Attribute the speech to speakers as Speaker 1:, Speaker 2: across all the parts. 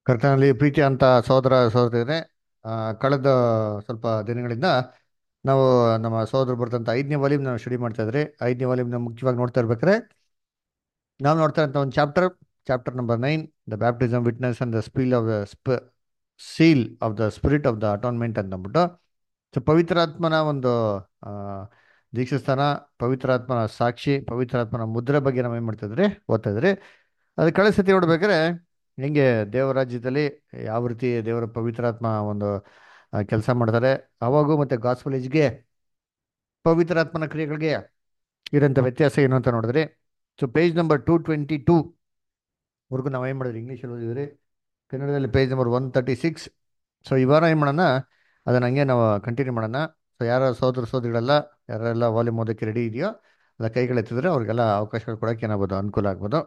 Speaker 1: ಕರ್ತನಲ್ಲಿ ಪ್ರೀತಿ ಅಂತ ಸಹೋದರ ಸಹೋದರಿಯರೇ, ಆ, ಕಳೆದ ಸ್ವಲ್ಪ ದಿನಗಳಿಂದ ನಾವು ನಮ್ಮ ಸಹೋದರ ಬರೆದಂಥ 5ನೇ ವಾಲ್ಯೂಮ್ ನಾವು ಸ್ಟಡಿ ಮಾಡ್ತಾ ಇದ್ರಿ. 5ನೇ ವಾಲ್ಯೂಮ್ನ ಮುಖ್ಯವಾಗಿ ನೋಡ್ತಾ ಇರ್ಬೇಕಾದ್ರೆ ನಾವು ನೋಡ್ತಾ ಇರೋಂಥ ಒಂದು chapter number 9, the baptism witness and the seal of the spirit of the atonement ಅಂತ ಅಂದ್ಬಿಟ್ಟು. ಸೊ ಪವಿತ್ರಾತ್ಮನ ಒಂದು ಆ, ದೀಕ್ಷಾಸ್ಥಾನ, ಪವಿತ್ರಾತ್ಮನ ಸಾಕ್ಷಿ, ಪವಿತ್ರಾತ್ಮನ ಮುದ್ರೆ ಬಗ್ಗೆ ನಾವು ಏನು ಮಾಡ್ತಾ ಇದ್ರಿ, ಓದ್ತಾ ಇದ್ರಿ. ಅದು ಕಳೆದ ಸತಿ ನೋಡ್ಬೇಕಾದ್ರೆ ಹೆಂಗೆ ದೇವರ ರಾಜ್ಯದಲ್ಲಿ ಯಾವ ರೀತಿ ದೇವರ ಪವಿತ್ರಾತ್ಮ ಒಂದು ಕೆಲಸ ಮಾಡ್ತಾರೆ, ಅವಾಗೂ ಮತ್ತೆ ಗಾಸ್ಪಲ್ ಏಜ್ಗೆ ಪವಿತ್ರಾತ್ಮನ ಕ್ರಿಯೆಗಳಿಗೆ ಇರೋಂಥ ವ್ಯತ್ಯಾಸ ಏನು ಅಂತ ನೋಡಿದ್ರಿ. ಸೊ ಪೇಜ್ ನಂಬರ್ 222 ವರ್ಗು ನಾವು ಏನು ಮಾಡಿದ್ರಿ, ಇಂಗ್ಲೀಷಲ್ಲಿ ಓದಿದ್ರಿ. ಕನ್ನಡದಲ್ಲಿ ಪೇಜ್ ನಂಬರ್ 136. ಸೊ ಈ ವಾರ ಏನು ಮಾಡೋಣ, ಅದನ್ನ ಹಂಗೆ ನಾವು ಕಂಟಿನ್ಯೂ ಮಾಡೋಣ. ಸೊ ಯಾರ ಸೋದರ ಸೋದರಿಗಳೆಲ್ಲ ಯಾರೆಲ್ಲ ವಾಲ್ಯೂಮ್ ಓದೋಕ್ಕೆ ರೆಡಿ ಇದೆಯೋ ಅಲ್ಲ ಕೈಗಳು ಅವ್ರಿಗೆಲ್ಲ ಅವಕಾಶಗಳು ಕೊಡೋಕೆ ಏನಾಗ್ಬೋದು, ಅನುಕೂಲ ಆಗ್ಬೋದು.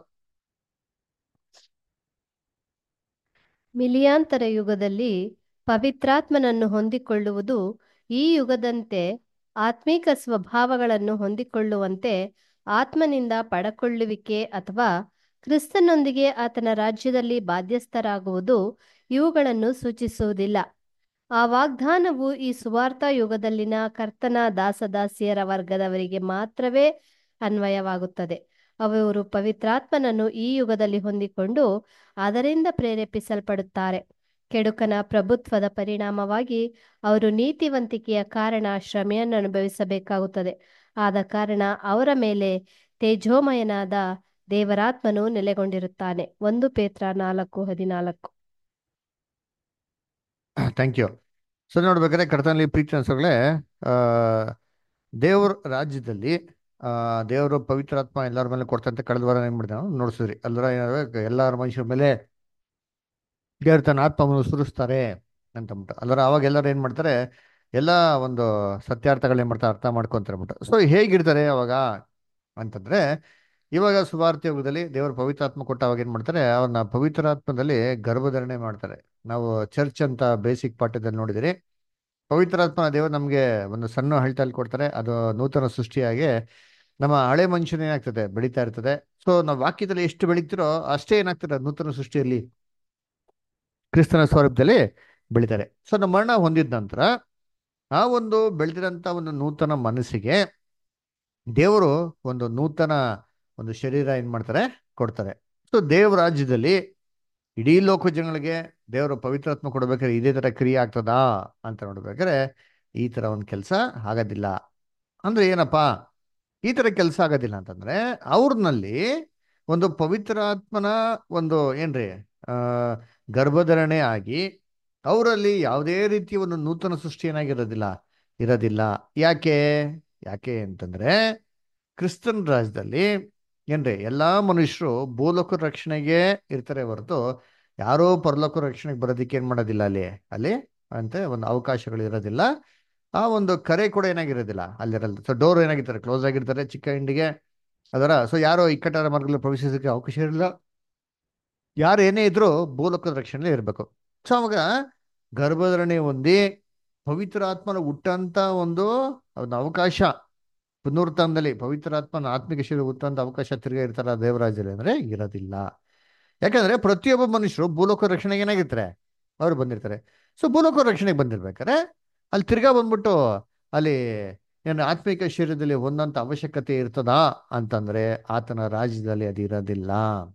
Speaker 2: ಮಿಲಿಯಾಂತರ ಯುಗದಲ್ಲಿ ಪವಿತ್ರಾತ್ಮನನ್ನು ಹೊಂದಿಕೊಳ್ಳುವುದು ಈ ಯುಗದಂತೆ ಆತ್ಮೀಕ ಸ್ವಭಾವಗಳನ್ನು ಹೊಂದಿಕೊಳ್ಳುವಂತೆ ಆತ್ಮನಿಂದ ಪಡಕೊಳ್ಳುವಿಕೆ ಅಥವಾ ಕ್ರಿಸ್ತನೊಂದಿಗೆ ಆತನ ರಾಜ್ಯದಲ್ಲಿ ಬಾಧ್ಯಸ್ಥರಾಗುವುದು ಇವುಗಳನ್ನು ಸೂಚಿಸುವುದಿಲ್ಲ. ಆ ವಾಗ್ದಾನವು ಈ ಸುವಾರ್ಥ ಯುಗದಲ್ಲಿನ ಕರ್ತನ ದಾಸದಾಸಿಯರ ವರ್ಗದವರಿಗೆ ಮಾತ್ರವೇ ಅನ್ವಯವಾಗುತ್ತದೆ. ಅವರು ಪವಿತ್ರಾತ್ಮನನ್ನು ಈ ಯುಗದಲ್ಲಿ ಹೊಂದಿಕೊಂಡು ಅದರಿಂದ ಪ್ರೇರೇಪಿಸಲ್ಪಡುತ್ತಾರೆ. ಕೆಡುಕನ ಪ್ರಭುತ್ವದ ಪರಿಣಾಮವಾಗಿ ಅವರು ನೀತಿವಂತಿಕೆಯ ಕಾರಣ ಶ್ರಮೆಯನ್ನು ಅನುಭವಿಸಬೇಕಾಗುತ್ತದೆ. ಆದ ಕಾರಣ ಅವರ ಮೇಲೆ ತೇಜೋಮಯನಾದ ದೇವರಾತ್ಮನು ನೆಲೆಗೊಂಡಿರುತ್ತಾನೆ. 1 ಪೇತ್ರ 4:14.
Speaker 1: Thank you. ಸೊ ನೋಡ್ಬೇಕಾದ್ರೆ ಕರ್ತನಲ್ಲಿ ಪ್ರೀತಿ ಅನ್ಸೋಗಳೇ, ಆ ದೇವ್ರ ರಾಜ್ಯದಲ್ಲಿ ಆ ದೇವರು ಪವಿತ್ರಾತ್ಮ ಎಲ್ಲರ ಮೇಲೆ ಕೊಡ್ತಂತೆ ಕಳೆದ ವಾರ ಏನ್ ಮಾಡಿದ ನಾವು ನೋಡ್ಸಿದ್ರಿ. ಅಲ್ದ್ರ ಎಲ್ಲರ ಮನುಷ್ಯರ ಮೇಲೆ ದೇವ್ರ ತನ್ನ ಆತ್ಮವನ್ನು ಸುರಿಸ್ತಾರೆ ಅಂತಂದ್ಬಿಟ್ಟು ಅಲ್ರ. ಅವಾಗ ಎಲ್ಲರೂ ಏನ್ ಮಾಡ್ತಾರೆ, ಎಲ್ಲ ಒಂದು ಸತ್ಯಾರ್ಥಗಳು ಏನ್ ಮಾಡ್ತಾರೆ, ಅರ್ಥ ಮಾಡ್ಕೊಂತಾರೆ ಬಿಟ್ಟು. ಸೊ ಹೇಗಿರ್ತಾರೆ ಅವಾಗ ಅಂತಂದ್ರೆ, ಇವಾಗ ಸುವಾರ್ಥ ಯುಗದಲ್ಲಿ ದೇವರ ಪವಿತ್ರಾತ್ಮ ಕೊಟ್ಟ ಅವಾಗ ಏನ್ ಮಾಡ್ತಾರೆ, ಅವ್ರನ್ನ ಪವಿತ್ರಾತ್ಮದಲ್ಲಿ ಗರ್ಭಧಾರಣೆ ಮಾಡ್ತಾರೆ. ನಾವು ಚರ್ಚ್ ಅಂತ ಬೇಸಿಕ್ ಪಾಠದಲ್ಲಿ ನೋಡಿದಿರಿ. ಪವಿತ್ರಾತ್ಮ ದೇವರು ನಮಗೆ ಒಂದು ಸಣ್ಣ ಹಳ್ತಲ್ಲಿ ಕೊಡ್ತಾರೆ. ಅದು ನೂತನ ಸೃಷ್ಟಿಯಾಗಿ ನಮ್ಮ ಹಳೆ ಮನುಷ್ಯನ ಏನಾಗ್ತದೆ, ಬೆಳೀತಾ ಇರ್ತದೆ. ಸೊ ನಾವು ವಾಕ್ಯದಲ್ಲಿ ಎಷ್ಟು ಬೆಳೀತಿರೋ ಅಷ್ಟೇ ಏನಾಗ್ತದೆ, ನೂತನ ಸೃಷ್ಟಿಯಲ್ಲಿ ಕ್ರಿಸ್ತನ ಸ್ವರೂಪದಲ್ಲಿ ಬೆಳಿತಾರೆ. ಸೊ ನಮ್ಮ ಮರಣ ಹೊಂದಿದ ನಂತರ ಆ ಒಂದು ಬೆಳೆದಿರಂತ ಒಂದು ನೂತನ ಮನಸ್ಸಿಗೆ ದೇವರು ಒಂದು ನೂತನ ಒಂದು ಶರೀರ ಏನ್ ಮಾಡ್ತಾರೆ, ಕೊಡ್ತಾರೆ. ಸೊ ದೇವ ರಾಜ್ಯದಲ್ಲಿ ಇಡೀ ಲೋಕ ಜನಗಳಿಗೆ ದೇವರು ಪವಿತ್ರಾತ್ಮ ಕೊಡ್ಬೇಕಾದ್ರೆ ಇದೇ ತರ ಕ್ರಿಯೆ ಆಗ್ತದಾ ಅಂತ ನೋಡ್ಬೇಕಾದ್ರೆ ಈ ತರ ಒಂದು ಕೆಲಸ ಆಗೋದಿಲ್ಲ. ಅಂದ್ರೆ ಏನಪ್ಪಾ ಈ ತರ ಕೆಲಸ ಆಗೋದಿಲ್ಲ ಅಂತಂದ್ರೆ, ಅವ್ರನಲ್ಲಿ ಒಂದು ಪವಿತ್ರಾತ್ಮನ ಒಂದು ಏನ್ರಿ ಆ ಗರ್ಭಧರಣೆ ಆಗಿ ಅವರಲ್ಲಿ ಯಾವುದೇ ರೀತಿಯ ಒಂದು ನೂತನ ಸೃಷ್ಟಿ ಏನಾಗಿರೋದಿಲ್ಲ, ಇರೋದಿಲ್ಲ. ಯಾಕೆ ಯಾಕೆ ಅಂತಂದ್ರೆ, ಕ್ರಿಸ್ತನ್ ರಾಜ್ಯದಲ್ಲಿ ಏನ್ರಿ ಎಲ್ಲಾ ಮನುಷ್ಯರು ಭೂಲೋಕ ರಕ್ಷಣೆಗೆ ಇರ್ತಾರೆ ಹೊರತು ಯಾರೋ ಪರಲೋಕ ರಕ್ಷಣೆಗೆ ಬರೋದಕ್ಕೆ ಏನ್ ಮಾಡೋದಿಲ್ಲ ಅಲ್ಲಿ ಅಲ್ಲಿ ಅಂತ ಒಂದು ಅವಕಾಶಗಳು ಇರೋದಿಲ್ಲ. ಆ ಒಂದು ಕರೆ ಕೂಡ ಏನಾಗಿರೋದಿಲ್ಲ ಅಲ್ಲಿರಲ್ಲ. ಸೊ ಡೋರ್ ಏನಾಗಿರ್ತಾರೆ, ಕ್ಲೋಸ್ ಆಗಿರ್ತಾರೆ ಚಿಕ್ಕ ಹಿಂಡಿಗೆ ಅದರ. ಸೊ ಯಾರೋ ಇಕ್ಕಟ್ಟಾದ ಮಾರ್ಗದಲ್ಲಿ ಪ್ರವೇಶಿಸೋಕೆ ಅವಕಾಶ ಇರಲಿಲ್ಲ. ಯಾರು ಏನೇ ಇದ್ರೂ ಭೂಲೋಕದ ರಕ್ಷಣೆ ಇರಬೇಕು. ಸೊ ಅವಾಗ ಗರ್ಭಧಾರಣೆ ಹೊಂದಿ ಪವಿತ್ರ ಆತ್ಮನ ಹುಟ್ಟಂತ ಒಂದು ಅವಕಾಶ ಪುನರುತ್ಥಾನದಲ್ಲಿ ಪವಿತ್ರಾತ್ಮನ ಆತ್ಮಿಕ ಶರೀರ ಹುಟ್ಟಂತ ಅವಕಾಶ ತಿರ್ಗಾ ಇರ್ತಾರ ದೇವರಾಜ್ಯದಲ್ಲಿ ಅಂದ್ರೆ ಇರೋದಿಲ್ಲ. ಯಾಕಂದ್ರೆ ಪ್ರತಿಯೊಬ್ಬ ಮನುಷ್ಯರು ಭೂಲೋಕ ರಕ್ಷಣೆಗೆ ಏನಾಗಿರ್ತಾರೆ, ಅವ್ರು ಬಂದಿರ್ತಾರೆ. ಸೊ ಭೂಲೋಕ ರಕ್ಷಣೆಗೆ ಬಂದಿರ್ಬೇಕಾರೆ ಅಲ್ಲಿ ತಿರ್ಗಾ ಬಂದ್ಬಿಟ್ಟು ಅಲ್ಲಿ ಏನು ಆತ್ಮಿಕ ಶರೀರದಲ್ಲಿ ಒಂದಂತ ಅವಶ್ಯಕತೆ ಇರ್ತದಾ ಅಂತಂದ್ರೆ ಆತನ ರಾಜ್ಯದಲ್ಲಿ ಅದು ಇರೋದಿಲ್ಲ.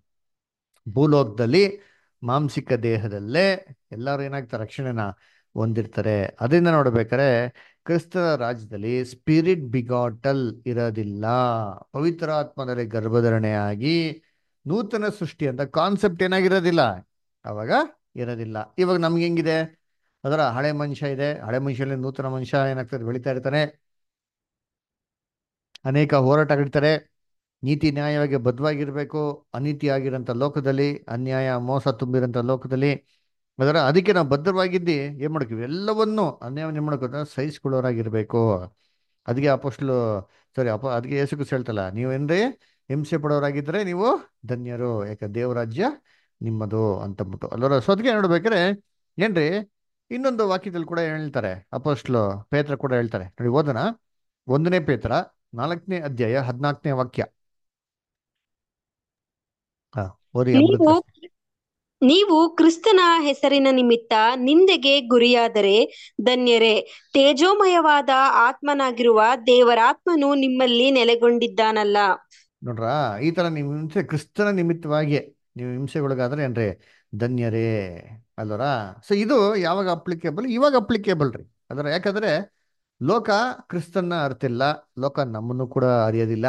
Speaker 1: ಭೂಲೋಕದಲ್ಲಿ ಮಾಂಸಿಕ ದೇಹದಲ್ಲೇ ಎಲ್ಲರೂ ಏನಾಗ್ತಾರೆ, ರಕ್ಷಣೆನ ಹೊಂದಿರ್ತಾರೆ. ಅದರಿಂದ ನೋಡ್ಬೇಕಾರೆ ಕ್ರಿಸ್ತನ ರಾಜ್ಯದಲ್ಲಿ ಸ್ಪಿರಿಟ್ ಬಿಗಾಟಲ್ ಇರೋದಿಲ್ಲ. ಪವಿತ್ರಾತ್ಮದಲ್ಲಿ ಗರ್ಭಧರಣೆ ಆಗಿ ನೂತನ ಸೃಷ್ಟಿ ಅಂತ ಕಾನ್ಸೆಪ್ಟ್ ಏನಾಗಿರೋದಿಲ್ಲ, ಅವಾಗ ಇರೋದಿಲ್ಲ. ಇವಾಗ ನಮ್ಗೆ ಹೆಂಗಿದೆ, ಅದರ ಹಳೆ ಮನುಷ್ಯ ಇದೆ, ಹಳೆ ಮನುಷ್ಯನಲ್ಲಿ ನೂತನ ಮನುಷ್ಯ ಏನಾಗ್ತದೆ, ಬೆಳಿತಾ ಇರ್ತಾನೆ. ಅನೇಕ ಹೋರಾಟಗಳಿರ್ತಾರೆ. ನೀತಿ ನ್ಯಾಯವಾಗಿ ಬದ್ಧವಾಗಿರ್ಬೇಕು. ಅನೀತಿ ಆಗಿರೋಂಥ ಲೋಕದಲ್ಲಿ, ಅನ್ಯಾಯ ಮೋಸ ತುಂಬಿರೋಂಥ ಲೋಕದಲ್ಲಿ ಅದಕ್ಕೆ ನಾವು ಬದ್ಧವಾಗಿದ್ದು ಏನ್ ಮಾಡ್ತೀವಿ, ಎಲ್ಲವನ್ನು ಅನ್ಯಾಯವನ್ನು ಏನ್ ಮಾಡ್ಕೋ ಸಹಿಸ್ಕೊಳ್ಳೋರಾಗಿರ್ಬೇಕು. ಅದಕ್ಕೆ ಅಪೋಸ್ಟ್ಲು ಸಾರಿ ಅದಕ್ಕೆ ಯೇಸು ಕ್ರಿಸ್ತ ಹೇಳ್ತಲ್ಲ, ನೀವೇನ್ರಿ ಹಿಂಸೆ ಪಡೋರಾಗಿದ್ರೆ ನೀವು ಧನ್ಯರು, ಯಾಕೆ ದೇವರಾಜ್ಯ ನಿಮ್ಮದು ಅಂತಂದ್ಬಿಟ್ಟು ಅಲ್ಲರ. ಸೊ ಅದಕ್ಕೆ ನೋಡ್ಬೇಕಾರೆ ಏನ್ರಿ ಇನ್ನೊಂದು ವಾಕ್ಯದಲ್ಲಿ ಕೂಡ ಹೇಳ್ತಾರೆ, ಅಪೋಸ್ಟ್ಲು ಪೇತ್ರ ಕೂಡ ಹೇಳ್ತಾರೆ ನೋಡಿ. ಓದನ 1 ಪೇತ್ರ 4ನೇ ಅಧ್ಯಾಯ 14ನೇ ವಾಕ್ಯ. ಹಾ, ಓದಿ
Speaker 2: ನೀವು
Speaker 1: ಅಮೃತ.
Speaker 3: ನೀವು ಕ್ರಿಸ್ತನ ಹೆಸರಿನ ನಿಮಿತ್ತ ನಿಂದೆಗೆ ಗುರಿಯಾದರೆ ಧನ್ಯರೇ. ತೇಜೋಮಯವಾದ ಆತ್ಮನಾಗಿರುವ ದೇವರಾತ್ಮನು ನಿಮ್ಮಲ್ಲಿ ನೆಲೆಗೊಂಡಿದ್ದಾನಲ್ಲ.
Speaker 1: ನೋಡ್ರಾ, ಈ ತರ ನೀವು ಹಿಂಸೆ ಕ್ರಿಸ್ತನ ನಿಮಿತ್ತವಾಗಿ ನೀವು ಹಿಂಸೆಗೊಳಗಾದ್ರೆ ಏನ್ರಿ ಧನ್ಯರೇ ಅಲ್ವರ. ಸೊ ಇದು ಯಾವಾಗ ಅಪ್ಲಿಕೇಬಲ್? ಇವಾಗ ಅಪ್ಲಿಕೇಬಲ್ ರೀ. ಅದರ ಯಾಕಂದ್ರೆ ಲೋಕ ಕ್ರಿಸ್ತನ್ನ ಅರ್ತಿಲ್ಲ, ಲೋಕ ನಮ್ಮನ್ನು ಕೂಡ ಅರಿಯೋದಿಲ್ಲ.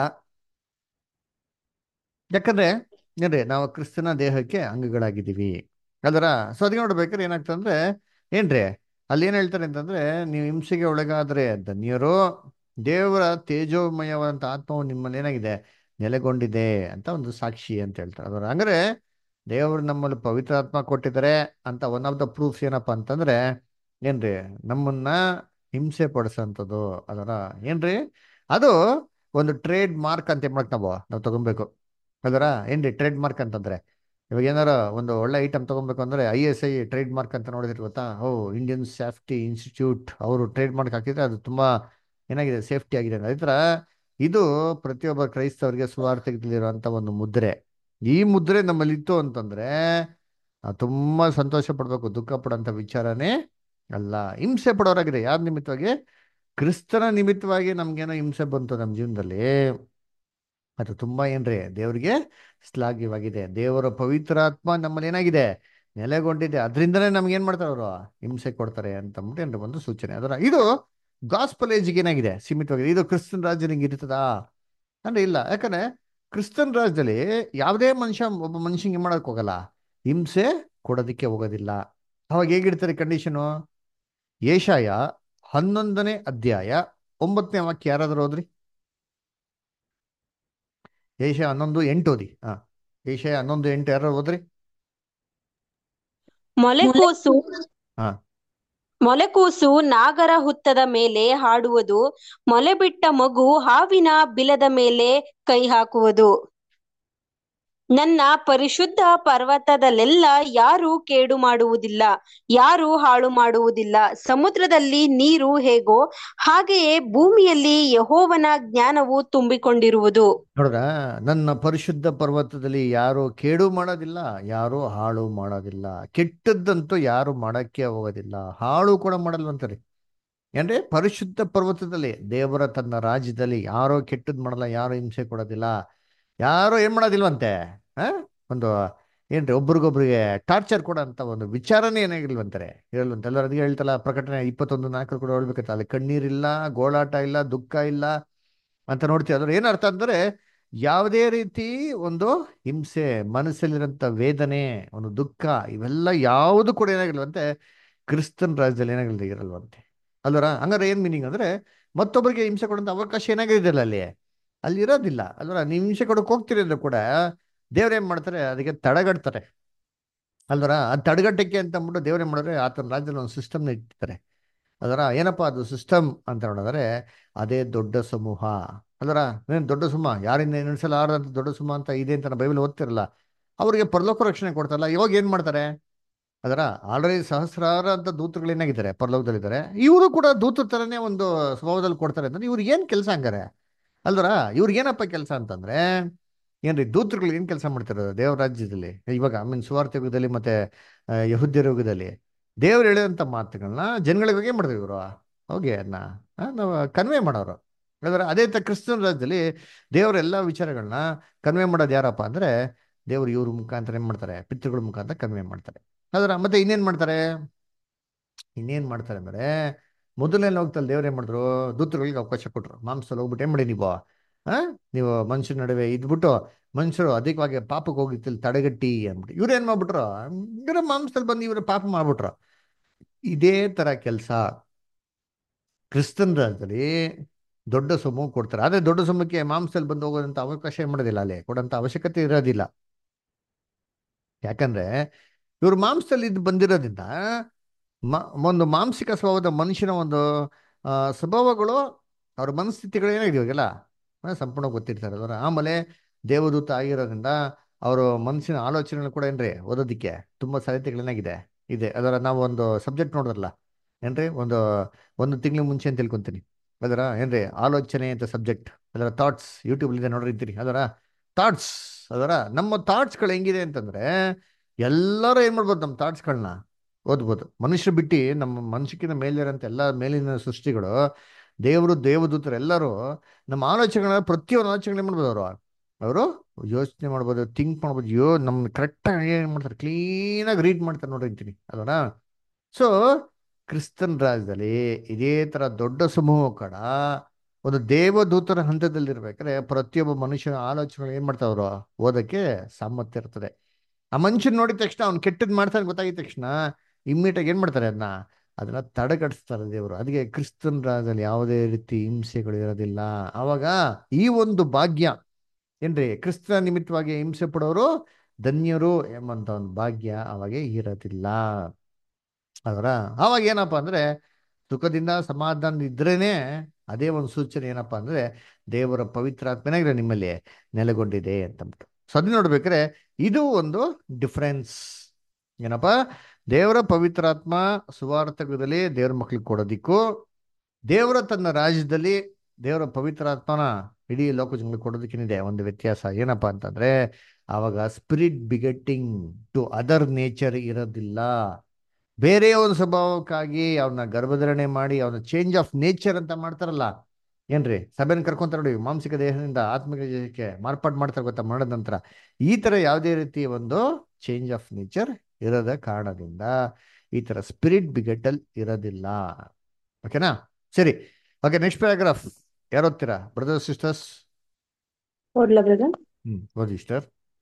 Speaker 1: ಯಾಕಂದ್ರೆ ಏನ್ರಿ ನಾವು ಕ್ರಿಸ್ತನ ದೇಹಕ್ಕೆ ಅಂಗಗಳಾಗಿದ್ದೀವಿ ಅಲ್ವರ. ಸೊ ಅದಕ್ಕೆ ನೋಡ್ಬೇಕಾದ್ರೆ ಏನಾಗ್ತಂದ್ರೆ ಏನ್ರಿ ಅಲ್ಲಿ ಏನ್ ಹೇಳ್ತಾರೆ ಅಂತಂದ್ರೆ, ನೀವು ಹಿಂಸೆಗೆ ಒಳಗಾದ್ರೆ ಧನ್ಯರು, ದೇವರ ತೇಜೋಮಯವಾದಂತ ಆತ್ಮವು ನಿಮ್ಮಲ್ಲಿ ಏನಾಗಿದೆ ನೆಲೆಗೊಂಡಿದೆ ಅಂತ ಒಂದು ಸಾಕ್ಷಿ ಅಂತ ಹೇಳ್ತಾರೆ ಅದರ. ಹಂಗಾರೆ ದೇವರು ನಮ್ಮಲ್ಲಿ ಪವಿತ್ರ ಆತ್ಮ ಕೊಟ್ಟಿದ್ದಾರೆ ಅಂತ ಒನ್ ಆಫ್ ದ ಪ್ರೂಫ್ಸ್ ಏನಪ್ಪಾ ಅಂತಂದ್ರೆ ಏನ್ರಿ ನಮ್ಮನ್ನ ಹಿಂಸೆ ಪಡಿಸೋಂಥದ್ದು ಅದರ. ಏನ್ರಿ ಅದು ಒಂದು ಟ್ರೇಡ್ ಮಾರ್ಕ್ ಅಂತ ಏನ್ ಮಾಡಕ್ ನಾವು ತಗೊಬೇಕು ಅದರ. ಏನ್ರಿ ಟ್ರೇಡ್ ಮಾರ್ಕ್ ಅಂತಂದ್ರೆ, ಇವಾಗ ಏನಾರ ಒಂದು ಒಳ್ಳೆ ಐಟಮ್ ತಗೊಬೇಕು ಅಂದ್ರೆ ISI ಟ್ರೇಡ್ ಮಾರ್ಕ್ ಅಂತ ನೋಡಿದ್ರೆ ಗೊತ್ತಾ, ಇಂಡಿಯನ್ ಸೇಫ್ಟಿ ಇನ್ಸ್ಟಿಟ್ಯೂಟ್ ಅವರು ಟ್ರೇಡ್ ಮಾರ್ಕ್ ಹಾಕಿದ್ರೆ ಅದು ತುಂಬಾ ಏನಾಗಿದೆ, ಸೇಫ್ಟಿ ಆಗಿದೆ. ಅದೇ ಥರ ಇದು ಪ್ರತಿಯೊಬ್ಬ ಕ್ರೈಸ್ತವರಿಗೆ ಸುವಾರ್ತೆಗಿರುವಂತ ಒಂದು ಮುದ್ರೆ. ಈ ಮುದ್ರೆ ನಮ್ಮಲ್ಲಿ ಇತ್ತು ಅಂತಂದ್ರೆ ನಾವು ತುಂಬಾ ಸಂತೋಷ ಪಡ್ಬೇಕು, ದುಃಖ ಪಡೋಂಥ ವಿಚಾರನೇ ಅಲ್ಲ. ಹಿಂಸೆ ಪಡೋರಾಗಿದೆ ಯಾರ ನಿಮಿತ್ತವಾಗಿ? ಕ್ರಿಸ್ತನ ನಿಮಿತ್ತವಾಗಿ ನಮ್ಗೇನೋ ಹಿಂಸೆ ಬಂತು ನಮ್ಮ ಜೀವನದಲ್ಲಿ, ಅದು ತುಂಬಾ ಏನ್ರಿ ದೇವ್ರಿಗೆ ಶ್ಲಾಘ್ಯವಾಗಿದೆ. ದೇವರ ಪವಿತ್ರಾತ್ಮ ನಮ್ಮಲ್ಲಿ ಏನಾಗಿದೆ ನೆಲೆಗೊಂಡಿದೆ, ಅದರಿಂದನೇ ನಮ್ಗೆ ಏನ್ ಮಾಡ್ತಾರೆ ಅವರು ಹಿಂಸೆ ಕೊಡ್ತಾರೆ ಅಂತ ಅಂದ್ಬಿಟ್ಟು ಏನ್ರಿ ಒಂದು ಸೂಚನೆ ಅದರ. ಇದು ಗಾಸ್ಪಲ್ ಏಜ್ಗೆ ಏನಾಗಿದೆ ಸೀಮಿತವಾಗಿದೆ. ಇದು ಕ್ರಿಸ್ತನ್ ರಾಜ್ಯ ನಿಂಗೆ ಇರ್ತದಾ ಅಂದ್ರೆ ಇಲ್ಲ. ಯಾಕಂದ್ರೆ ಕ್ರಿಸ್ತನ್ ರಾಜ್ಯದಲ್ಲಿ ಯಾವುದೇ ಮನುಷ್ಯ ಒಬ್ಬ ಮನುಷ್ಯಂಗೆ ಮಾಡಕ್ ಹೋಗಲ್ಲ, ಹಿಂಸೆ ಕೊಡೋದಿಕ್ಕೆ ಹೋಗೋದಿಲ್ಲ. ಅವಾಗ ಹೇಗಿರ್ತಾರೆ ಕಂಡೀಷನು? ಏಷಾಯ 11ನೇ ಅಧ್ಯಾಯ 9ನೇ ವಾಕ್ಯ ಯಾರಾದ್ರೂ ಹೋದ್ರಿ? ಏಷ್ಯಾ 11:8 ಓದಿ. ಏಷ್ಯಾ 11:8 ಯಾರು ಹೋದ್ರಿ?
Speaker 3: ಮೊಲೆಕೂಸು
Speaker 1: ಹಾ
Speaker 3: ಮೊಲೆಕೂಸು ನಾಗರ ಹುತ್ತದ ಮೇಲೆ ಹಾಡುವುದು, ಮೊಲೆಬಿಟ್ಟ ಮಗು ಹಾವಿನ ಬಿಲದ ಮೇಲೆ ಕೈ ಹಾಕುವುದು. ನನ್ನ ಪರಿಶುದ್ಧ ಪರ್ವತದಲ್ಲೆಲ್ಲ ಯಾರೂ ಕೇಡು ಮಾಡುವುದಿಲ್ಲ, ಯಾರೂ ಹಾಳು ಮಾಡುವುದಿಲ್ಲ. ಸಮುದ್ರದಲ್ಲಿ ನೀರು ಹೇಗೋ ಹಾಗೆಯೇ ಭೂಮಿಯಲ್ಲಿ ಯೆಹೋವನ ಜ್ಞಾನವು ತುಂಬಿಕೊಂಡಿರುವುದು.
Speaker 1: ನೋಡ್ರ, ನನ್ನ ಪರಿಶುದ್ಧ ಪರ್ವತದಲ್ಲಿ ಯಾರು ಕೇಡು ಮಾಡೋದಿಲ್ಲ, ಯಾರು ಹಾಳು ಮಾಡೋದಿಲ್ಲ. ಕೆಟ್ಟದ್ದಂತೂ ಯಾರು ಮಾಡಕ್ಕೆ ಹೋಗೋದಿಲ್ಲ, ಹಾಳು ಕೂಡ ಮಾಡಲ್ವಂತಾರೆ. ಏನ್ರಿ ಪರಿಶುದ್ಧ ಪರ್ವತದಲ್ಲಿ ದೇವರ ತನ್ನ ರಾಜ್ಯದಲ್ಲಿ ಯಾರೋ ಕೆಟ್ಟದ್ ಮಾಡಲ್ಲ, ಯಾರು ಹಿಂಸೆ ಕೊಡೋದಿಲ್ಲ, ಯಾರೋ ಏನ್ ಮಾಡೋದಿಲ್ವಂತೆ. ಆ ಒಂದು ಏನ್ರಿ ಒಬ್ರಿಗೊಬ್ರಿಗೆ ಟಾರ್ಚರ್ ಕೊಡೋ ಅಂತ ಒಂದು ವಿಚಾರನೇ ಏನಾಗಿಲ್ವಂತಾರೆ ಹೇಳುವಂತ. ಎಲ್ಲರೂ ಅದಕ್ಕೆ ಹೇಳ್ತಲ್ಲ, ಪ್ರಕಟಣೆ 21:4 ಕೂಡ ಹೇಳ್ಬೇಕಂತ, ಅಲ್ಲಿ ಕಣ್ಣೀರಿಲ್ಲ, ಗೋಳಾಟ ಇಲ್ಲ, ದುಃಖ ಇಲ್ಲ ಅಂತ ನೋಡ್ತೀವಿ. ಅದ್ರ ಏನರ್ಥ ಅಂದ್ರೆ ಯಾವುದೇ ರೀತಿ ಒಂದು ಹಿಂಸೆ, ಮನಸ್ಸಲ್ಲಿರೋಂಥ ವೇದನೆ, ಒಂದು ದುಃಖ, ಇವೆಲ್ಲ ಯಾವುದು ಕೂಡ ಏನಾಗಿಲ್ವಂತೆ ಕ್ರಿಸ್ತನ್ ರಾಜ್ಯದಲ್ಲಿ ಇರಲ್ವಂತೆ ಅಲ್ವರ. ಹಂಗಾರೆ ಏನ್ ಮೀನಿಂಗ್ ಅಂದ್ರೆ ಮತ್ತೊಬ್ಬರಿಗೆ ಹಿಂಸೆ ಕೊಡೋಂಥ ಅವಕಾಶ ಏನಾಗಿದೆಯಲ್ಲ ಅಲ್ಲಿ ಅಲ್ಲಿ ಇರೋದಿಲ್ಲ ಅಲ್ವರ. ನೀವು ಹಿಂಸೆ ಕೊಡೋಕೆ ಹೋಗ್ತಿರೋದು ಕೂಡ ದೇವ್ರು ಏನ್ ಮಾಡ್ತಾರೆ, ಅದಕ್ಕೆ ತಡೆಗಟ್ತಾರೆ ಅಲ್ವರ. ಅದು ತಡೆಗಟ್ಟಕ್ಕೆ ಅಂತ ಅಂದ್ಬಿಟ್ಟು ದೇವ್ರು ಏನ್ ಮಾಡಿದ್ರೆ ಆತನ ರಾಜ್ಯದಲ್ಲಿ ಒಂದು ಸಿಸ್ಟಮ್ನ ಇಟ್ಟಿರ್ತಾರೆ ಅದರ. ಏನಪ್ಪಾ ಅದು ಸಿಸ್ಟಮ್ ಅಂತ ನೋಡಿದ್ರೆ ಅದೇ ದೊಡ್ಡ ಸಮೂಹ ಅದರ. ಏನ್ ದೊಡ್ಡ ಸಮೂಹ, ಯಾರಿಂದ ಎಣಿಸಲಾರದಂತ ದೊಡ್ಡ ಸಮೂಹ ಅಂತ ಇದೆ ಅಂತ ನಾವು ಬೈಬಲ್ ಓದ್ತಿರಲ್ಲ, ಅವ್ರಿಗೆ ಪರಲೋಕ ರಕ್ಷಣೆ ಕೊಡ್ತಾರಲ್ಲ. ಇವಾಗ ಏನ್ ಮಾಡ್ತಾರೆ ಅದರ, ಆಲ್ರೆಡಿ ಸಹಸ್ರಾರ ಅಂತ ದೂತರುಗಳು ಏನಾಗಿದ್ದಾರೆ ಪರಲೋಕದಲ್ಲಿದ್ದಾರೆ, ಇವರು ಕೂಡ ದೂತರ ತರನೇ ಒಂದು ಸ್ವಭಾವದಲ್ಲಿ ಕೊಡ್ತಾರೆ ಅಂತಂದ್ರೆ ಇವ್ರಿಗೆ ಏನ್ ಕೆಲಸ ಹಂಗಾರೆ ಅಲ್ವರ. ಇವ್ರಿಗೆ ಏನಪ್ಪ ಕೆಲಸ ಅಂತಂದ್ರೆ ಏನ್ರಿ, ದೂತರುಗಳು ಏನ್ ಕೆಲಸ ಮಾಡ್ತಿರೋದು ದೇವ್ರ ರಾಜ್ಯದಲ್ಲಿ ಇವಾಗ ಸುವಾರ್ಥ ಯುಗದಲ್ಲಿ ಮತ್ತೆ ಯಹುದ್ಯರ ಯುಗದಲ್ಲಿ ದೇವ್ರು ಹೇಳಿದಂಥ ಮಾತುಗಳನ್ನ ಜನಗಳಿಗೆ ಏನ್ ಮಾಡಿದ್ರು ಇವರು ಹೋಗಿ ಅದನ್ನ ನಾವು ಕನ್ವೆ ಮಾಡೋರು ಅಂದ್ರೆ. ಅದೇ ಕ್ರಿಸ್ತನ ರಾಜ್ಯದಲ್ಲಿ ದೇವರ ಎಲ್ಲ ವಿಚಾರಗಳನ್ನ ಕನ್ವೆ ಮಾಡೋದು ಯಾರಪ್ಪ ಅಂದ್ರೆ ದೇವ್ರು ಇವ್ರ ಮುಖಾಂತರ ಏನ್ ಮಾಡ್ತಾರೆ, ಪಿತೃಗಳ ಮುಖಾಂತರ ಕನ್ವೆ ಮಾಡ್ತಾರೆ ಅದರ. ಮತ್ತೆ ಇನ್ನೇನ್ ಮಾಡ್ತಾರೆ ಅಂದ್ರೆ ಮೊದಲನೇ ಹೋಗ್ತಲ್ಲಿ ದೇವ್ರು ಏನ್ ಮಾಡಿದ್ರು, ದೂತರುಗಳಿಗೆ ಅವಕಾಶ ಕೊಟ್ರು. ಮಾಂಸದಲ್ಲಿ ಹೋಗ್ಬಿಟ್ಟು ಏನ್ ಮಾಡಿ ನೀವು ನೀವು ಮನುಷ್ಯರ ನಡುವೆ ಇದ್ಬಿಟ್ಟು ಮನುಷ್ಯರು ಅಧಿಕವಾಗಿ ಪಾಪಕ್ಕೆ ಹೋಗಿತ್ತಿಲ್ಲ ತಡೆಗಟ್ಟಿ ಅಂದ್ಬಿಟ್ಟು ಇವ್ರು ಏನ್ ಮಾಡ್ಬಿಟ್ರು, ಇವರ ಮಾಂಸದಲ್ಲಿ ಬಂದು ಇವ್ರ ಪಾಪ ಮಾಡ್ಬಿಟ್ರು. ಇದೇ ತರ ಕೆಲಸ ಕ್ರಿಸ್ತನ್ ರಾಜ್ಯದಲ್ಲಿ ದೊಡ್ಡ ಸಮೂಹ ಕೊಡ್ತಾರೆ. ಆದ್ರೆ ದೊಡ್ಡ ಸಮೂಹಕ್ಕೆ ಮಾಂಸದಲ್ಲಿ ಬಂದು ಹೋಗೋದಂತ ಅವಕಾಶ ಏನ್ ಮಾಡೋದಿಲ್ಲ, ಅಲ್ಲಿ ಕೊಡೋಂತ ಅವಶ್ಯಕತೆ ಇರೋದಿಲ್ಲ. ಯಾಕಂದ್ರೆ ಇವ್ರು ಮಾಂಸದಲ್ಲಿ ಇದ್ದು ಬಂದಿರೋದ್ರಿಂದ ಒಂದು ಮಾಂಸಿಕ ಸ್ವಭಾವದ ಮನುಷ್ಯನ ಒಂದು ಸ್ವಭಾವಗಳು, ಅವ್ರ ಮನಸ್ಥಿತಿಗಳು ಏನಾಗಿದೆ ಇವಾಗೆಲ್ಲ ಸಂಪೂರ್ಣ ಗೊತ್ತಿರ್ತಾರೆ ಅದರ. ಆಮೇಲೆ ದೇವದೂತ ಆಗಿರೋದ್ರಿಂದ ಅವರು ಮನುಷ್ಯನ ಆಲೋಚನೆಗಳು ಕೂಡ ಏನ್ರಿ ಓದೋದಿಕ್ಕೆ ತುಂಬಾ ಸಾಧ್ಯತೆಗಳೇನಾಗಿದೆ ಇದೆ ಅದರ. ನಾವು ಒಂದು ಸಬ್ಜೆಕ್ಟ್ ನೋಡಿದ್ರಲ್ಲ ಏನ್ರಿ, ಒಂದು ತಿಂಗಳ ಮುಂಚೆ ಅಂತ ತಿಳ್ಕೊಂತೀನಿ ಅದರ. ಏನ್ರಿ ಆಲೋಚನೆ ಅಂತ ಸಬ್ಜೆಕ್ಟ್ ಅದರ, ಥಾಟ್ಸ್ ಯೂಟ್ಯೂಬ್ ಇದೆ ನೋಡಿರ್ತೀರಿ ಅದರ. ಥಾಟ್ಸ್ ಅದರ, ನಮ್ಮ ಥಾಟ್ಸ್ಗಳು ಹೆಂಗಿದೆ ಅಂತಂದ್ರೆ ಎಲ್ಲರೂ ಏನ್ ಮಾಡ್ಬೋದು, ನಮ್ಮ ಥಾಟ್ಸ್ಗಳನ್ನ ಓದ್ಬೋದು. ಮನುಷ್ಯರು ಬಿಟ್ಟು ನಮ್ಮ ಮನುಷ್ಯಕ್ಕಿಂತ ಮೇಲಿರೋಂಥ ಎಲ್ಲ ಮೇಲಿನ ಸೃಷ್ಟಿಗಳು, ದೇವರು ದೇವದೂತರು ಎಲ್ಲರೂ ನಮ್ಮ ಆಲೋಚನೆಗಳನ್ನ, ಪ್ರತಿಯೊಂದು ಆಲೋಚನೆಗಳು ಏನ್ ಮಾಡ್ಬೋದು ಅವರು ಯೋಚನೆ ಮಾಡ್ಬೋದು, ಥಿಂಕ್ ಮಾಡ್ಬೋದು. ನಮ್ಮ ಕರೆಕ್ಟಾಗಿ ಏನು ಮಾಡ್ತಾರೆ, ಕ್ಲೀನಾಗಿ ರೀಡ್ ಮಾಡ್ತಾರೆ ನೋಡ್ರಿ ಅಂತೀನಿ ಅಲ್ವನಾ. ಸೊ ಕ್ರಿಸ್ತನ್ ರಾಜ್ಯದಲ್ಲಿ ಇದೇ ತರ ದೊಡ್ಡ ಸಮೂಹ ಕೂಡ ಒಂದು ದೇವದೂತರ ಹಂತದಲ್ಲಿರ್ಬೇಕಾದ್ರೆ ಪ್ರತಿಯೊಬ್ಬ ಮನುಷ್ಯನ ಆಲೋಚನೆಗಳು ಏನ್ ಮಾಡ್ತಾವ್ರು ಓದಕ್ಕೆ ಸಾಮರ್ಥ್ಯ ಇರ್ತದೆ. ಆ ಮನುಷ್ಯನ್ ನೋಡಿದ ತಕ್ಷಣ ಅವ್ನು ಕೆಟ್ಟದ್ ಮಾಡ್ತಾನೆ ಗೊತ್ತಾಗಿದ ತಕ್ಷಣ ಇಮ್ಮಿಡಿಯೇಟ್ ಏನ್ ಮಾಡ್ತಾರೆ, ಅದನ್ನ ತಡೆಗಟ್ಟಿಸ್ತಾರೆ ದೇವರು. ಅದಕ್ಕೆ ಕ್ರಿಸ್ತನ್ ರಾಜ್ಯದಲ್ಲಿ ಯಾವುದೇ ರೀತಿ ಹಿಂಸೆಗಳು ಇರೋದಿಲ್ಲ. ಅವಾಗ ಈ ಒಂದು ಭಾಗ್ಯ ಏನ್ರಿ, ಕ್ರಿಸ್ತ ನಿಮಿತ್ತವಾಗಿ ಹಿಂಸೆ ಪಡೋರು ಧನ್ಯರು ಎಂಬಂತ ಒಂದು ಭಾಗ್ಯ ಅವಾಗೆ ಇರೋದಿಲ್ಲ. ಅದರ ಅವಾಗ ಏನಪ್ಪಾ ಅಂದ್ರೆ ಸುಖದಿಂದ ಸಮಾಧಾನ ಇದ್ರೇನೆ ಅದೇ ಒಂದು ಸೂಚನೆ ಏನಪ್ಪಾ ಅಂದ್ರೆ ದೇವರ ಪವಿತ್ರಾತ್ಮನಾಗಿರೋ ನಿಮ್ಮಲ್ಲಿ ನೆಲೆಗೊಂಡಿದೆ ಅಂತಂದ್ಬಿಟ್ಟು. ಸೊ ಅದನ್ನ ನೋಡ್ಬೇಕಾದ್ರೆ ಇದು ಒಂದು ಡಿಫ್ರೆನ್ಸ್ ಏನಪ್ಪಾ, ದೇವರ ಪವಿತ್ರಾತ್ಮ ಸುವಾರ್ಥಕದಲ್ಲಿ ದೇವ್ರ ಮಕ್ಳಿಗೆ ಕೊಡೋದಿಕ್ಕೂ, ದೇವರ ತನ್ನ ರಾಜ್ಯದಲ್ಲಿ ದೇವರ ಪವಿತ್ರಾತ್ಮನ ಇಡೀ ಲೋಕ ಜನಗಳಿಗೆ ಕೊಡೋದಕ್ಕೇನಿದೆ ಒಂದು ವ್ಯತ್ಯಾಸ. ಏನಪ್ಪಾ ಅಂತಂದ್ರೆ ಆವಾಗ spirit begetting to other nature ಇರೋದಿಲ್ಲ. ಬೇರೆ ಒಂದು ಸ್ವಭಾವಕ್ಕಾಗಿ ಅವನ್ನ ಗರ್ಭಧಾರಣೆ ಮಾಡಿ ಅವನ ಚೇಂಜ್ ಆಫ್ ನೇಚರ್ ಅಂತ ಮಾಡ್ತಾರಲ್ಲ ಏನ್ರಿ, ಸಭೆನ ಕರ್ಕೊಂತಾರ ನೋಡಿ, ಮಾನಸಿಕ ದೇಹದಿಂದ ಆತ್ಮಿಕ ದೇಹಕ್ಕೆ ಮಾರ್ಪಾಡು ಮಾಡ್ತಾರೆ ಗೊತ್ತಾ ಮರಣದ ನಂತರ. ಈ ತರ ಯಾವುದೇ ರೀತಿ ಒಂದು ಚೇಂಜ್ ಆಫ್ ನೇಚರ್ ಇರೋದ ಕಾರಣದಿಂದ ಈ ತರ ಸ್ಪಿರಿಟ್ ಬಿಗೆಟಲ್ ಇರೋದಿಲ್ಲ. ಓಕೆನಾ, ಸರಿ. ಓಕೆ, ನೆಕ್ಸ್ಟ್ ಪ್ಯಾರಾಗ್ರಾಫ್ ಯಾರು ಓದ್ತೀರಾ ಬ್ರದರ್ ಸಿಸ್ಟರ್ಸ್?
Speaker 4: ಓದ್ಲಾ ಬ್ರದರ್?
Speaker 1: ಓದಿ ಸಿಸ್ಟರ್.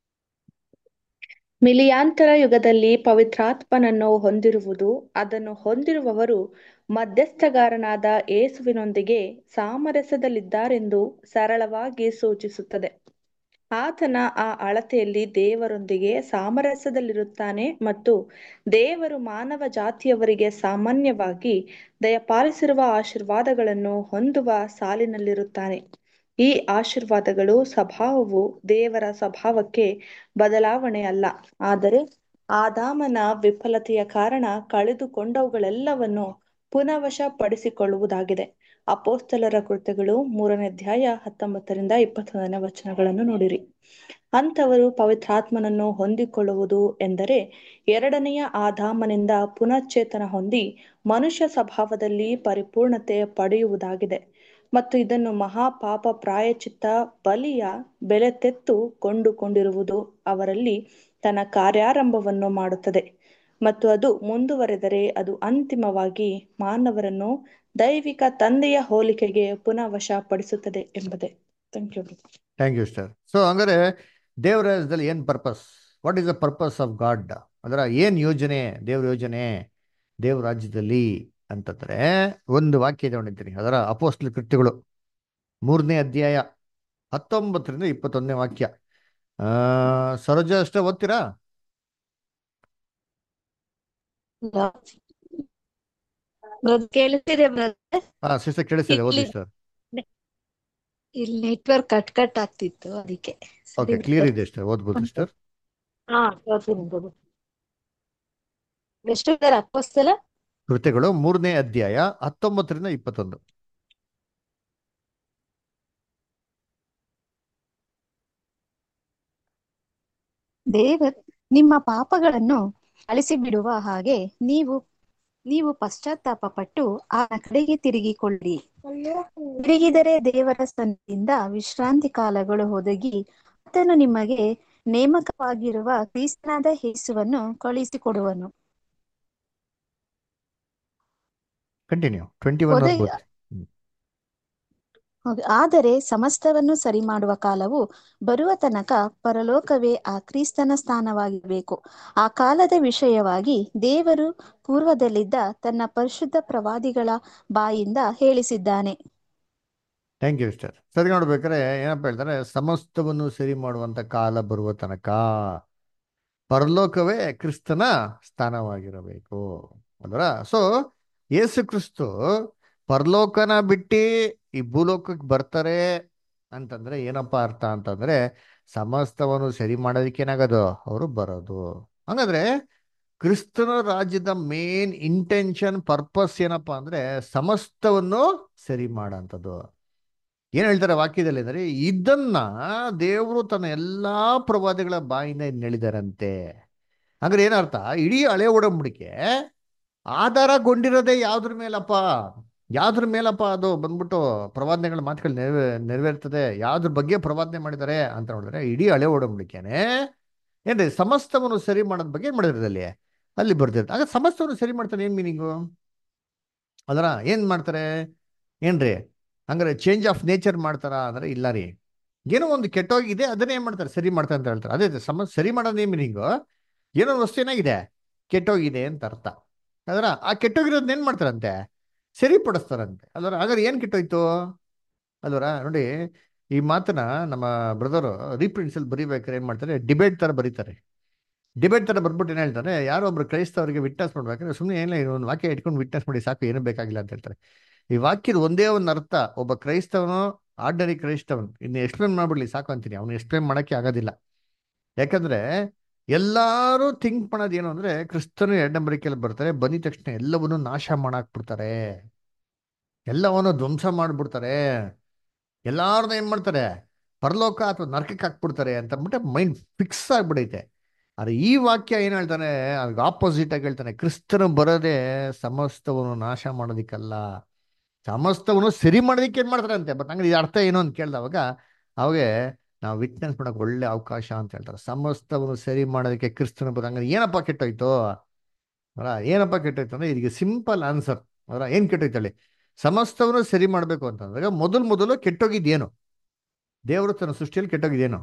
Speaker 4: ಮಿಲಿಯಾಂತರ ಯುಗದಲ್ಲಿ ಪವಿತ್ರಾತ್ಮನನ್ನು ಹೊಂದಿರುವುದು, ಅದನ್ನು ಹೊಂದಿರುವವರು ಮಧ್ಯಸ್ಥಗಾರನಾದ ಯೇಸುವಿನೊಂದಿಗೆ ಸಾಮರಸ್ಯದಲ್ಲಿದ್ದಾರೆಂದು ಸರಳವಾಗಿ ಸೂಚಿಸುತ್ತದೆ. ಆತನ ಆ ಅಳತೆಯಲ್ಲಿ ದೇವರೊಂದಿಗೆ ಸಾಮರಸ್ಯದಲ್ಲಿರುತ್ತಾನೆ ಮತ್ತು ದೇವರು ಮಾನವ ಜಾತಿಯವರಿಗೆ ಸಾಮಾನ್ಯವಾಗಿ ದಯಪಾಲಿಸಿರುವ ಆಶೀರ್ವಾದಗಳನ್ನು ಹೊಂದುವ ಸಾಲಿನಲ್ಲಿರುತ್ತಾನೆ. ಈ ಆಶೀರ್ವಾದಗಳು ಸ್ವಭಾವವು ದೇವರ ಸ್ವಭಾವಕ್ಕೆ ಬದಲಾವಣೆ ಅಲ್ಲ, ಆದರೆ ಆದಾಮನ ವಿಫಲತೆಯ ಕಾರಣ ಕಳೆದುಕೊಂಡವುಗಳೆಲ್ಲವನ್ನು ಪುನಃವಶಪಡಿಸಿಕೊಳ್ಳುವುದಾಗಿದೆ. ಅಪೊಸ್ತಲರ ಕೃತ್ಯಗಳು 3ನೇ ಅಧ್ಯಾಯ 19-21 ವಚನಗಳನ್ನು ನೋಡಿರಿ. ಅಂಥವರು ಪವಿತ್ರಾತ್ಮನನ್ನು ಹೊಂದಿಕೊಳ್ಳುವುದು ಎಂದರೆ ಎರಡನೆಯ ಆದಾಮನಿಂದ ಪುನಶ್ಚೇತನ ಹೊಂದಿ ಮನುಷ್ಯ ಸ್ವಭಾವದಲ್ಲಿ ಪರಿಪೂರ್ಣತೆ ಪಡೆಯುವುದಾಗಿದೆ. ಮತ್ತು ಇದನ್ನು ಮಹಾಪಾಪ ಪ್ರಾಯಶ್ಚಿತ್ತ ಬಲಿಯ ಬೆಲೆ ತೆತ್ತು ಕೊಂಡುಕೊಂಡಿರುವುದು ಅವರಲ್ಲಿ ತನ್ನ ಕಾರ್ಯಾರಂಭವನ್ನು ಮಾಡುತ್ತದೆ. ಮತ್ತು ಅದು ಮುಂದುವರೆದರೆ ಅದು ಅಂತಿಮವಾಗಿ ಮಾನವರನ್ನು ದೈವಿಕ ತಂದೆಯ ಹೋಲಿಕೆಗೆ ಪುನಃ ವಶಪಡಿಸುತ್ತದೆ ಎಂಬುದೇ. Thank you.
Speaker 1: Thank you sir. So ಹಂಗಾರೆ ದೇವರ ರಾಜ್ಯದಲ್ಲಿ ಏನ್ purpose, what is the purpose of God? ಅದರ ಏನ್ ಯೋಜನೆ, ದೇವ್ರ ಯೋಜನೆ ದೇವ್ರ ರಾಜ್ಯದಲ್ಲಿ ಅಂತಂದ್ರೆ ಒಂದು ವಾಕ್ಯ ತಗೊಂಡಿದ್ದೀನಿ. ಅದರ ಅಪೊಸ್ತಲ ಕೃತ್ಯಗಳು 3ನೇ ಅಧ್ಯಾಯ 19-21 ವಾಕ್ಯ. ಸರೋಜ ಅಷ್ಟೇ ಓದ್ತೀರಾ?
Speaker 5: ಕೇಳಿಸ್ತಿದೆ ಬ್ರದರ್?
Speaker 1: ಸಿಸ್ಟರ್ ಕೇಳಿಸ್ತಿದೆ, ಓದಿ ಸರ್.
Speaker 5: ಇಲ್ಲಿ ನೆಟ್ವರ್ಕ್ ಕಟ್ ಆಗ್ತಿತ್ತು ಅದಕ್ಕೆ.
Speaker 1: ಓಕೆ, ಕ್ಲಿಯರ್ ಇದೆ ಸರ್, ಓದ್ಬೋದು ಸಿಸ್ಟರ್.
Speaker 5: ಹಾ, ಓದ್ತೀನಿ. ಎಷ್ಟು ಅಪೊಸ್ತಲ
Speaker 1: ಕೃತ್ಯಗಳು 3ನೇ ಅಧ್ಯಾಯ 19-21.
Speaker 6: ದೇವರು ನಿಮ್ಮ ಪಾಪಗಳನ್ನು ಅಳಿಸಿಬಿಡುವ ಹಾಗೆ ನೀವು ಪಶ್ಚಾತ್ತಾಪ ಪಟ್ಟು ಆತನ ಕಡೆಗೆ ತಿರುಗಿಕೊಳ್ಳಿ. ತಿರುಗಿದರೆ ದೇವರ ಸನ್ನಿಧಿಯಿಂದ ವಿಶ್ರಾಂತಿ ಕಾಲಗಳು ಒದಗಿ ಆತನು ನಿಮಗೆ ನೇಮಕವಾಗಿರುವ ಕ್ರಿಸ್ತನಾದ ಯೇಸುವನ್ನು ಕಳುಹಿಸಿಕೊಡುವನು.
Speaker 1: ಕಂಟಿನ್ಯೂ 21.
Speaker 6: ಆದರೆ ಸಮಸ್ತವನ್ನು ಸರಿ ಮಾಡುವ ಕಾಲವು ಬರುವ ತನಕ ಪರಲೋಕವೇ ಆ ಕ್ರಿಸ್ತನ ಸ್ಥಾನವಾಗಿರಬೇಕು. ಆ ಕಾಲದ ವಿಷಯವಾಗಿ ದೇವರು ಪೂರ್ವದಲ್ಲಿದ್ದ ತನ್ನ ಪರಿಶುದ್ಧ ಪ್ರವಾದಿಗಳ ಬಾಯಿಂದ ಹೇಳಿಸಿದ್ದಾನೆ.
Speaker 1: Thank you sister. ಸರಿ, ನೋಡ್ಬೇಕಾದ್ರೆ ಏನಪ್ಪ ಹೇಳ್ತಾರೆ, ಸಮಸ್ತವನ್ನು ಸರಿ ಮಾಡುವಂತ ಕಾಲ ಬರುವ ತನಕ ಪರಲೋಕವೇ ಕ್ರಿಸ್ತನ ಸ್ಥಾನವಾಗಿರಬೇಕು ಅಲ್ರ. ಸೊ ಯೇಸು ಕ್ರಿಸ್ತು ಪರಲೋಕನ ಬಿಟ್ಟು ಈ ಭೂಲೋಕಕ್ಕೆ ಬರ್ತಾರೆ ಅಂತಂದ್ರೆ ಏನಪ್ಪಾ ಅರ್ಥ ಅಂತಂದ್ರೆ ಸಮಸ್ತವನ್ನು ಸರಿ ಮಾಡೋದಕ್ಕೆ ಏನಾಗೋದು, ಅವರು ಬರೋದು. ಹಂಗಂದ್ರೆ ಕ್ರಿಸ್ತನ ರಾಜ್ಯದ ಮೇನ್ ಇಂಟೆನ್ಷನ್ ಪರ್ಪಸ್ ಏನಪ್ಪಾ ಅಂದ್ರೆ ಸಮಸ್ತವನ್ನು ಸರಿ ಮಾಡೋಂಥದ್ದು. ಏನ್ ಹೇಳ್ತಾರೆ ವಾಕ್ಯದಲ್ಲಿ ಅಂದ್ರೆ ಇದನ್ನ ದೇವರು ತನ್ನ ಎಲ್ಲಾ ಪ್ರವಾದಿಗಳ ಬಾಯಿಂದ ಹೇಳಿದಾರಂತೆ. ಹಂಗಾರೆ ಏನರ್ಥ, ಇಡೀ ಹಳೆ ಒಡಂಬಡಿಕೆ ಆಧಾರಗೊಂಡಿರೋದೇ ಯಾವ್ದ್ರ ಮೇಲಪ್ಪ? ಯಾವ್ದ್ರ ಮೇಲಪ್ಪ ಅದು ಬಂದ್ಬಿಟ್ಟು ಪ್ರವಾದನೆಗಳ ಮಾತುಗಳು ನೆರವೇರ್ತದೆ? ಯಾವ್ದ್ರ ಬಗ್ಗೆ ಪ್ರವಾದನೆ ಮಾಡಿದ್ದಾರೆ ಅಂತ ನೋಡಿದ್ರೆ ಇಡೀ ಹಳೆ ಒಡಂಬಡಿಕೆನೆ ಏನ್ರಿ ಸಮಸ್ತವನ್ನು ಸರಿ ಮಾಡೋದ್ ಬಗ್ಗೆ ಏನ್ ಮಾಡಿದ್ರೆ ಅಲ್ಲಿ ಬರ್ತಿರುತ್ತೆ. ಆಗ ಸಮಸ್ತವನ್ನು ಸರಿ ಮಾಡ್ತಾರೆ ಏನ್ ಮೀನಿಂಗು? ಅದರ ಏನ್ ಮಾಡ್ತಾರೆ ಏನ್ರಿ? ಹಂಗಾರೆ ಚೇಂಜ್ ಆಫ್ ನೇಚರ್ ಮಾಡ್ತಾರ ಅಂದ್ರೆ ಇಲ್ಲ ರೀ. ಏನೋ ಒಂದು ಕೆಟ್ಟೋಗಿದೆ ಅದನ್ನೇ ಏನ್ ಮಾಡ್ತಾರೆ, ಸರಿ ಮಾಡ್ತಾರೆ ಅಂತ ಹೇಳ್ತಾರೆ. ಅದೇ ಸರಿ ಮಾಡೋದೇ ಮೀನಿಂಗು. ಏನೋ ಒಂದು ವಸ್ತು ಏನಾಗಿದೆ, ಕೆಟ್ಟೋಗಿದೆ ಅಂತ ಅರ್ಥ. ಅದರ ಆ ಕೆಟ್ಟೋಗಿರೋದನ್ನ ಏನ್ ಮಾಡ್ತಾರಂತೆ, ಸರಿಪಡಿಸ್ತಾರಂತೆ. ಅಲ್ವರ ಹಾಗಾದ್ರೆ ಏನ್ ಕೆಟ್ಟೋಯ್ತು ಅಲ್ವರ? ನೋಡಿ, ಈ ಮಾತನ್ನ ನಮ್ಮ ಬ್ರದರು ರೀಪ್ರಿನ್ಸ್ ಅಲ್ಲಿ ಬರಿಬೇಕಾದ್ರೆ ಏನ್ ಮಾಡ್ತಾರೆ, ಡಿಬೇಟ್ ತರ ಬರೀತಾರೆ. ಡಿಬೇಟ್ ತರ ಬರ್ಬಿಟ್ಟು ಏನ್ ಹೇಳ್ತಾರೆ, ಯಾರೋ ಒಬ್ರು ಕ್ರೈಸ್ತವರಿಗೆ ವಿಟ್ನೆಸ್ ಮಾಡ್ಬೇಕಾದ್ರೆ ಸುಮ್ಮನೆ ಏನಿಲ್ಲ, ಒಂದು ವಾಕ್ಯ ಇಟ್ಕೊಂಡು ವಿಟ್ನೆಸ್ ಮಾಡಿ ಸಾಕು, ಏನೂ ಬೇಕಾಗಿಲ್ಲ ಅಂತ ಹೇಳ್ತಾರೆ. ಈ ವಾಕ್ಯದ ಒಂದೇ ಒಂದು ಅರ್ಥ, ಒಬ್ಬ ಕ್ರೈಸ್ತವನು, ಆರ್ಡಿನರಿ ಕ್ರೈಸ್ತವನು ಇನ್ನು ಎಕ್ಸ್ಪ್ಲೇನ್ ಮಾಡ್ಬಿಡ್ಲಿ ಸಾಕು ಅಂತೀನಿ, ಅವ್ನು ಎಕ್ಸ್ಪ್ಲೇನ್ ಮಾಡಕ್ಕೆ ಆಗೋದಿಲ್ಲ. ಯಾಕಂದ್ರೆ ಎಲ್ಲಾರು ಥಿಂಕ್ ಮಾಡೋದು ಏನು ಅಂದ್ರೆ, ಕ್ರಿಸ್ತನು ಎರಡಂಬರಿಕೆಯಲ್ಲಿ ಬರ್ತಾರೆ, ಬಂದಿದ ತಕ್ಷಣ ಎಲ್ಲವನ್ನೂ ನಾಶ ಮಾಡಾಕ್ಬಿಡ್ತಾರೆ, ಎಲ್ಲವನ್ನು ಧ್ವಂಸ ಮಾಡ್ಬಿಡ್ತಾರೆ, ಎಲ್ಲಾರನ್ನ ಏನ್ ಮಾಡ್ತಾರೆ, ಪರಲೋಕ ಅಥವಾ ನರಕಕ್ಕೆ ಹಾಕ್ಬಿಡ್ತಾರೆ ಅಂತ ಅಂದ್ಬಿಟ್ಟು ಮೈಂಡ್ ಫಿಕ್ಸ್ ಆಗ್ಬಿಡೈತೆ. ಆದ್ರೆ ಈ ವಾಕ್ಯ ಏನ್ ಹೇಳ್ತಾನೆ, ಅದಕ್ಕೆ ಆಪೋಸಿಟ್ ಆಗಿ ಹೇಳ್ತಾನೆ, ಕ್ರಿಸ್ತನು ಬರೋದೇ ಸಮಸ್ತವನ್ನು ನಾಶ ಮಾಡೋದಿಕ್ಕಲ್ಲ, ಸಮಸ್ತವನ್ನು ಸರಿ ಮಾಡೋದಿಕ್ಕೆ ಏನ್ ಮಾಡ್ತಾರೆ ಅಂತೆ. ಬಟ್ ಹಂಗೆ ಇದು ಅರ್ಥ ಏನು ಅಂತ ಕೇಳ್ದವಾಗ ಅವಾಗೆ ನಾವು ವಿಟ್ನೆಸ್ ಮಾಡೋಕೆ ಒಳ್ಳೆ ಅವಕಾಶ ಅಂತ ಹೇಳ್ತಾರೆ. ಸಮಸ್ತವನ್ನು ಸರಿ ಮಾಡೋದಕ್ಕೆ ಕ್ರಿಸ್ತನ ಬರೋ, ಹಂಗಾರೆ ಏನಪ್ಪ ಕೆಟ್ಟೋಯ್ತು ಅಲ್ಲ? ಏನಪ್ಪ ಕೆಟ್ಟೋಯ್ತು ಅಂದ್ರೆ ಇದಕ್ಕೆ ಸಿಂಪಲ್ ಆನ್ಸರ್ ಅದರ. ಏನ್ ಕೆಟ್ಟೋಯ್ತಲ್ಲಿ? ಸಮಸ್ತವನ್ನು ಸರಿ ಮಾಡ್ಬೇಕು ಅಂತಂದಾಗ ಮೊದಲು ಕೆಟ್ಟೋಗಿದ್ದೇನು? ದೇವರು ತನ್ನ ಸೃಷ್ಟಿಯಲ್ಲಿ ಕೆಟ್ಟೋಗಿದ್ದೇನು?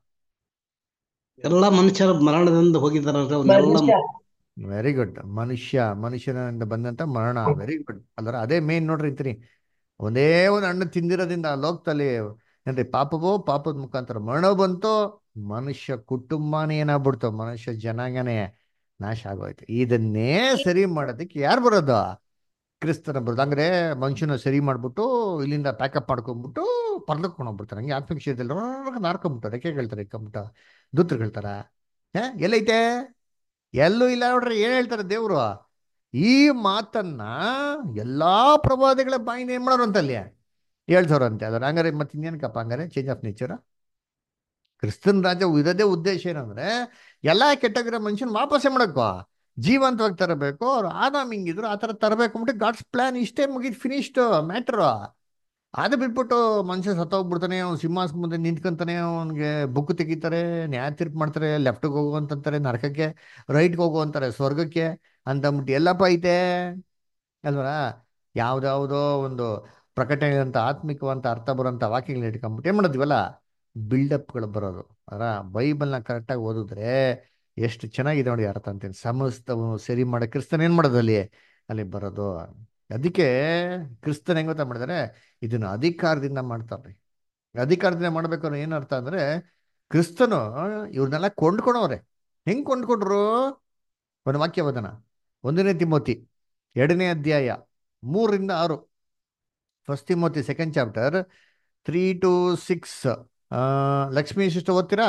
Speaker 7: ಎಲ್ಲ ಮನುಷ್ಯರ ಮರಣದಿಂದ ಹೋಗಿದ್ದಾರಲ್ರಿ ಅವನ್ನೆಲ್ಲ.
Speaker 1: Very good. ಮನುಷ್ಯನಿಂದ ಬಂದಂತ ಮರಣ, ವೆರಿ ಗುಡ್. ಅಲ್ಲರ ಅದೇ ಮೇನ್ ನೋಡ್ರಿ ಅಂತೀನಿ. ಒಂದೇ ಒಂದು ಹಣ್ಣು ತಿಂದಿರೋದ್ರಿಂದ ಲೋಕದಲ್ಲಿ ಏನ್ರಿ ಪಾಪದ ಮುಖಾಂತರ ಮರಣ ಬಂತು, ಮನುಷ್ಯ ಕುಟುಂಬನೇ ಏನಾಗ್ಬಿಡ್ತು, ಮನುಷ್ಯ ಜನಾಂಗನೇ ನಾಶ ಆಗೋಯ್ತು. ಇದನ್ನೇ ಸರಿ ಮಾಡೋದಕ್ಕೆ ಯಾರು ಬರೋದು? ಕ್ರಿಸ್ತನ ಬರೋದು. ಹಂಗ್ರೆ ಮನುಷ್ಯನ ಸರಿ ಮಾಡ್ಬಿಟ್ಟು ಇಲ್ಲಿಂದ ಪ್ಯಾಕಪ್ ಮಾಡ್ಕೊಂಡ್ಬಿಟ್ಟು ಪರ್ಲಕ್ಕೆ ಹೋಗ್ಬಿಡ್ತಾರೆ. ಹಂಗೆ ಆತ್ಮ ವಿಷಯದಲ್ಲಿ ನಾರ್ಕೊಂಬಿಟ್ಟು ರೆಕ್ಕೆ ಹೇಳ್ತಾರೆ, ಇಟ್ಕೊಂಬಿಟ್ಟು ದೂತ್ರ ಹೇಳ್ತಾರ. ಎಲ್ಲೈತೆ? ಎಲ್ಲೂ ಇಲ್ಲ ನೋಡ್ರಿ. ಏನ್ ಹೇಳ್ತಾರೆ ದೇವ್ರು? ಈ ಮಾತನ್ನ ಎಲ್ಲಾ ಪ್ರವಾದಿಗಳ ಬಾಯಿನ ಏನ್ ಮಾಡೋರು ಅಂತಲ್ಲಿ ಹೇಳ್ಸೋರಂತೆ. ಅದ್ರ ಹಂಗಾರೆ ಮತ್ತೆ ಇನ್ನೇನಕ್ಕಪ್ಪ ಹಂಗಾರೆ ಚೇಂಜ್ ಆಫ್ ನೇಚರ್? ಕ್ರಿಸ್ತನ್ ರಾಜ್ಯ ಇರೋದೇ ಉದ್ದೇಶ ಏನಂದ್ರೆ, ಎಲ್ಲಾ ಕೆಟ್ಟಗಿರೋ ಮನುಷ್ಯನ್ ವಾಪಸ್ಸೇ ಮಾಡಕ್ಕೋ, ಜೀವಂತವಾಗಿ ತರಬೇಕು. ಅವ್ರು ಆದಾಮ್ ಹಿಂಗಿದ್ರು ಆ ಥರ ತರಬೇಕು ಅಂದ್ಬಿಟ್ಟು ಗಾಡ್ಸ್ ಪ್ಲಾನ್. ಇಷ್ಟೇ ಮುಗಿದ್, ಫಿನಿಶ್ಡ್ ಮ್ಯಾಟ್ರು. ಅದು ಬಿಟ್ಬಿಟ್ಟು ಮನುಷ್ಯ ಸತ್ತೋಗ್ಬಿಡ್ತಾನೆ, ಅವ್ನು ಸಿಂಹಾಸನ ಮುಂದೆ ನಿಂತ್ಕೊಂತಾನೆ, ಅವನಿಗೆ ಬುಕ್ ತೆಗಿತಾರೆ, ನ್ಯಾಯ ತೀರ್ಪು ಮಾಡ್ತಾರೆ, ಲೆಫ್ಟ್ಗೆ ಹೋಗು ಅಂತಂತಾರೆ ನರಕಕ್ಕೆ, ರೈಟ್ಗೆ ಹೋಗು ಅಂತಾರೆ ಸ್ವರ್ಗಕ್ಕೆ ಅಂತಂದ್ಬಿಟ್ಟು ಎಲ್ಲಪ್ಪ ಐತೆ ಅಲ್ವರ? ಯಾವ್ದಾವುದೋ ಒಂದು ಪ್ರಕಟಣೆ ಅಂತ ಆತ್ಮಿಕವಂತ ಅರ್ಥ ಬರೋಂಥ ವಾಕ್ಯಗಳನ್ನ ಇಟ್ಕೊಂಡ್ಬಿಟ್ಟು ಏನ್ ಮಾಡೋದಿವಲ್ಲ, ಬಿಲ್ಡಪ್ಗಳು ಬರೋದು. ಅದರ ಬೈಬಲ್ನ ಕರೆಕ್ಟಾಗಿ ಓದಿದ್ರೆ ಎಷ್ಟು ಚೆನ್ನಾಗಿದೆ ನೋಡಿ ಅರ್ಥ ಅಂತೀನಿ. ಸಮಸ್ತವನ್ನು ಸರಿ ಮಾಡೋ ಕ್ರಿಸ್ತನ್ ಏನ್ ಮಾಡೋದು ಅಲ್ಲಿ ಬರೋದು. ಅದಕ್ಕೆ ಕ್ರಿಸ್ತನ್ ಹೆಂಗ್ ಗೊತ್ತಾ ಮಾಡಿದಾರೆ, ಇದನ್ನ ಅಧಿಕಾರದಿಂದ ಮಾಡ್ತಾರ್ರಿ. ಅಧಿಕಾರದಿಂದ ಮಾಡ್ಬೇಕಾದ್ರೆ ಏನ್ ಅರ್ಥ ಅಂದ್ರೆ, ಕ್ರಿಸ್ತನು ಇವ್ರನ್ನೆಲ್ಲ ಕೊಂಡ್ಕೊಳವ್ರೆ. ಹೆಂಗ್ ಕೊಂಡ್ಕೊಂಡ್ರು? ಒಂದು ವಾಕ್ಯ ಓದೋಣ. 1 ತಿಮೋತಿ 2ನೇ ಅಧ್ಯಾಯ 3-6. 1 ತಿಮೋತಿ 2nd ಚಾಪ್ಟರ್ 3-6. ಲಕ್ಷ್ಮೀ ಸಿಸ್ಟರ್ ಓದ್ತೀರಾ?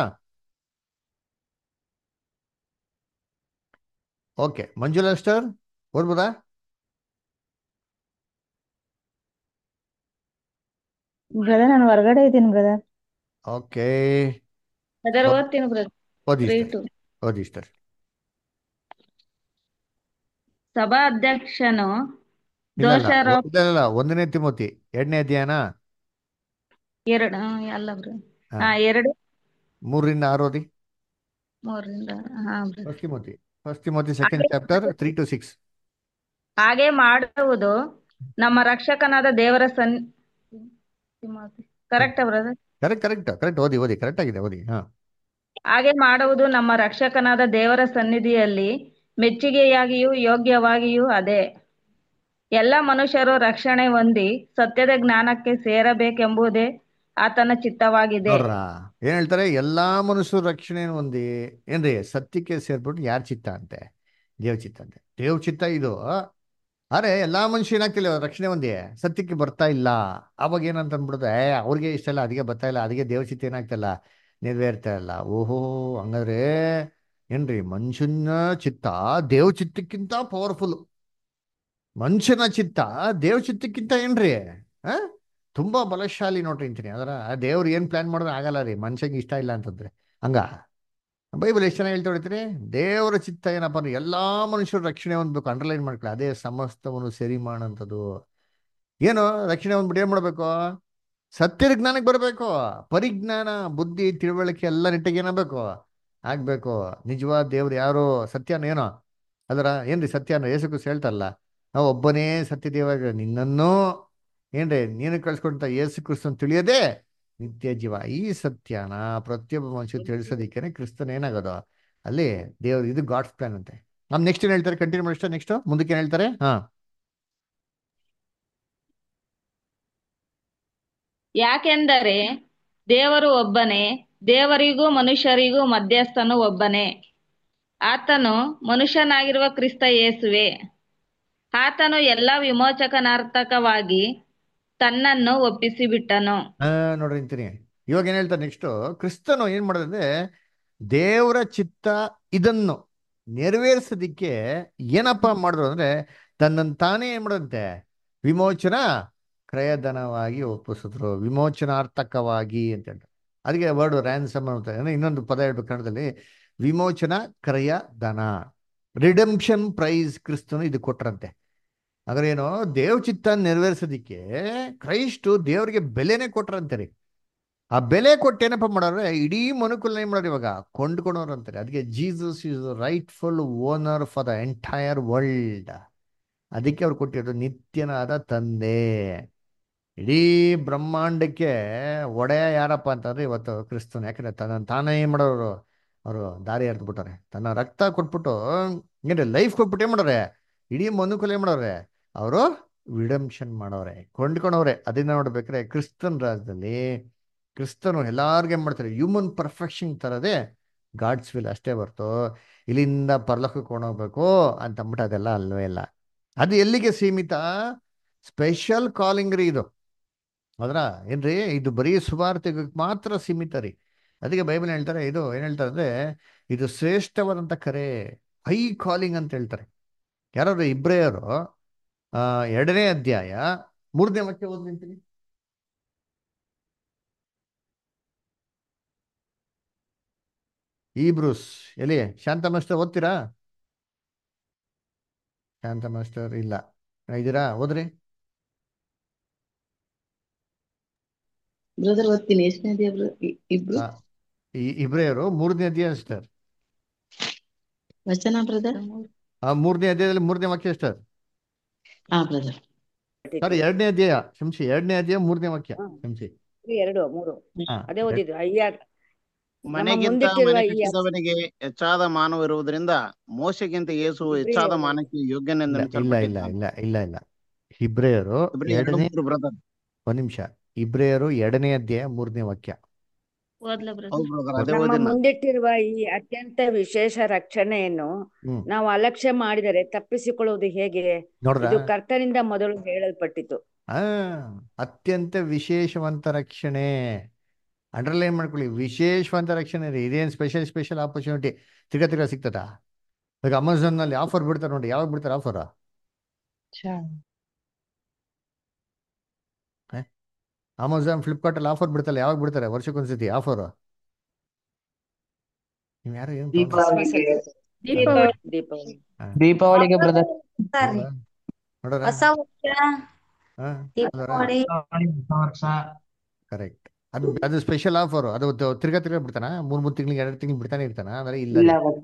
Speaker 1: ಓಕೆ. ಮಂಜುಳಾ ಸಿಸ್ಟರ್ ಓದ್ಬೋದಾ?
Speaker 8: ಬ್ರದರ್ ನಾನು ಹೊರಗಡೆ ಇದ್ದೀನಿ ಬ್ರದರ್.
Speaker 1: ಓಕೆ,
Speaker 8: ಬ್ರದರ್ ಓದ್ತೀನಿ ಬ್ರದರ್.
Speaker 1: ಓದಿ
Speaker 8: 3
Speaker 1: ಸಿಸ್ಟರ್, ಓದಿ ಸಿಸ್ಟರ್.
Speaker 8: ಸಭಾ ಅಧ್ಯಕ್ಷನು
Speaker 1: ಇಲ್ಲ
Speaker 8: ದೋಷಾರೋಪ
Speaker 1: ಇಲ್ಲ, 1ನೇ ತಿಮೋತಿ 2ನೇ ಅಧ್ಯಾಯನ
Speaker 8: ಎರಡು ಅಲ್ಲ ಬ್ರದರ್.
Speaker 1: ಹಾ,
Speaker 8: 2
Speaker 1: 3-6 ಓದಿ.
Speaker 8: 3 ಹಾ brother.
Speaker 1: First Timothy 2nd chapter 3-6.
Speaker 8: ಹಾಗೆ ಮಾಡುವುದು ನಮ್ಮ ರಕ್ಷಕನಾದ ದೇವರ ಕರೆಕ್ಟ್ ಬ್ರದರ್?
Speaker 1: ಕರೆಕ್ಟ್ ಓದಿ ಕರೆಕ್ಟ್ ಆಗಿದೆ ಓದಿ. ಹಾ,
Speaker 8: ಹಾಗೆ ಮಾಡುವುದು ನಮ್ಮ ರಕ್ಷಕನಾದ ದೇವರ ಸನ್ನಿಧಿಯಲ್ಲಿ ಮೆಚ್ಚುಗೆಯಾಗಿಯೂ ಯೋಗ್ಯವಾಗಿಯೂ ಅದೇ. ಎಲ್ಲ ಮನುಷ್ಯರು ರಕ್ಷಣೆ ಹೊಂದಿ ಸತ್ಯದ ಜ್ಞಾನಕ್ಕೆ ಸೇರಬೇಕೆಂಬುದೇ ಆತನ ಚಿತ್ತವಾಗಿದೆ.
Speaker 1: ನೋಡ್ರ ಏನ್ ಹೇಳ್ತಾರೆ, ಎಲ್ಲಾ ಮನುಷ್ಯರು ರಕ್ಷಣೆ ಹೊಂದಿ ಏನ್ರಿ ಸತ್ಯಕ್ಕೆ ಸೇರ್ಬಿಟ್ಟು ಯಾರ ಚಿತ್ತ ಅಂತೆ? ದೇವ್ ಚಿತ್ತ ಅಂತೆ. ದೇವ್ ಚಿತ್ತ ಇದು. ಅರೆ ಎಲ್ಲಾ ಮನುಷ್ಯ ಏನಾಗ್ತಿಲ್ಲ ರಕ್ಷಣೆ ಹೊಂದಿ ಸತ್ಯಕ್ಕೆ ಬರ್ತಾ ಇಲ್ಲ. ಅವಾಗ ಏನಂತ ಅಂದ್ಬಿಡುತ್ತೆ, ಅವ್ರಿಗೆ ಇಷ್ಟೆಲ್ಲ ಅದಕ್ಕೆ ಬರ್ತಾ ಇಲ್ಲ, ಅದಕ್ಕೆ ದೇವ್ ಚಿತ್ತ ಏನಾಗ್ತಿಲ್ಲ, ನೆರವೇರ್ತಾ ಇಲ್ಲ. ಓಹೋ, ಹಂಗಾದ್ರೆ ಏನ್ರಿ ಮನುಷ್ಯನ ಚಿತ್ತ ದೇವ್ ಚಿತ್ತಕ್ಕಿಂತ ಪವರ್ಫುಲ್. ಮನುಷ್ಯನ ಚಿತ್ತ ದೇವ್ ಚಿತ್ತಕ್ಕಿಂತ ಏನ್ರಿ ಆ ತುಂಬಾ ಬಲಶಾಲಿ ನೋಡ್ರಿ ಅಂತೀನಿ. ಅದರ ದೇವ್ರು ಏನ್ ಪ್ಲಾನ್ ಮಾಡಿದ್ರೆ ಆಗಲ್ಲ ರೀ, ಮನುಷ್ಯಂಗೆ ಇಷ್ಟ ಇಲ್ಲ ಅಂತಂದ್ರೆ ಹಂಗ ಬೈಬಲ್ ಎಷ್ಟು ಚೆನ್ನಾಗಿ ಹೇಳ್ತಾ ಹೊಡಿತೀರಿ, ದೇವರ ಚಿತ್ತ ಏನಪ್ಪ ಅಂದ್ರೆ ಎಲ್ಲಾ ಮನುಷ್ಯರು ರಕ್ಷಣೆ ಹೊಂದ್ಬೇಕು. ಅಂಡರ್ಲೈನ್ ಮಾಡ್ಕೊಳ್ಳಿ, ಅದೇ ಸಮಸ್ತವನ್ನು ಸರಿ ಮಾಡೋಂಥದ್ದು. ಏನು ರಕ್ಷಣೆ ಹೊಂದ್ಬಿಟ್ಟು ಏನ್ ಮಾಡ್ಬೇಕು? ಸತ್ಯದ ಜ್ಞಾನಕ್ಕೆ ಬರಬೇಕು. ಪರಿಜ್ಞಾನ, ಬುದ್ಧಿ, ತಿಳುವಳಿಕೆ ಎಲ್ಲ ನಿಟ್ಟಿಗೆ ಏನಾಗಬೇಕು? ಆಗ್ಬೇಕು. ನಿಜವಾದ ದೇವ್ರು ಯಾರು? ಸತ್ಯನ ಏನೋ ಅದರ ಏನ್ರಿ ಸತ್ಯ ಅನ್ನೋ ಯೇಸು ಕ್ರಿಸ್ತ ಹೇಳ್ತಾರಲ್ಲ, ನಾವು ಒಬ್ಬನೇ ಸತ್ಯ ದೇವ, ನಿನ್ನನ್ನು ಏನ್ರಿ ನೀನು ಕಳ್ಸ್ಕೊಂತ ಯೇಸು ಕ್ರಿಸ್ತನ್ ತಿಳಿಯೋದೇ ನಿತ್ಯ ಜೀವ. ಈ ಸತ್ಯನ ಪ್ರತಿಯೊಬ್ಬ ಮನುಷ್ಯ ತಿಳಿಸೋದಿಕ್ಕೇನೆ ಕ್ರಿಸ್ತನ್ ಏನಾಗೋದು ಅಲ್ಲಿ ದೇವ್ರು. ಇದು ಗಾಡ್ಸ್ ಪ್ಲಾನ್ ಅಂತೆ. ನಮ್ ನೆಕ್ಸ್ಟ್ ಏನ್ ಹೇಳ್ತಾರೆ? ಕಂಟಿನ್ಯೂ ಮಾಡಿ ನೆಕ್ಸ್ಟ್ ಮುಂದಕ್ಕೆ ಏನ್ ಹೇಳ್ತಾರೆ?
Speaker 8: ಯಾಕೆಂದರೆ ದೇವರು ಒಬ್ಬನೇ, ದೇವರಿಗೂ ಮನುಷ್ಯರಿಗೂ ಮಧ್ಯಸ್ಥನು ಒಬ್ಬನೇ, ಆತನು ಮನುಷ್ಯನಾಗಿರುವ ಕ್ರಿಸ್ತ ಯೇಸುವೆ. ಆತನು ಎಲ್ಲ ವಿಮೋಚಕನಾರ್ಥಕವಾಗಿ ತನ್ನನ್ನು ಒಪ್ಪಿಸಿಬಿಟ್ಟನು.
Speaker 1: ನೋಡ್ರಿ ಅಂತೀನಿ. ಇವಾಗ ಏನ್ ಹೇಳ್ತಾರೆ ನೆಕ್ಸ್ಟ್? ಕ್ರಿಸ್ತನು ಏನ್ ಮಾಡೋದಂದ್ರೆ ದೇವರ ಚಿತ್ತ ಇದನ್ನು ನೆರವೇರಿಸೋದಿಕ್ಕೆ ಏನಪ್ಪ ಮಾಡಿದ್ರು ಅಂದ್ರೆ ತನ್ನನ್ನು ತಾನೇ ಏನ್ ಮಾಡೋದಂತೆ ವಿಮೋಚನಾ ಕ್ರಯಧನವಾಗಿ ಒಪ್ಪಿಸಿದ್ರು. ವಿಮೋಚನಾರ್ಥಕವಾಗಿ ಅಂತ ಹೇಳ್ತಾರೆ. ಅದಕ್ಕೆ ವರ್ಡ್ ರ್ಯಾನ್ಸಮ್ ಅಂತ ಇನ್ನೊಂದು ಪದ ಹೇಳ್ಬೇಕು ಕನ್ನಡದಲ್ಲಿ, ವಿಮೋಚನಾ ಕ್ರಯ ಧನ, ರಿಡೆಂಪ್ಷನ್ ಪ್ರೈಸ್ ಕ್ರಿಸ್ತನು ಇದು ಕೊಟ್ರಂತೆ. ಅದ್ರೇನು ದೇವ್ ಚಿತ್ತ ನೆರವೇರಿಸೋದಿಕ್ಕೆ ಕ್ರೈಸ್ಟು ದೇವ್ರಿಗೆ ಬೆಲೆನೇ ಕೊಟ್ರಂತೆ ರೀ. ಆ ಬೆಲೆ ಕೊಟ್ಟು ಏನಪ್ಪ ಮಾಡೋರೆ ಇಡೀ ಮನುಕುಲನ ಏನ್ ಮಾಡೋರು ಇವಾಗ ಕೊಂಡ್ಕೊಂಡವ್ರು ಅಂತಾರೆ. ಅದಕ್ಕೆ Jesus is rightful owner for the entire world. ಅದಕ್ಕೆ ಅವ್ರು ಕೊಟ್ಟಿರೋದು ನಿತ್ಯನಾದ ತಂದೆ. ಇಡೀ ಬ್ರಹ್ಮಾಂಡಕ್ಕೆ ಒಡೆಯ ಯಾರಪ್ಪ ಅಂತಂದ್ರೆ ಇವತ್ತು ಕ್ರಿಸ್ತನ್. ಯಾಕಂದ್ರೆ ತನ್ನ ತಾನೇ ಏನ್ ಮಾಡೋರು ಅವರು ದಾರಿ ಎರೆದು ಬಿಟ್ಟಾರೆ. ತನ್ನ ರಕ್ತ ಕೊಟ್ಬಿಟ್ಟು ಏನ್ರಿ ಲೈಫ್ ಕೊಟ್ಬಿಟ್ಟು ಏನ್ ಮಾಡೋರೆ ಇಡೀ ಮನುಕುಲ ಏನ್ ಮಾಡೋರೆ ಅವರು ವಿಡಂಪ್ಷನ್ ಮಾಡೋರೆ, ಕೊಂಡ್ಕೊಂಡವ್ರೆ. ಅದನ್ನ ನೋಡ್ಬೇಕ್ರೆ ಕ್ರಿಸ್ತನ್ ರಾಜ್ಯದಲ್ಲಿ ಕ್ರಿಸ್ತನು ಎಲ್ಲಾರ್ಗು ಏನ್ ಮಾಡ್ತಾರೆ ಹ್ಯೂಮನ್ ಪರ್ಫೆಕ್ಷನ್ ತರದೇ ಗಾಡ್ಸ್ ವಿಲ್ ಅಷ್ಟೇ ಬರ್ತು. ಇಲ್ಲಿಂದ ಪರಲೋಕಕ್ಕೆ ಕೊಂಡೋಗ್ಬೇಕು ಅಂತ ಅಂದ್ಬಿಟ್ಟು ಅದೆಲ್ಲ ಅಲ್ವೇ ಇಲ್ಲ. ಅದು ಎಲ್ಲಿಗೆ ಸೀಮಿತ? ಸ್ಪೆಷಲ್ ಕಾಲಿಂಗ್ ರೀ ಇದು. ಅದ್ರ ಏನ್ರಿ ಇದು ಬರೀ ಸುವಾರ್ತೆಗೆ ಮಾತ್ರ ಸೀಮಿತ ರೀ. ಅದಕ್ಕೆ ಬೈಬಲ್ ಹೇಳ್ತಾರೆ, ಇದು ಏನ್ ಹೇಳ್ತಾರೆ ಅಂದ್ರೆ ಇದು ಶ್ರೇಷ್ಠವಾದಂತ ಕರೆ, ಹೈ ಕಾಲಿಂಗ್ ಅಂತ ಹೇಳ್ತಾರೆ. ಯಾರು? ಇಬ್ರಿಯರು 2ನೇ ಅಧ್ಯಾಯ 3ನೇ ವಾಕ್ಯ ಓದಿ ನಿಂತೀನಿ. ಈಬ್ರೂಸ್ ಎಲ್ಲಿ? ಶಾಂತ ಮಾಸ್ಟರ್ ಓದ್ತೀರಾ? ಶಾಂತ ಮಾಸ್ಟರ್ ಇಲ್ಲ, ಇದ್ದೀರಾ? ಓದ್ರಿ.
Speaker 9: ಬ್ರದರ್ ಓದ್ತೀನಿ. ಎಷ್ಟನೇ ಇಬ್ರು?
Speaker 1: ಇಬ್ರಿಯರು 3ನೇ ಅಧ್ಯಾಯ ಸಿಸ್ಟರ್.
Speaker 9: ವಚನ ಬ್ರದರ್?
Speaker 1: 3ನೇ ಅಧ್ಯಾಯದಲ್ಲಿ 3ನೇ ವಾಕ್ಯ ಸಿಸ್ಟರ್.
Speaker 9: ಹಾ ಬ್ರದರ್.
Speaker 1: ಸರಿ 2ನೇ ಅಧ್ಯಾಯ ಕ್ಷಮಿಸಿ, 2ನೇ ಅಧ್ಯಾಯ 3ನೇ ವಾಕ್ಯ ಕ್ಷಮಿಸಿ.
Speaker 10: 2, 3
Speaker 1: ಹಾ
Speaker 10: ಅದೇ ಓದಿದ್ದು. ಅಯ್ಯ ನಮ್ಮ
Speaker 11: ಮನೆಗಿಂತ
Speaker 10: ಮುಂದಿಟ್ಟಿರುವ
Speaker 11: ಮನೆ
Speaker 10: ಈ
Speaker 11: ಕಟ್ಟಿದವನಿಗೆ ಹೆಚ್ಚಾದ ಮಾನವಿರುವುದರಿಂದ ಮೋಶೆಗಿಂತ ಯೇಸು ಹೆಚ್ಚಾದ ಮಾನಕ್ಕೆ ಯೋಗ್ಯನೆಂದು
Speaker 1: ಇಲ್ಲ ಇಲ್ಲ ಇಲ್ಲ
Speaker 11: ಎಣಿಸಲ್ಪಟ್ಟಿದ್ದಾನೆ.
Speaker 1: ಇಲ್ಲ ಇಲ್ಲ ಇಲ್ಲ. ಇಬ್ರಿಯರು
Speaker 11: ಇಬ್ರಿಯರು
Speaker 1: 2ನೇ
Speaker 11: 3 ಬ್ರದರ್.
Speaker 1: ಒಂದ್ ನಿಮಿಷ. ಇಬ್ರಿಯರು 2ನೇ ಅಧ್ಯಾಯ 3ನೇ ವಾಕ್ಯ.
Speaker 8: ಓದ್ಲಾ
Speaker 11: ಹೌದು
Speaker 8: ಬ್ರದರ್?
Speaker 11: ಬ್ರದರ್, ಅದೇ
Speaker 10: ನಮ್ಮ
Speaker 11: ಓದಿನ.
Speaker 10: ಮುಂದಿಟ್ಟಿರುವ ಈ ಅತ್ಯಂತ ವಿಶೇಷ ರಕ್ಷಣೆಯನ್ನು ನಾವು ಅಲಕ್ಷ್ಯ ಮಾಡಿದರೆ ತಪ್ಪಿಸಿಕೊಳ್ಳುವುದು ಹೇಗೆ?
Speaker 1: ನೋಡ್ರ
Speaker 10: ಇದು ಕರ್ತನಿಂದ ಮೊದಲು ಹೇಳಲ್ಪಟ್ಟಿತು.
Speaker 1: ಅತ್ಯಂತ ವಿಶೇಷವಂತ ರಕ್ಷಣೆ. ಅಂಡರ್ಲೈನ್ ಮಾಡ್ಕೊಳ್ಳಿ, ವಿಶೇಷವಂತ ರಕ್ಷಣೆ ರೀ. ಇದೇನು ಸ್ಪೆಷಲ್ ಆಪರ್ಚುನಿಟಿ ತಿರ್ಗಾ ಸಿಗ್ತದ? ಈಗ ಅಮೆಝಾನ್ ನಲ್ಲಿ ಆಫರ್ ಬಿಡ್ತಾರೆ ನೋಡಿ. ಯಾವಾಗ ಬಿಡ್ತಾರೆ ಆಫರ್? ಅಮೆಝಾನ್ ಫ್ಲಿಪ್ಕಾರ್ಟ್ ಅಲ್ಲಿ ಆಫರ್ ಬಿಡ್ತಲ್ಲ, ಯಾವಾಗ ಬಿಡ್ತಾರೆ? ವರ್ಷಕ್ಕೊಂದ್ಸತಿ ಆಫರ್. ನೀವು ಯಾರು ಏನು
Speaker 10: ಕ್ರಿಸ್ಮಸ್
Speaker 8: ದೀಪಾವಳಿ.
Speaker 10: ದೀಪಾವಳಿ
Speaker 12: ದೀಪಾವಳಿಗೆ ಬ್ರದರ್.
Speaker 1: ನೋಡೋರ
Speaker 5: ಹೊಸ ವರ್ಷ, ದೀಪಾವಳಿ.
Speaker 1: ಕರೆಕ್ಟ್. ಅದು ಸ್ಪೆಷಲ್ ಆಫರ್. ಅದು ತಿರ್ಗಾ ಬಿಡ್ತಾನ? 3 ತಿಂಗಳಿಗೆ 2 ತಿಂಗಳಿಗೆ ಬಿಡ್ತಾನೆ ಇರ್ತಾನ? ಅಂದ್ರೆ ಇಲ್ಲ.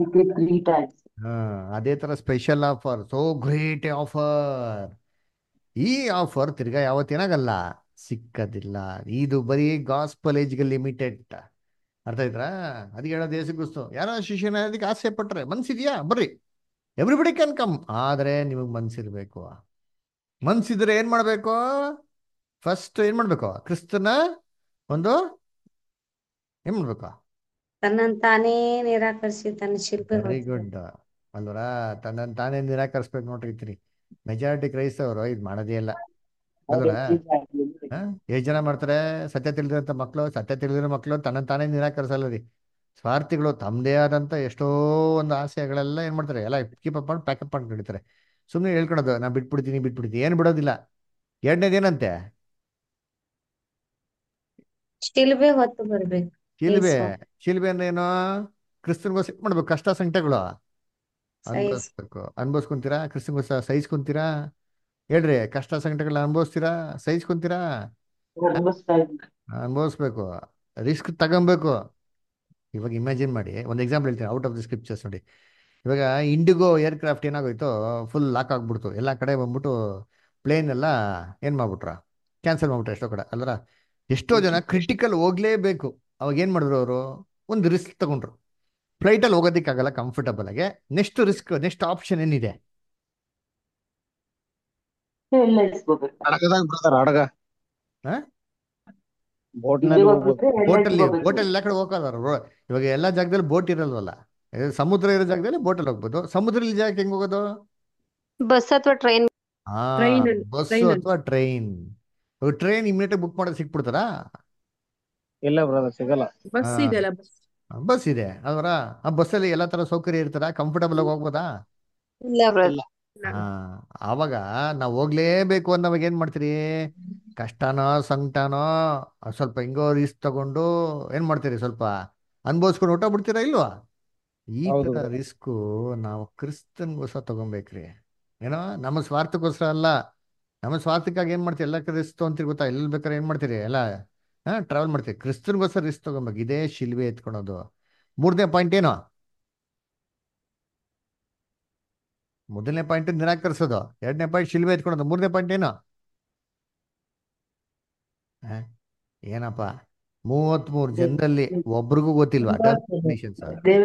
Speaker 1: ಅದೇ ತರ special offer, so great offer. ಈ ಆಫರ್ ತಿರ್ಗಾ ಯಾವತ್ತೇನಾಗಲ್ಲ, ಸಿಕ್ಕದಿಲ್ಲ. ಇದು ಬರೀ ಗಾಸ್ಪಲ್ ಏಜ್ಗೆ ಲಿಮಿಟೆಡ್. ಅರ್ಥ ಆಯ್ತಾ? ಅದಕ್ಕೆ ಹೇಳೋದು ಯೇಸು ಕ್ರಿಸ್ತು ಯಾರೋ ಶಿಷ್ಯನ ಅದಕ್ಕೆ ಆಸೆ ಪಟ್ರೆ ಮನ್ಸಿದ್ಯಾ ಬರ್ರಿ, ಎವ್ರಿಬಡಿ ಕ್ಯಾನ್ ಕಮ್. ಆದ್ರೆ ನಿಮಗೆ ಮನ್ಸಿರ್ಬೇಕು. ಮನ್ಸಿದ್ರೆ ಏನ್ ಮಾಡ್ಬೇಕು? ಫಸ್ಟ್ ಏನ್ ಮಾಡ್ಬೇಕು? ಕ್ರಿಸ್ತನ ಒಂದು ಏನ್ ಮಾಡ್ಬೇಕು?
Speaker 5: ತನ್ನನ್ನು ತಾನೇ ನಿರಾಕರಿಸಿ ತನ್ನ ಶಿಲ್ಪೆ
Speaker 1: ವೆರಿ ಗುಡ್ ಅಲ್ವರ. ತನ್ನನ್ನು ತಾನೇ ನಿರಾಕರಿಸ್ಬೇಕು. ನೋಡ್ರಿ, ಮೆಜಾರಿಟಿ ಕ್ರೈಸ್ತವರು ಇದು ಮಾಡೋದೇ ಇಲ್ಲ ಅಲ್ವರ. ಎಷ್ಟು ಜನ ಮಾಡ್ತಾರೆ? ಸತ್ಯ ತಿಳಿದಿರೋಂಥ ಮಕ್ಕಳು, ಸತ್ಯ ತಿಳಿದಿರೋ ಮಕ್ಕಳು ತನ್ನನ್ನು ತಾನೇ ನಿರಾಕರಿಸಲ್ಲ ರೀ. ಸ್ವಾರ್ಥಿಗಳು ತಮ್ಮದೇ ಆದಂಥ ಎಷ್ಟೋ ಒಂದು ಆಸೆಗಳೆಲ್ಲ ಏನ್ ಮಾಡ್ತಾರೆ, ಎಲ್ಲ ಕೀಪಪ್ ಮಾಡಿ ಪ್ಯಾಕಪ್ ಮಾಡಿ ನಡೀತಾರೆ. ಸುಮ್ಮನೆ ಹೇಳ್ಕೊಳೋದು ನಾ ಬಿಟ್ಬಿಡ್ತೀನಿ ಏನು ಬಿಡೋದಿಲ್ಲ. ಎರಡನೇದೇನಂತೆ?
Speaker 5: ಶಿಲ್ಬೆ ಹೊತ್ತು ಬರ್ಬೇಕು.
Speaker 1: ಶಿಲ್ಬೆ ಅಂದ್ರೆ ಏನು? ಕ್ರಿಸ್ತನ್ಗೋಸ್ಕರ ಏನ್ ಮಾಡ್ಬೇಕು? ಕಷ್ಟ ಸಂಕಟಗಳು
Speaker 5: ಸೈಜ್
Speaker 1: ಅನ್ಭವಿಸ್ಬೇಕು. ಅನ್ಭವಿಸ್ಕೊಂತೀರಾ? ಕ್ರಿಸ್ತನ್ಗೋಸ್ಕರ ಸಹಿಸ್ಕೊಂತೀರಾ? ಹೇಳ್ರಿ, ಕಷ್ಟ ಸಂಕಟಗಳನ್ನ ಅನುಭವಿಸ್ತೀರಾ? ಸಹಿಸ್ಕೊಂತೀರಾ? ಅನುಭವಿಸ್ಬೇಕು. ರಿಸ್ಕ್ ತಗೊಬೇಕು. ಇವಾಗ ಇಮ್ಯಾಜಿನ್ ಮಾಡಿ, ಒಂದು ಎಕ್ಸಾಂಪಲ್ ಹೇಳ್ತೀನಿ ಔಟ್ ಆಫ್ ದಿ ಸ್ಕ್ರಿಪ್ಚರ್ಸ್ ನೋಡಿ. ಇವಾಗ ಇಂಡಿಗೋ ಏರ್ಕ್ರಾಫ್ಟ್ ಏನಾಗೋಯ್ತು, ಫುಲ್ ಲಾಕ್ ಆಗ್ಬಿಡ್ತು, ಎಲ್ಲ ಕಡೆ ಬಂದ್ಬಿಟ್ಟು ಪ್ಲೇನ್ ಎಲ್ಲ ಏನ್ ಮಾಡ್ಬಿಟ್ರ, ಕ್ಯಾನ್ಸಲ್ ಮಾಡ್ಬಿಟ್ರೆ ಎಷ್ಟೋ ಕಡೆ ಅಲ್ರ. ಎಷ್ಟೋ ಜನ ಕ್ರಿಟಿಕಲ್ ಹೋಗ್ಲೇಬೇಕು, ಅವಾಗ ಏನ್ ಮಾಡಿದ್ರು ಅವರು? ಒಂದು ರಿಸ್ಕ್ ತಗೊಂಡ್ರು. ಫ್ಲೈಟಲ್ಲಿ ಹೋಗೋದಕ್ಕಾಗಲ್ಲ ಕಂಫರ್ಟಬಲ್ ಆಗಿ. ನೆಕ್ಸ್ಟ್ ರಿಸ್ಕ್, ನೆಕ್ಸ್ಟ್ ಆಪ್ಷನ್ ಏನಿದೆ?
Speaker 11: ಹಡಗದಾಗ ಬ್ರದರ್, ಹಡಗ ಬೋಟ್ನಲ್ಲಿ ಹೋಗ್ಬೋದು.
Speaker 1: ಬೋಟಲ್ಲಿ ಎಲ್ಲ ಕಡೆ ಹೋಗೋದಾರ. ಇವಾಗ ಎಲ್ಲ ಜಾಗದಲ್ಲಿ ಬೋಟ್ ಇರಲ್ವಲ್ಲ. ಸಮುದ್ರ ಇರೋ ಜಾಗದಲ್ಲಿ ಬೋಟಲ್ಲಿ ಹೋಗ್ಬೋದು. ಸಮುದ್ರ ಇರೋ ಜಾಗಕ್ಕೆ ಹೆಂಗ್ ಹೋಗೋದು?
Speaker 3: ಬಸ್ ಅಥವಾ ಟ್ರೈನ್.
Speaker 1: ಹಾ,
Speaker 12: ಟ್ರೈನಲ್ಲಿ
Speaker 1: ಬಸ್
Speaker 12: ಟ್ರೈನಲ್ಲಿ
Speaker 1: ಅಥವಾ ಟ್ರೈನ್. ಟ್ರೈನ್ ಇಮಿಡಿಯೇಟ್ ಬುಕ್ ಮಾಡೋದು ಸಿಕ್ಬಿಡ್ತಾರಾ?
Speaker 11: ಇಲ್ಲ ಬ್ರದರ್, ಸಿಗಲ್ಲ.
Speaker 12: ಬಸ್ ಇದೆಯಲ್ಲ ಬಸ್.
Speaker 1: ಬಸ್ ಇದೆ ಅದರ. ಆ ಬಸ್ಸಲ್ಲಿ ಎಲ್ಲಾ ತರ ಸೌಕರ್ಯ ಇರ್ತಾರ? ಕಂಫರ್ಟಬಲ್ ಆಗಿ ಹೋಗ್ಬೋದಾ?
Speaker 3: ಇಲ್ಲ ಬ್ರದರ್.
Speaker 11: ಇಲ್ಲ.
Speaker 1: ಹಾ, ಆವಾಗ ನಾವು ಹೋಗ್ಲೇಬೇಕು ಅನ್ನೋವಾಗ ಏನ್ ಮಾಡ್ತೀರಿ? ಕಷ್ಟನೋ ಸಂಕಟನೋ ಸ್ವಲ್ಪ ಹಿಂಗೋ ರಿಸ್ಕ್ ತಗೊಂಡು ಏನ್ ಮಾಡ್ತೀರಿ? ಸ್ವಲ್ಪ ಅನ್ಭವಿಸ್ಕೊಂಡು ಊಟ ಬಿಡ್ತೀರಾ ಇಲ್ವಾ? ಈ
Speaker 11: ಹೌದು
Speaker 1: ತರ
Speaker 11: ಬ್ರದರ್.
Speaker 1: ರಿಸ್ಕು ನಾವು ಕ್ರಿಸ್ತನ್ಗೋಸ್ಕರ ತಗೊಬೇಕ್ರಿ. ಏನೋ ನಮ್ಮ ಸ್ವಾರ್ಥಕ್ಕೋಸ್ಕರ ಅಲ್ಲ. ನಮ್ಮ ಸ್ವಾರ್ಥಕ್ಕಾಗಿ ಏನ್ ಮಾಡ್ತೀವಿ? ಎಲ್ಲ ರಿಸ್ಕ್ ತಗೊಂತೀರಿ ಗೊತ್ತಾ? ಎಲ್ಲಿ ಬೇಕಾದ್ರೆ ಏನ್ ಮಾಡ್ತೀರಿ? ಎಲ್ಲ ಟ್ರಾವೆಲ್ ಮಾಡ್ತೀವಿ. ಕ್ರಿಸ್ತನ್ಗೋಸ್ಕರ ರಿಸ್ಕ್ ತಗೊಬೇಕು. ಇದೇ ಶಿಲ್ವೆ ಎತ್ಕೊಳೋದು. ಮೂರನೇ ಪಾಯಿಂಟ್ ಏನು? ಮೊದಲನೇ ಪಾಯಿಂಟ್ ನಿರಾಕರಿಸೋದು, ಎರಡನೇ ಪಾಯಿಂಟ್ ಶಿಲ್ವೆ ಎತ್ಕೊಳೋದು, ಮೂರನೇ ಪಾಯಿಂಟ್ ಏನು? ಆ? ಏನಪ್ಪ, 33 ಜನರಲ್ಲಿ ಒಬ್ರಿಗೂ ಗೊತ್ತಿಲ್ವಾ ಟರ್ಮ್ಸ್ ಅಂಡ್ ಕಂಡೀಷನ್ಸ್?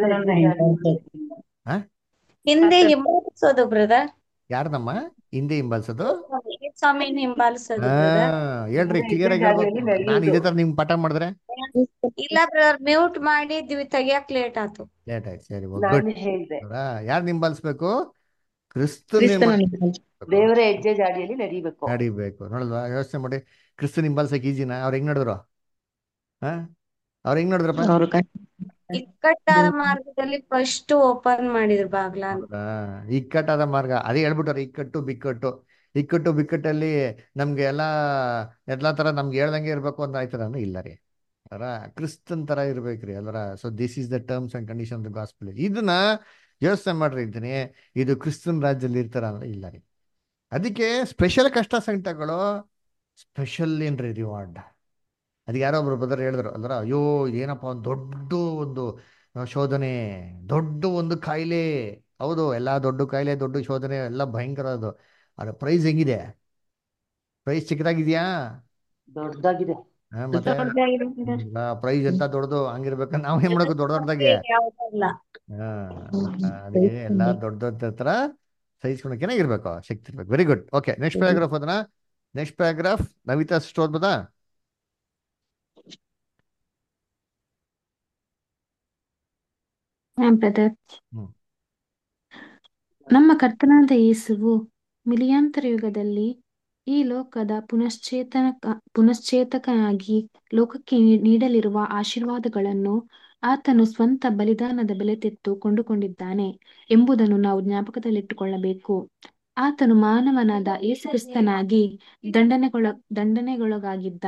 Speaker 5: ಹಿಂದೆ ಹಿಂಬಾಲಿಸೋದು ಬ್ರದರ್.
Speaker 1: ಯಾರ್ದಮ್ಮ ಹಿಂದೆ ಹಿಂಬಾಲಿಸೋದು?
Speaker 5: ಸ್ವಾಮಿನ ಹಿಂಬಾಲಿಸೋದು
Speaker 1: ಹಾ,
Speaker 5: ಬ್ರದರ್.
Speaker 1: ಹೇಳ್ರಿ, ಕ್ಲಿಯರ್ ಆಗಿ ಹೇಳ್ಬೇಕು. ನಾನು ಇದೇ ತರ ನಿಮ್ಗೆ ಪಾಠ ಮಾಡಿದ್ರೆ
Speaker 5: ಇಲ್ಲ ಬ್ರದರ್, ಮ್ಯೂಟ್ ಮಾಡಿದ್ವಿ, ತೆಗಿಯಕ್ ಲೇಟ್ ಆಯ್ತು.
Speaker 1: ಲೇಟ್ ಆಯ್ತು. ಸರಿ, ಗುಡ್. ಯಾರು ಹಿಂಬಾಲಿಸ್ಬೇಕು? ಕ್ರಿಸ್ತನ್
Speaker 9: ದೇವರ ಹೆಜ್ಜೆ ಜಾಡಿಯಲ್ಲಿ ನಡೀಬೇಕು.
Speaker 1: ನಡಿಬೇಕು. ನೋಡಿದ್ವಾ? ಯೋಚನೆ ಮಾಡಿ, ಕ್ರಿಸ್ತನ್ ಹಿಂಬಾಲಿಸಕ್ ಈಜಿನ? ಅವ್ರು ಹೆಂಗ್ ನಡೆದ್ರು? ಅವ್ರು ಹೆಂಗ್ ನಡೆದ್ರಪ್ಪ?
Speaker 5: ಇಕ್ಕಟ್ಟಾದ ಮಾರ್ಗದಲ್ಲಿ ಫಸ್ಟ್ ಓಪನ್ ಮಾಡಿದ್ರು ಬಾಗ್ಲ.
Speaker 1: ಹೌದಾ? ಇಕ್ಕಟ್ಟಾದ ಮಾರ್ಗ ಅದೇ ಹೇಳ್ಬಿಟ್ಟಾರೆ. ಇಕ್ಕಟ್ಟು ಬಿಕ್ಕಟ್ಟು. ಇಕ್ಕಟ್ಟು ಬಿಕ್ಕಟ್ಟಲ್ಲಿ ನಮ್ಗೆ ಎಲ್ಲಾ ತರ ನಮ್ಗೆ ಹೇಳ್ದಂಗೆ ಇರ್ಬೇಕು ಅಂತ ಆಯ್ತಾರ? ಇಲ್ಲ ರೀ. ಅದರ ಕ್ರಿಸ್ತನ್ ತರ ಇರ್ಬೇಕ್ರಿ ಅಲ್ವರ. So this is the terms and condition of the gospel. ಇದನ್ನ ಯೋಚನೆ ಮಾಡ್ರಿ ಇದ್ದೀನಿ. ಇದು ಕ್ರಿಸ್ತನ್ ರಾಜ್ಯದಲ್ಲಿ ಇರ್ತಾರ ಅಂದ್ರೆ ಇಲ್ಲ ರೀ. ಅದಕ್ಕೆ ಸ್ಪೆಷಲ್ ಕಷ್ಟ ಸಂಕಟಗಳು, ಸ್ಪೆಷಲ್ ಏನ್ರಿ ರಿವಾರ್ಡ್. ಅದಕ್ಕೆ ಯಾರೋ ಒಬ್ರು ಬ್ರದರ್ ಹೇಳಿದ್ರು ಅಲ್ವರ, ಅಯ್ಯೋ ಏನಪ್ಪ ಒಂದು ದೊಡ್ಡ ಒಂದು ಶೋಧನೆ, ದೊಡ್ಡ ಒಂದು ಕಾಯಿಲೆ. ಹೌದು, ಎಲ್ಲ ದೊಡ್ಡ ಕಾಯಿಲೆ, ದೊಡ್ಡ ಶೋಧನೆ ಎಲ್ಲ ಭಯಂಕರ. ಅದು ಅದ್ರ ಪ್ರೈಸ್ ಹೆಂಗಿದೆ? ಪ್ರೈಸ್ ಚಿಕ್ಕದಾಗಿದ್ಯಾ?
Speaker 9: ದೊಡ್ಡದಾಗಿದೆ.
Speaker 1: ಮತ್ತೆ ಪ್ರೈಸ್ ಎಂತ ದೊಡ್ಡದು ಹಂಗಿರ್ಬೇಕ. ನಾವ್ ಏನ್ ಮಾಡಬೇಕು? ದೊಡ್ಡ ದೊಡ್ಡದಾಗೆ ಹಾ ಅದಕ್ಕೆ ಎಲ್ಲ ದೊಡ್ಡ ದೊಡ್ಡ ತರ ಸಹಿಸ್ಕೊಳಕ್ಕೆ ಇರ್ಬೇಕು, ಶಕ್ತಿ ಇರ್ಬೇಕು. Very good. Okay, next paragraph. ಅದನ್ನ ನೆಕ್ಸ್ಟ್ ಪ್ಯಾರಾಗ್ರಾಫ್ ನವಿತಾ ಸಿಸ್ಟರ್ ಓದ್ಬೋದಾ?
Speaker 13: Brother,
Speaker 1: hmm.
Speaker 13: ನಮ್ಮ ಕರ್ತನಾದ ಯೇಸುವು ಮಿಲಿಯಾಂತರ ಯುಗದಲ್ಲಿ ಈ ಲೋಕದ ಪುನಶ್ಚೇತಕನಾಗಿ ಲೋಕಕ್ಕೆ ನೀಡಲಿರುವ ಆಶೀರ್ವಾದಗಳನ್ನು ಆತನು ಸ್ವಂತ ಬಲಿದಾನದ ಬೆಲೆ ತೆತ್ತು ಕೊಂಡುಕೊಂಡಿದ್ದಾನೆ ಎಂಬುದನ್ನು ನಾವು ಜ್ಞಾಪಕದಲ್ಲಿಟ್ಟುಕೊಳ್ಳಬೇಕು. ಆತನು ಮಾನವನಾದ ಯೇಸುಕ್ರಿಸ್ತನಾಗಿ ದಂಡನೆಗೊಳಗಾಗಿದ್ದ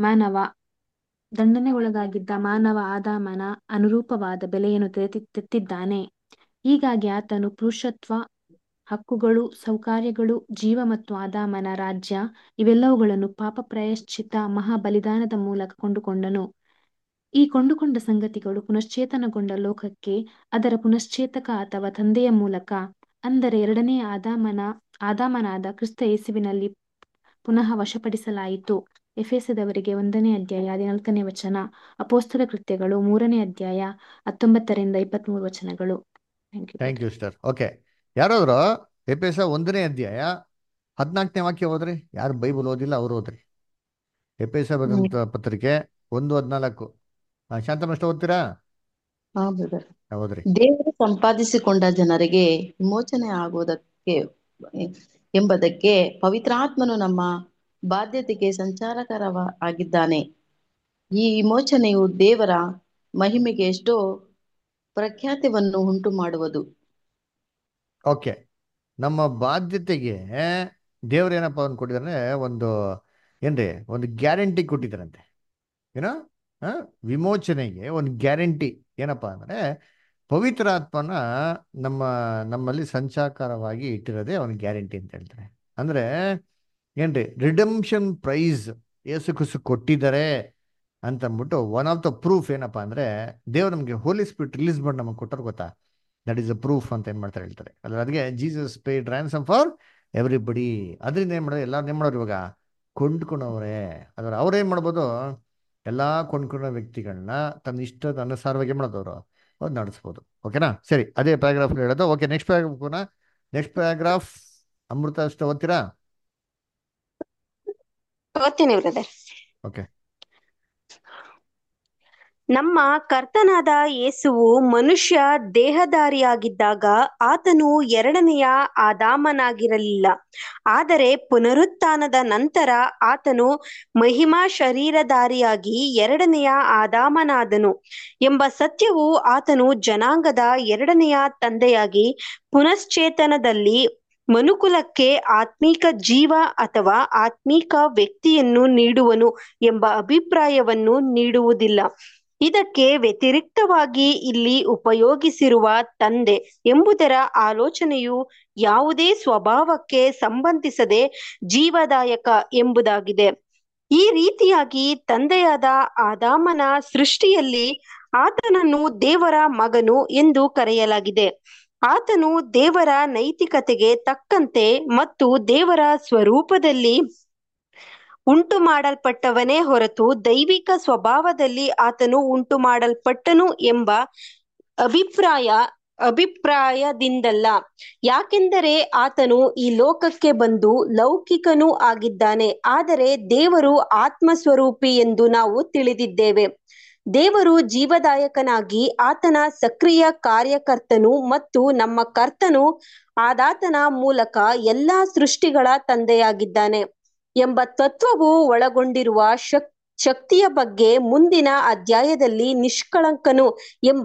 Speaker 13: ಮಾನವ ಆದಾಮನ ಅನುರೂಪವಾದ ಬೆಲೆಯನ್ನು ತೆತ್ತಿದ್ದಾನೆ. ಹೀಗಾಗಿ ಆತನು ಪುರುಷತ್ವ, ಹಕ್ಕುಗಳು, ಸೌಕರ್ಯಗಳು, ಜೀವ ಮತ್ತು ಆದಾಮನ ರಾಜ್ಯ ಇವೆಲ್ಲವುಗಳನ್ನು ಪಾಪ ಪ್ರಾಯಶ್ಚಿತ್ತ ಮಹಾಬಲಿದಾನದ ಮೂಲಕ ಕೊಂಡುಕೊಂಡನು. ಈ ಕೊಂಡುಕೊಂಡ ಸಂಗತಿಗಳು ಪುನಶ್ಚೇತನಗೊಂಡ ಲೋಕಕ್ಕೆ ಅದರ ಪುನಶ್ಚೇತಕ ಅಥವಾ ತಂದೆಯ ಮೂಲಕ, ಅಂದರೆ ಎರಡನೆಯ ಆದಾಮನಾದ ಕ್ರಿಸ್ತ ಯೇಸುವಿನಲ್ಲಿ ಪುನಃ ವಶಪಡಿಸಲಾಯಿತು. ಎಫೆಸದವರಿಗೆ 1ನೇ ಅಧ್ಯಾಯ 14ನೇ ವಚನ, ಅಪೊಸ್ತಲ ಕೃತ್ಯಗಳು 3ನೇ ಅಧ್ಯಾಯ 19ರಿಂದ 23 ವಚನಗಳು.
Speaker 1: Thank you sister. ಓಕೆ, ಯಾರಾದ್ರು ಎಫೆಸ 1ನೇ ಅಧ್ಯಾಯ 14ನೇ ವಾಕ್ಯ ಹೋದ್ರಿ? ಯಾರು ಬೈಬಲ್ ಓದಿಲ್ಲ ಅವ್ರು ಓದ್ರಿ. ಎಫೆಸ ಬರೆದಂತ ಪತ್ರಿಕೆ 1:14. ಶಾಂತನಷ್ಟ ಓದ್ತೀರಾ? ಹೌದ್ರಿ.
Speaker 9: ದೇವರು ಸಂಪಾದಿಸಿಕೊಂಡ ಜನರಿಗೆ ವಿಮೋಚನೆ ಆಗುವುದಕ್ಕೆ ಎಂಬುದಕ್ಕೆ ಪವಿತ್ರಾತ್ಮನು ನಮ್ಮ ಬಾಧ್ಯತೆಗೆ ಆಗಿದ್ದಾನೆ. ಈ ವಿಮೋಚನೆಯು ದೇವರ ಮಹಿಮೆಗೆ ಎಷ್ಟೋ ಪ್ರಖ್ಯಾತಿಯನ್ನು ಉಂಟು ಮಾಡುವುದು.
Speaker 1: ಓಕೆ, ನಮ್ಮ ಬಾಧ್ಯತೆಗೆ ದೇವ್ರ ಏನಪ್ಪ ಒಂದು ಕೊಟ್ಟಿದ್ದಾರೆ? ಒಂದು ಗ್ಯಾರಂಟಿ ಕೊಟ್ಟಿದ್ದಾರಂತೆ. ಏನೋ ವಿಮೋಚನೆಗೆ ಒಂದು ಗ್ಯಾರಂಟಿ ಏನಪ್ಪಾ ಅಂದ್ರೆ, ಪವಿತ್ರ ಆತ್ಮನ ನಮ್ಮ ನಮ್ಮಲ್ಲಿ ಸಂಚಾರವಾಗಿ ಇಟ್ಟಿರೋದೇ ಅವನ ಗ್ಯಾರಂಟಿ ಅಂತ ಹೇಳ್ತಾರೆ. ಅಂದ್ರೆ ಏನ್ರಿ, ರಿಡಂಪ್ಷನ್ ಪ್ರೈಸ್ ಯೇಸು ಕ್ರಿಸ್ತು ಕೊಟ್ಟಿದ್ದಾರೆ ಅಂತ ಅಂದ್ಬಿಟ್ಟು ಒನ್ ಆಫ್ ದ ಪ್ರೂಫ್ ಏನಪ್ಪಾ ಅಂದ್ರೆ, ದೇವ್ರು ನಮಗೆ ಹೋಲಿ ಸ್ಪಿರಿಟ್ ರಿಲೀಸ್ ಮಾಡಿ ನಮಗೆ ಕೊಟ್ಟರು ಗೊತ್ತಾ, ದಟ್ ಈಸ್ ಅ ಪ್ರೂಫ್ ಅಂತ ಏನ್ ಮಾಡ್ತಾರೆ ಹೇಳ್ತಾರೆ ಅಲ್ಲ. ಅದಕ್ಕೆ Jesus paid ransom for everybody. ಅದರಿಂದ ಏನ್ ಮಾಡೋದು, ಎಲ್ಲಾರು ಏನ್ ಮಾಡೋರು ಇವಾಗ ಕೊಂಡ್ಕೊಂಡವ್ರೆ. ಅದರ ಅವ್ರೇನ್ ಮಾಡ್ಬೋದು, ಎಲ್ಲಾ ಕೊಂಡ್ಕೊಂಡ ವ್ಯಕ್ತಿಗಳನ್ನ ತನ್ನ ಇಷ್ಟದ ಅನುಸಾರವಾಗಿ ಮಾಡೋದವ್ರು ಅವ್ರು ನಡೆಸ್ಬೋದು. ಓಕೆನಾ, ಸರಿ, ಅದೇ ಪ್ಯಾರಾಗ್ರಾಫ್ ಹೇಳೋದು. Okay, next paragraph. Next paragraph Amrita ಅಷ್ಟು ಓದ್ತೀರಾ?
Speaker 3: ಓದ್ತೀನಿ ಬ್ರದರ್.
Speaker 1: ಓಕೆ.
Speaker 3: ನಮ್ಮ ಕರ್ತನಾದ ಯೇಸುವು ಮನುಷ್ಯ ದೇಹಧಾರಿಯಾಗಿದ್ದಾಗ ಆತನು ಎರಡನೆಯ ಆದಾಮನಾಗಿರಲಿಲ್ಲ. ಆದರೆ ಪುನರುತ್ಥಾನದ ನಂತರ ಆತನು ಮಹಿಮಾ ಶರೀರಧಾರಿಯಾಗಿ ಎರಡನೆಯ ಆದಾಮನಾದನು ಎಂಬ ಸತ್ಯವು ಆತನು ಜನಾಂಗದ ಎರಡನೆಯ ತಂದೆಯಾಗಿ ಪುನಶ್ಚೇತನದಲ್ಲಿ ಮನುಕುಲಕ್ಕೆ ಆತ್ಮೀಕ ಜೀವ ಅಥವಾ ಆತ್ಮೀಕ ವ್ಯಕ್ತಿಯನ್ನು ನೀಡುವನು ಎಂಬ ಅಭಿಪ್ರಾಯವನ್ನು ನೀಡುವುದಿಲ್ಲ. ಇದಕ್ಕೆ ವ್ಯತಿರಿಕ್ತವಾಗಿ ಇಲ್ಲಿ ಉಪಯೋಗಿಸಿರುವ ತಂದೆ ಎಂಬುದರ ಆಲೋಚನೆಯು ಯಾವುದೇ ಸ್ವಭಾವಕ್ಕೆ ಸಂಬಂಧಿಸದೆ ಜೀವದಾಯಕ ಎಂಬುದಾಗಿದೆ. ಈ ರೀತಿಯಾಗಿ ತಂದೆಯಾದ ಆದಾಮನ ಸೃಷ್ಟಿಯಲ್ಲಿ ಆತನನ್ನು ದೇವರ ಮಗನು ಎಂದು ಕರೆಯಲಾಗಿದೆ. ಆತನು ದೇವರ ನೈತಿಕತೆಗೆ ತಕ್ಕಂತೆ ಮತ್ತು ದೇವರ ಸ್ವರೂಪದಲ್ಲಿ ಉಂಟು ಮಾಡಲ್ಪಟ್ಟವನೇ ಹೊರತು ದೈವಿಕ ಸ್ವಭಾವದಲ್ಲಿ ಆತನು ಉಂಟು ಮಾಡಲ್ಪಟ್ಟನು ಎಂಬ ಅಭಿಪ್ರಾಯದಿಂದಲ್ಲ. ಯಾಕೆಂದರೆ ಆತನು ಈ ಲೋಕಕ್ಕೆ ಬಂದು ಲೌಕಿಕನೂ ಆಗಿದ್ದಾನೆ, ಆದರೆ ದೇವರು ಆತ್ಮಸ್ವರೂಪಿ ಎಂದು ನಾವು ತಿಳಿದಿದ್ದೇವೆ. ದೇವರು ಜೀವದಾಯಕನಾಗಿ ಆತನ ಸಕ್ರಿಯ ಕಾರ್ಯಕರ್ತನು ಮತ್ತು ನಮ್ಮ ಕರ್ತನು ಆದಾತನ ಮೂಲಕ ಎಲ್ಲಾ ಸೃಷ್ಟಿಗಳ ತಂದೆಯಾಗಿದ್ದಾನೆ ಎಂಬ ತತ್ವವು ಒಳಗೊಂಡಿರುವ ಶಕ್ತಿಯ ಬಗ್ಗೆ ಮುಂದಿನ ಅಧ್ಯಾಯದಲ್ಲಿ ನಿಷ್ಕಳಂಕನು ಎಂಬ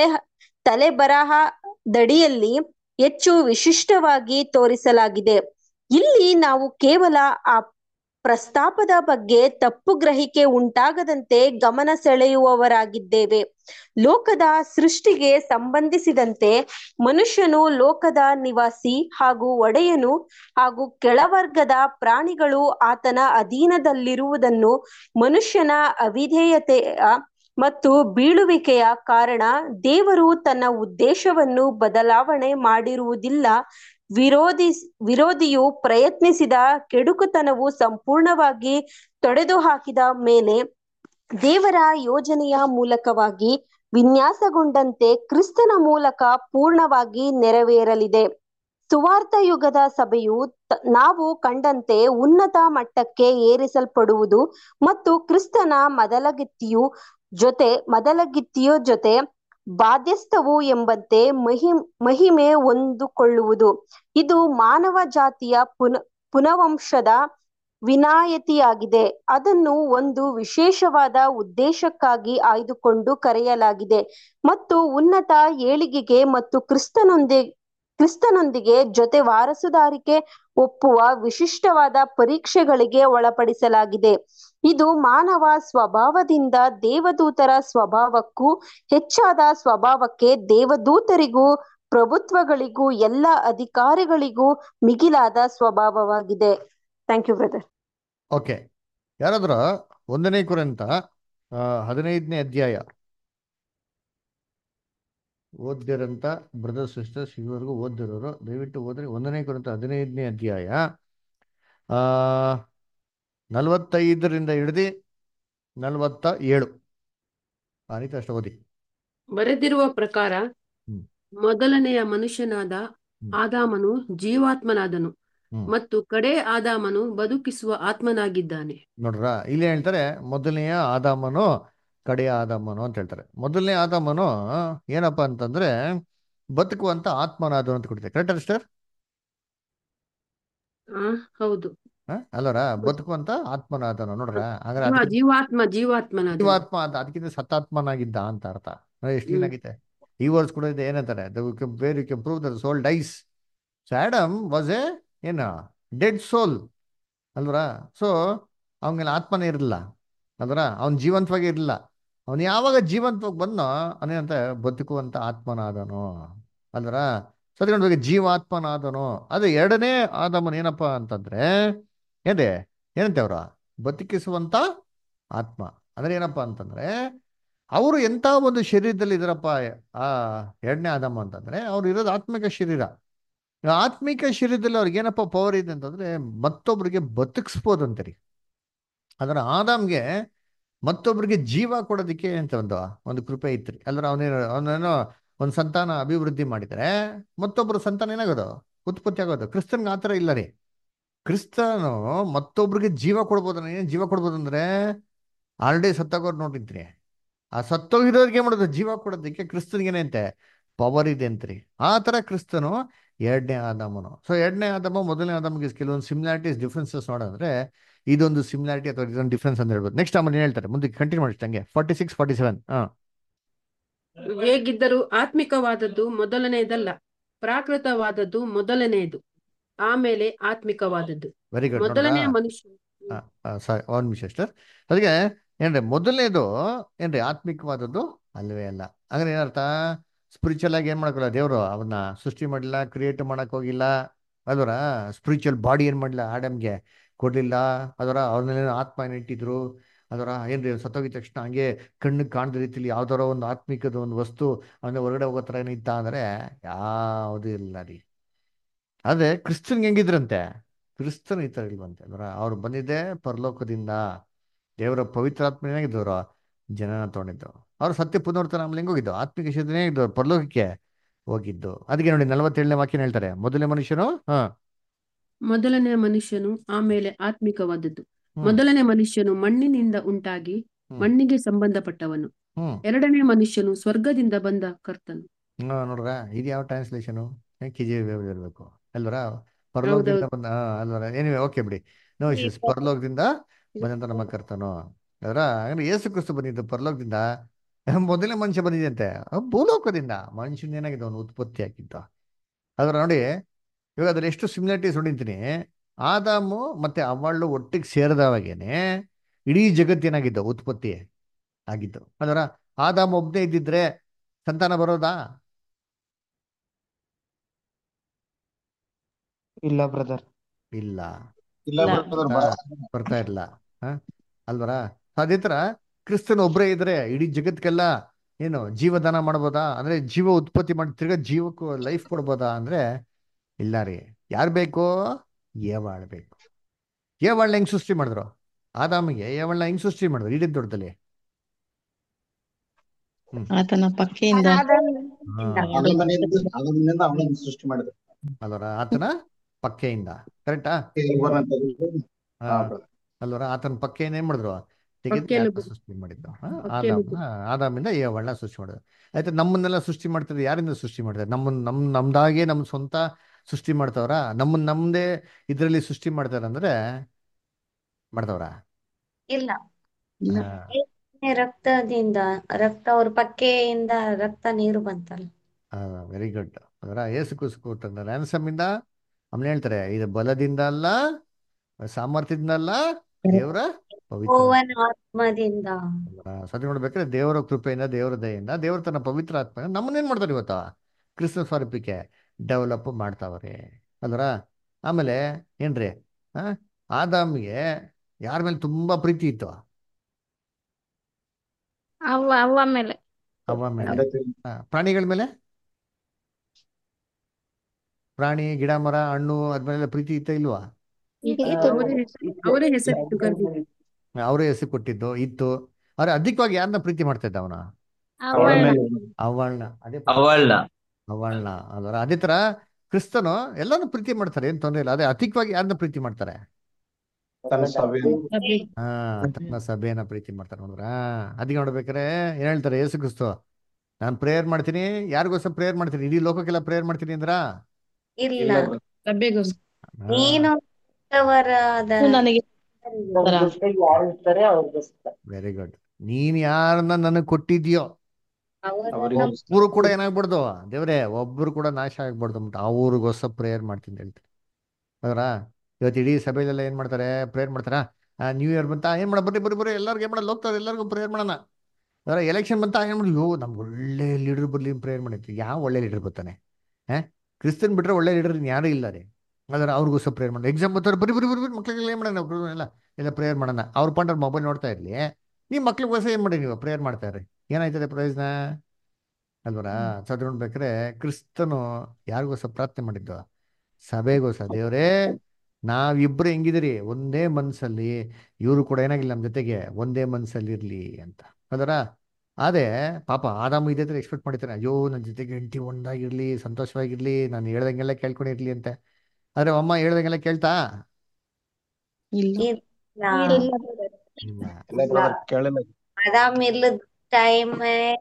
Speaker 3: ತಲೆಬರಹದಡಿಯಲ್ಲಿ ಹೆಚ್ಚು ವಿಶಿಷ್ಟವಾಗಿ ತೋರಿಸಲಾಗಿದೆ. ಇಲ್ಲಿ ನಾವು ಕೇವಲ ಆ ಪ್ರಸ್ತಾಪದ ಬಗ್ಗೆ ತಪ್ಪು ಗ್ರಹಿಕೆ ಉಂಟಾಗದಂತೆ ಗಮನ ಸೆಳೆಯುವವರಾಗಿದ್ದೇವೆ. ಲೋಕದ ಸೃಷ್ಟಿಗೆ ಸಂಬಂಧಿಸಿದಂತೆ ಮನುಷ್ಯನು ಲೋಕದ ನಿವಾಸಿ ಹಾಗೂ ಒಡೆಯನು ಹಾಗೂ ಕೆಳವರ್ಗದ ಪ್ರಾಣಿಗಳು ಆತನ ಅಧೀನದಲ್ಲಿರುವುದನ್ನು ಮನುಷ್ಯನ ಅವಿಧೇಯತೆಯ ಮತ್ತು ಬೀಳುವಿಕೆಯ ಕಾರಣ ದೇವರು ತನ್ನ ಉದ್ದೇಶವನ್ನು ಬದಲಾವಣೆ ಮಾಡಿರುವುದಿಲ್ಲ. ವಿರೋಧಿಯು ಪ್ರಯತ್ನಿಸಿದ ಕೆಡುಕುತನವು ಸಂಪೂರ್ಣವಾಗಿ ತೊಡೆದುಹಾಕಿದ ಮೇಲೆ ದೇವರ ಯೋಜನೆಯ ಮೂಲಕವಾಗಿ ವಿನ್ಯಾಸಗೊಂಡಂತೆ ಕ್ರಿಸ್ತನ ಮೂಲಕ ಪೂರ್ಣವಾಗಿ ನೆರವೇರಲಿದೆ. ಸುವಾರ್ಥ ಯುಗದ ಸಭೆಯು ನಾವು ಕಂಡಂತೆ ಉನ್ನತ ಮಟ್ಟಕ್ಕೆ ಏರಿಸಲ್ಪಡುವುದು ಮತ್ತು ಕ್ರಿಸ್ತನ ಮೊದಲಗಿತ್ತಿಯು ಜೊತೆ ಬಾಧ್ಯಸ್ಥವು ಎಂಬಂತೆ ಮಹಿಮೆ ಹೊಂದಿಕೊಳ್ಳುವುದು. ಇದು ಮಾನವ ಜಾತಿಯ ಪುನವಂಶದ ವಿನಾಯಿತಿಯಾಗಿದೆ. ಅದನ್ನು ಒಂದು ವಿಶೇಷವಾದ ಉದ್ದೇಶಕ್ಕಾಗಿ ಆಯ್ದುಕೊಂಡು ಕರೆಯಲಾಗಿದೆ ಮತ್ತು ಉನ್ನತ ಏಳಿಗೆಗೆ ಮತ್ತು ಕ್ರಿಸ್ತನೊಂದಿಗೆ ಜೊತೆ ವಾರಸುದಾರಿಕೆ ಒಪ್ಪುವ ವಿಶಿಷ್ಟವಾದ ಪರೀಕ್ಷೆಗಳಿಗೆ ಒಳಪಡಿಸಲಾಗಿದೆ. ಇದು ಮಾನವ ಸ್ವಭಾವದಿಂದ ದೇವದೂತರ ಸ್ವಭಾವಕ್ಕೂ ಹೆಚ್ಚಾದ ಸ್ವಭಾವಕ್ಕೆ, ದೇವದೂತರಿಗೂ ಪ್ರಭುತ್ವಗಳಿಗೂ ಎಲ್ಲ ಅಧಿಕಾರಿಗಳಿಗೂ ಮಿಗಿಲಾದ ಸ್ವಭಾವವಾಗಿದೆ. Thank you brother.
Speaker 1: ಓಕೆ, ಯಾರಾದ್ರೂ 1 ಕೊರಿಂಥ 15ನೇ ಅಧ್ಯಾಯ ಓದಿರಂತ ಬ್ರದರ್ ಸಿಸ್ಟರ್ಸ್, ಇದುವರೆಗೂ ಓದಿರೋರು ದಯವಿಟ್ಟು ಓದ್ರಿ. 1 ಕೊರಿಂಥ 15ನೇ ಅಧ್ಯಾಯ 45ರಿಂದ ಹಿಡಿದು 47. ಅನಿತಾ ಅಷ್ಟು ಓದಿ.
Speaker 12: ಬರೆದಿರುವ ಪ್ರಕಾರ ಮೊದಲನೆಯ ಮನುಷ್ಯನಾದ ಆದಾಮನು ಜೀವಾತ್ಮನಾದನು ಮತ್ತು ಕಡೆ ಆದಾಮನು ಬದುಕಿಸುವ ಆತ್ಮನಾಗಿದ್ದಾನೆ.
Speaker 1: ನೋಡ್ರ, ಇಲ್ಲಿ ಹೇಳ್ತಾರೆ ಮೊದಲನೆಯ ಆದಾಮನು ಕಡೆಯ ಆದಾಮನು ಅಂತ ಹೇಳ್ತಾರೆ. ಮೊದಲನೇ ಆದಾಮನು ಏನಪ್ಪಾ ಅಂತಂದ್ರೆ ಬದುಕುವಂತ ಆತ್ಮನಾದನು ಅಂತ ಕೊಡ್ತಾರೆ. Correct sister?
Speaker 12: ಹೌದು.
Speaker 1: ಅಲ್ಲರ ಬದುಕುವಂತ ಆತ್ಮನಾದನು. ನೋಡ್ರ, ಹಾಗಾದ್ರೆ ಜೀವಾತ್ಮ ಅಂತ ಅದಕ್ಕಿಂತ ಸತ್ತಾತ್ಮನಾಗಿದ್ದ ಅಂತ ಅರ್ಥ. ಎಷ್ಟು ಏನಾಗಿದೆ ಈ ವರ್ಡ್ಸ್ ಕೂಡ ಇದೆ. ಏನಂತಾರೆ, where you can prove the soul dies. So Adam was an dead soul ಅಲ್ವರ. ಸೊ ಅವನಿಗೆ ಆತ್ಮನೇ ಇರಲಿಲ್ಲ ಅಲ್ವರ, ಅವನ್ ಜೀವಂತವಾಗಿ ಇರಲಿಲ್ಲ. ಅವನು ಯಾವಾಗ ಜೀವಂತವಾಗಿ ಬಂದನೋ ಅವನೇನಂತ ಬದುಕುವಂತ ಆತ್ಮನಾದನು ಅಲ್ರ. ಸತ್ಕೊಂಡ್ಬೇಕು ಜೀವಾತ್ಮನಾದನು. ಅದು ಎರಡನೇ ಆದಮನ್ ಏನಪ್ಪ ಅಂತಂದ್ರೆ ಏನ್ರಿ ಏನಂತೆ ಅವ್ರ ಬದುಕಿಸುವಂತ ಆತ್ಮ. ಅಂದ್ರೆ ಏನಪ್ಪಾ ಅಂತಂದ್ರೆ ಅವರು ಎಂತ ಒಂದು ಶರೀರದಲ್ಲಿ ಇದ್ರಪ್ಪ. ಆ ಎರಡನೇ ಆದಮ ಅಂತಂದ್ರೆ ಅವ್ರು ಇರೋದು ಆತ್ಮಿಕ ಶರೀರ. ಆತ್ಮಿಕ ಶರೀರದಲ್ಲಿ ಅವ್ರಿಗೆ ಏನಪ್ಪ ಪವರ್ ಇದೆ ಅಂತಂದ್ರೆ ಮತ್ತೊಬ್ರಿಗೆ ಬದುಕಿಸ್ಬೋದಂತರಿ. ಅದರ ಆದಾಮ್ಗೆ ಮತ್ತೊಬ್ರಿಗೆ ಜೀವ ಕೊಡೋದಕ್ಕೆ ಅಂತ ಒಂದು ಕೃಪೆ ಇತ್ರಿ. ಅಲ್ರ ಅವನೇನೋ ಒಂದು ಸಂತಾನ ಅಭಿವೃದ್ಧಿ ಮಾಡಿದ್ರೆ ಮತ್ತೊಬ್ಬರು ಸಂತಾನ ಏನಾಗೋದು ಉತ್ಪತ್ತಿ ಆಗೋದು. ಕ್ರಿಸ್ತನ್ಗೆ ಆತರ ಇಲ್ಲ ರೀ. ಕ್ರಿಸ್ತನು ಮತ್ತೊಬ್ರಿಗೆ ಜೀವ ಕೊಡ್ಬೋದು. ಏನ್ ಜೀವ ಕೊಡ್ಬೋದು ಅಂದ್ರೆ ಆಲ್ರೆಡಿ ಸತ್ತಾಗೋರು ನೋಡಿದ್ರಿ. ಆ ಸತ್ತೋಗಿರೋರಿಗೆ ಮಾಡೋದು ಜೀವ ಕೊಡೋದಕ್ಕೆ ಕ್ರಿಸ್ತನ್ಗೇನೆ ಅಂತೆ ಪವರ್ ಇದೆ ಅಂತ್ರಿ. ಆ ತರ ಕ್ರಿಸ್ತನು ಎರಡನೇ ಆದಾಮನು. ಸೊ ಎರಡನೇ ಆದಾಮ ಮೊದಲನೇ ಆದಾಮಗೆ ಕೆಲವೊಂದು ಸಿಮಿಲಾರಿಟೀಸ್ ಡಿಫ್ರೆನ್ಸಸ್ ನೋಡಂದ್ರೆ ಇದೊಂದು ಸಿಮಿಲಾರಿಟಿ ಅಥವಾ ಇದೊಂದು ಡಿಫ್ರೆನ್ಸ್ ಅಂತ ಹೇಳ್ಬೋದು. ನೆಕ್ಸ್ಟ್ ಆಮೇಲೆ ಹೇಳ್ತಾರೆ ಮುಂದೆ ಕಂಟಿನ್ಯೂ ಮಾಡಿಸ್ತಂಗೆ 46, 47.
Speaker 12: ಹೇಗಿದ್ದರೂ ಆತ್ಮಿಕವಾದದ್ದು ಮೊದಲನೆಯದಲ್ಲ, ಪ್ರಾಕೃತವಾದದ್ದು ಮೊದಲನೆಯದು, ಆಮೇಲೆ ಆತ್ಮಿಕವಾದದ್ದು.
Speaker 1: Very good. ನೋಡ್ರಾ
Speaker 12: ಮೊದಲನೆಯ ಮನುಷ್ಯ
Speaker 1: ಸಾರಿ ಒಂದು ನಿಮಿಷ ಅಷ್ಟರ್. ಅದಕ್ಕೆ ಏನ್ರಿ ಮೊದಲನೇದು ಏನ್ರಿ ಆತ್ಮಿಕವಾದದ್ದು ಅಲ್ವೇ ಅಲ್ಲ. ಅಂದ್ರೆ ಏನರ್ಥ? ಸ್ಪಿರಿಚುವಲ್ ಆಗಿ ಏನ್ ಮಾಡ್ಕೊಲ್ಲ ದೇವರು ಅವನ್ನ ಸೃಷ್ಟಿ ಮಾಡಿಲ್ಲ, ಕ್ರಿಯೇಟ್ ಮಾಡಕ್ ಹೋಗಿಲ್ಲ. ಅದರ ಸ್ಪಿರಿಚುವಲ್ ಬಾಡಿ ಏನ್ ಮಾಡಿಲ್ಲ ಆಡಮ್ಗೆ ಕೊಡ್ಲಿಲ್ಲ. ಅದರ ಅವ್ರನ್ನೇನು ಆತ್ಮ ಏನ್ ಇಟ್ಟಿದ್ರು. ಅದರ ಏನ್ರಿ ಸತ್ತೋಗಿದ ತಕ್ಷಣ ಹಂಗೆ ಕಣ್ಣಿಗೆ ಕಾಣದ ರೀತಿಲಿ ಯಾವ್ದಾರ ಒಂದು ಆತ್ಮಿಕದ ಒಂದು ವಸ್ತು ಅವನ ಹೊರಗಡೆ ಹೋಗೋ ಥರ ಏನಿತ್ತ ಅಂದ್ರೆ ಯಾವುದು ಇಲ್ಲ ರೀ. ಆದ್ರೆ ಕ್ರಿಸ್ತನ್ಗೆ ಹೆಂಗಿದ್ರಂತೆ? ಕ್ರಿಸ್ತನ್ ಈ ತರ ಇಲ್ವಂತೆ. ಅಂದ್ರೆ ಅವ್ರು ಬಂದಿದ್ದೆ ಪರಲೋಕದಿಂದ. ದೇವರ ಪವಿತ್ರಾತ್ಮ ಏನಾಗಿದ್ದವರು ಜನನ ತಗೊಂಡಿದ್ದು. ಅವ್ರು ಸತ್ಯ ಪುನರ್ತನ ಆಮೇಲೆ ಹೆಂಗ್ ಹೋಗಿದ್ದು ಆತ್ಮಿಕ ಶರೀರನೇ ಇದ್ದವ್ರು ಪರಲೋಕಕ್ಕೆ ಹೋಗಿದ್ದು. ಅದಕ್ಕೆ ನೋಡಿ 47ನೇ ವಾಕ್ಯನ ಹೇಳ್ತಾರೆ ಮೊದಲನೇ ಮನುಷ್ಯನು
Speaker 12: ಮೊದಲನೆಯ ಮನುಷ್ಯನು ಆಮೇಲೆ ಆತ್ಮಿಕವಾದದ್ದು. ಮೊದಲನೇ ಮನುಷ್ಯನು ಮಣ್ಣಿನಿಂದ ಉಂಟಾಗಿ ಮಣ್ಣಿಗೆ ಸಂಬಂಧಪಟ್ಟವನು. ಎರಡನೇ ಮನುಷ್ಯನು ಸ್ವರ್ಗದಿಂದ ಬಂದ ಕರ್ತನು.
Speaker 1: ನೋಡ್ರ ಇದು ಯಾವ ಟ್ರಾನ್ಸ್ಲೇಷನು? KJV ಇರ್ಬೇಕು ಅಲ್ವರ? ಪರಲೋಕದಿಂದ ಬಂದ ಅಲ್ವರ? ಏನಿವೆ ಓಕೆ ಬಿಡಿ. No issues. ಪರಲೋಕದಿಂದ ಬಂದಂತ ನಮ್ಮ ಕರ್ತನು ಅದರ. ಅಂದ್ರೆ ಯೇಸು ಕ್ರಿಸ್ತು ಬಂದಿದ್ದು ಪರಲೋಕದಿಂದ. ಮೊದಲನೇ ಮನುಷ್ಯ ಬಂದಿದ್ದಂತೆ ಭೂಲೋಕದಿಂದ. ಮನುಷ್ಯನ ಏನಾಗಿದೆ ಅವನು ಉತ್ಪತ್ತಿ ಆಗಿದ್ದ. ಅದರ ನೋಡಿ ಇವಾಗ ಅದ್ರ ಎಷ್ಟು ಸಿಮಿಲಾರಿಟೀಸ್ ಹೊಡಿತೀನಿ. ಆದಾಮು ಮತ್ತೆ ಅವಳು ಒಟ್ಟಿಗೆ ಸೇರಿದವಾಗೇನೆ ಇಡೀ ಜಗತ್ತೇನಾಗಿದ್ದು ಉತ್ಪತ್ತಿ ಆಗಿದ್ದು. ಅದರ ಆದಾಮ ಒಬ್ಬನೇ ಇದ್ದಿದ್ರೆ ಸಂತಾನ ಬರೋದಾ?
Speaker 14: ಇಲ್ಲ ಬ್ರದರ್,
Speaker 1: ಇಲ್ಲ,
Speaker 11: ಇಲ್ಲ ಬ್ರದರ್,
Speaker 1: ಬರ್ತಾ ಇರಲ್ಲ ಅಲ್ವರ? ಅದೇ ತರ ಕ್ರಿಸ್ತನ್ ಒಬ್ಬರೇ ಇದ್ರೆ ಇಡೀ ಜಗತ್ಗೆಲ್ಲ ಏನು ಜೀವದಾನ ಮಾಡ್ಬೋದಾ? ಅಂದ್ರೆ ಜೀವ ಉತ್ಪತ್ತಿ ಮಾಡಿ ತಿರ್ಗಾ ಜೀವಕ್ಕೂ ಲೈಫ್ ಕೊಡ್ಬೋದಾ ಅಂದ್ರೆ ಇಲ್ಲ ರೀ. ಯಾರು ಬೇಕು? ಏವಾಳ್ ಬೇಕು. ಏವಾಳ್ನ ಹೆಂಗ್ ಸೃಷ್ಟಿ ಮಾಡಿದ್ರು? ಆದಾಮಿಗೆ ಏವಾಳ್ನ ಹೆಂಗ್ ಸೃಷ್ಟಿ ಮಾಡಿದ್ರು ಇಡೀ ದೊಡ್ಡದಲ್ಲಿ?
Speaker 9: ಆತನ ಪಕ್ಕೆಯಿಂದ
Speaker 11: ಅವಳನ್ನು ಸೃಷ್ಟಿ ಮಾಡಿದ್ರು
Speaker 1: ಅಲ್ವರ? ಆತನ ಪಕ್ಕೆಯಿಂದ. ಕರೆಕ್ಟಾ? ಅಲ್ವರ? ಆತನ ಪಕ್ಕೆಯಿಂದ ಏನ್ ಮಾಡಿದ್ರು? ತೆಗೆದು ಸೃಷ್ಟಿ ಮಾಡಿದ್ದು. ಆದಾಮಿಂದ ಏವಾಳ್ನ ಸೃಷ್ಟಿ ಮಾಡಿದ್ರು. ಆಯ್ತು, ನಮ್ಮನ್ನೆಲ್ಲ ಸೃಷ್ಟಿ ಮಾಡ್ತಿದ್ರು ಯಾರಿಂದ ಸೃಷ್ಟಿ ಮಾಡ್ತಾರೆ? ನಮ್ದಾಗೆ ನಮ್ ಸ್ವಂತ ಸೃಷ್ಟಿ ಮಾಡ್ತವ್ರ? ನಮ್ದೇ ಇದ್ರಲ್ಲಿ ಸೃಷ್ಟಿ ಮಾಡ್ತಾರ ಅಂದ್ರೆ ಮಾಡ್ತವ್ರ?
Speaker 5: ಇಲ್ಲ, ರಕ್ತದಿಂದ ರಕ್ತ ಅವ್ರ ಪಕ್ಕೆಯಿಂದ ರಕ್ತ ನೀರು ಬಂತಲ್ಲ.
Speaker 1: Very good. ಅದರ ಏಸು ಕುಸ್ಕು ರ್ಯಾನ್ಸಮ್ ಇಂದ ಆಮೇಲೆ ಹೇಳ್ತಾರೆ ಇದು ಬಲದಿಂದ ಅಲ್ಲ, ಸಾಮರ್ಥ್ಯದಿಂದ ಅಲ್ಲ, ದೇವರ ಪವಿತ್ರ
Speaker 5: ಆತ್ಮದಿಂದ.
Speaker 1: ಸತ್ಯ ನೋಡ್ಬೇಕಾದ್ರೆ ದೇವರ ಕೃಪೆಯಿಂದ, ದೇವರ ದಯೆಯಿಂದ, ದೇವರ ತನ್ನ ಪವಿತ್ರ ಆತ್ಮ ನಮ್ಮನ್ನೇನ್ ಮಾಡ್ತಾರೆ ಇವತ್ತ ಕ್ರಿಸ್ತ ಸ್ವರೂಪಕ್ಕೆ ಡೆವಲಪ್ ಮಾಡ್ತಾವ್ರೆ ಅಲ್ರ? ಆಮೇಲೆ ಏನ್ರಿ ಆದಾಮ್ಗೆ ಯಾರ ಮೇಲೆ ತುಂಬಾ ಪ್ರೀತಿ ಇತ್ತು?
Speaker 8: ಅವ್ವ ಮೇಲೆ.
Speaker 1: ಅವ್ವ ಮೇಲೆ. ಪ್ರಾಣಿಗಳ ಮೇಲೆ? ಪ್ರಾಣಿ, ಗಿಡ, ಮರ, ಹಣ್ಣು ಅದ್ಮೇಲೆ ಪ್ರೀತಿ ಇತ್ತ ಇಲ್ವಾ?
Speaker 12: ಅವರೇ ಹೆಸರಿಟ್ಟು ಕರೆದಿದ್ರು.
Speaker 1: ಅವರೇ ಹೆಸರು ಕೊಟ್ಟಿದ್ದು ಇತ್ತು. ಆದ್ರೆ ಅಧಿಕವಾಗಿ ಯಾರನ್ನ ಪ್ರೀತಿ ಮಾಡ್ತಾ ಇದ್ದ ಅವನ? ಅವಳನ್ನ. ಅದೇ ಅವಳನ್ನ ಅಲ್ವರ? ಅದೇ ತರ ಕ್ರಿಸ್ತನು ಎಲ್ಲಾನು ಪ್ರೀತಿ ಮಾಡ್ತಾರೆ, ಏನ್ ತೊಂದ್ರೆ ಇಲ್ಲ. ಅದೇ ಅಧಿಕವಾಗಿ ಯಾರನ್ನ ಪ್ರೀತಿ ಮಾಡ್ತಾರೆ? ತನ್ನ ಸಭೆಯನ್ನ ಪ್ರೀತಿ ಮಾಡ್ತಾರೆ. ನೋಡ್ರ? ಅದಕ್ಕೆ ನೋಡ್ಬೇಕಾರೆ ಏನ್ ಹೇಳ್ತಾರೆ ಯೇಸು ಕ್ರಿಸ್ತು? ನಾನು ಪ್ರೇಯರ್ ಮಾಡ್ತೀನಿ. ಯಾರಿಗೋಸ್ಕರ ಪ್ರೇಯರ್ ಮಾಡ್ತೀನಿ? ಇಡೀ ಲೋಕಕ್ಕೆಲ್ಲ ಪ್ರೇಯರ್ ಮಾಡ್ತೀನಿ ಅಂದ್ರ?
Speaker 5: ಇಲ್ಲ,
Speaker 9: ನೀನು ನನಗೆ
Speaker 1: ವೆರಿ ಗುಡ್. ನೀನ್ ಯಾರನ್ನ ನನಗ್ ಕೊಟ್ಟಿದ್ಯೋ ಒಬ್ರು ಕೂಡ ಏನಾಗ್ಬಾರ್ದು ದೇವ್ರೆ, ಒಬ್ರು ಕೂಡ ನಾಶ ಆಗ್ಬಾರ್ದು ಅಂದ್ಬಿಟ್ಟು ಅವ್ರಿಗೋಸ್ಕರ ಪ್ರೇಯರ್ ಮಾಡ್ತೀನಿ ಹೇಳ್ತಾರೆ. ಅದರ ಇವತ್ತು ಇಡೀ ಸಭೆಯಲ್ಲೆಲ್ಲ ಏನ್ ಮಾಡ್ತಾರೆ? ಪ್ರೇಯರ್ ಮಾಡ್ತಾರ. ನ್ಯೂ ಇಯರ್ ಬಂತ ಏನ್ ಮಾಡ ಬರ್ರಿ ಬರ್ರಿ ಬರ್ರಿ ಎಲ್ಲರಿಗೂ ಏನ್ ಮಾಡೋದು ಹೋಗ್ತಾರೆ, ಎಲ್ಲರಿಗೂ ಪ್ರೇಯರ್ ಮಾಡೋಣ. ಅದರ ಎಲೆಕ್ಷನ್ ಬಂತ ಏನು ಮಾಡಿ, ನಮ್ಗೆ ಒಳ್ಳೆ ಲೀಡರ್ ಬರಲಿ ಪ್ರೇಯರ್ ಮಾಡಿರ್ತೀವಿ. ಯಾವ ಒಳ್ಳೆ ಲೀಡರ್ ಬರ್ತಾನೆ? ಕ್ರಿಸ್ತನ್ ಬಿಟ್ರೆ ಒಳ್ಳೆ ಲೀಡರ್ ಯಾರೂ ಇಲ್ಲ ರೀ. ಅದರ ಅವ್ರಿಗೋಸ್ಕರ ಪ್ರೇಯರ್ ಮಾಡೋಣ. ಎಕ್ಸಾಮ್ ಬರ್ತಾರೆ, ಬರೀ ಬರೀ ಬರೀ ಮಕ್ಳಿಗೆ ಏನು ಮಾಡೋಣ ಎಲ್ಲ ಎಲ್ಲ ಪ್ರೇಯರ್ ಮಾಡೋಣ. ಅವ್ರ ಪಾಂಡ್ರ ಮೊಬೈಲ್ ನೋಡ್ತಾ ಇರಲಿ, ನಿಮ್ಮ ಮಕ್ಳಿಗೋಸ್ಕರ ಏನು ಮಾಡಿ ನೀವು ಪ್ರೇಯರ್ ಮಾಡ್ತಾ ಇರ್ರಿ, ಏನಾಯ್ತದೆ ಪ್ರಯೋಜನ ಅಲ್ವರ? ಸದ್ ನೋಡ್ಬೇಕಾರೆ ಕ್ರಿಸ್ತನು ಯಾರಿಗೋಸ್ಕರ ಪ್ರಾರ್ಥನೆ ಮಾಡಿದ್ದು? ಸಭೆಗೋಸ್ಕರ. ದೇವರೇ, ನಾವಿಬ್ರು ಹೆಂಗಿದಿರಿ ಒಂದೇ ಮನ್ಸಲ್ಲಿ, ಇವರು ಕೂಡ ಏನಾಗಿಲ್ಲ ನಮ್ಮ ಜೊತೆಗೆ ಒಂದೇ ಮನ್ಸಲ್ಲಿ ಇರ್ಲಿ ಅಂತ. ಅದರ ಅದೇ ಪಾಪ ಆದಾಮ ಇದೇ ಥರ ಎಕ್ಸ್ಪೆಕ್ಟ್ ಮಾಡಿರ್ತಾನೆ, ಅಯ್ಯೋ ನನ್ನ ಜೊತೆಗೆ ಹೆಂಡತಿ ಒಂದಾಗಿರ್ಲಿ, ಸಂತೋಷವಾಗಿರ್ಲಿ, ನಾನು ಹೇಳ್ದಂಗೆಲ್ಲ ಕೇಳ್ಕೊಂಡಿರ್ಲಿ ಅಂತ. ಆದ್ರೆ ಅಮ್ಮ ಹೇಳ್ದಂಗೆಲ್ಲ ಕೇಳ್ತಾ
Speaker 9: ಇಲ್ಲ.
Speaker 1: ಇಲ್ಲ.
Speaker 11: ಕೇಳಿಲ್ಲ.
Speaker 5: ಆದಾಮ್ ಇಲ್ಲದ ಟೈಮ್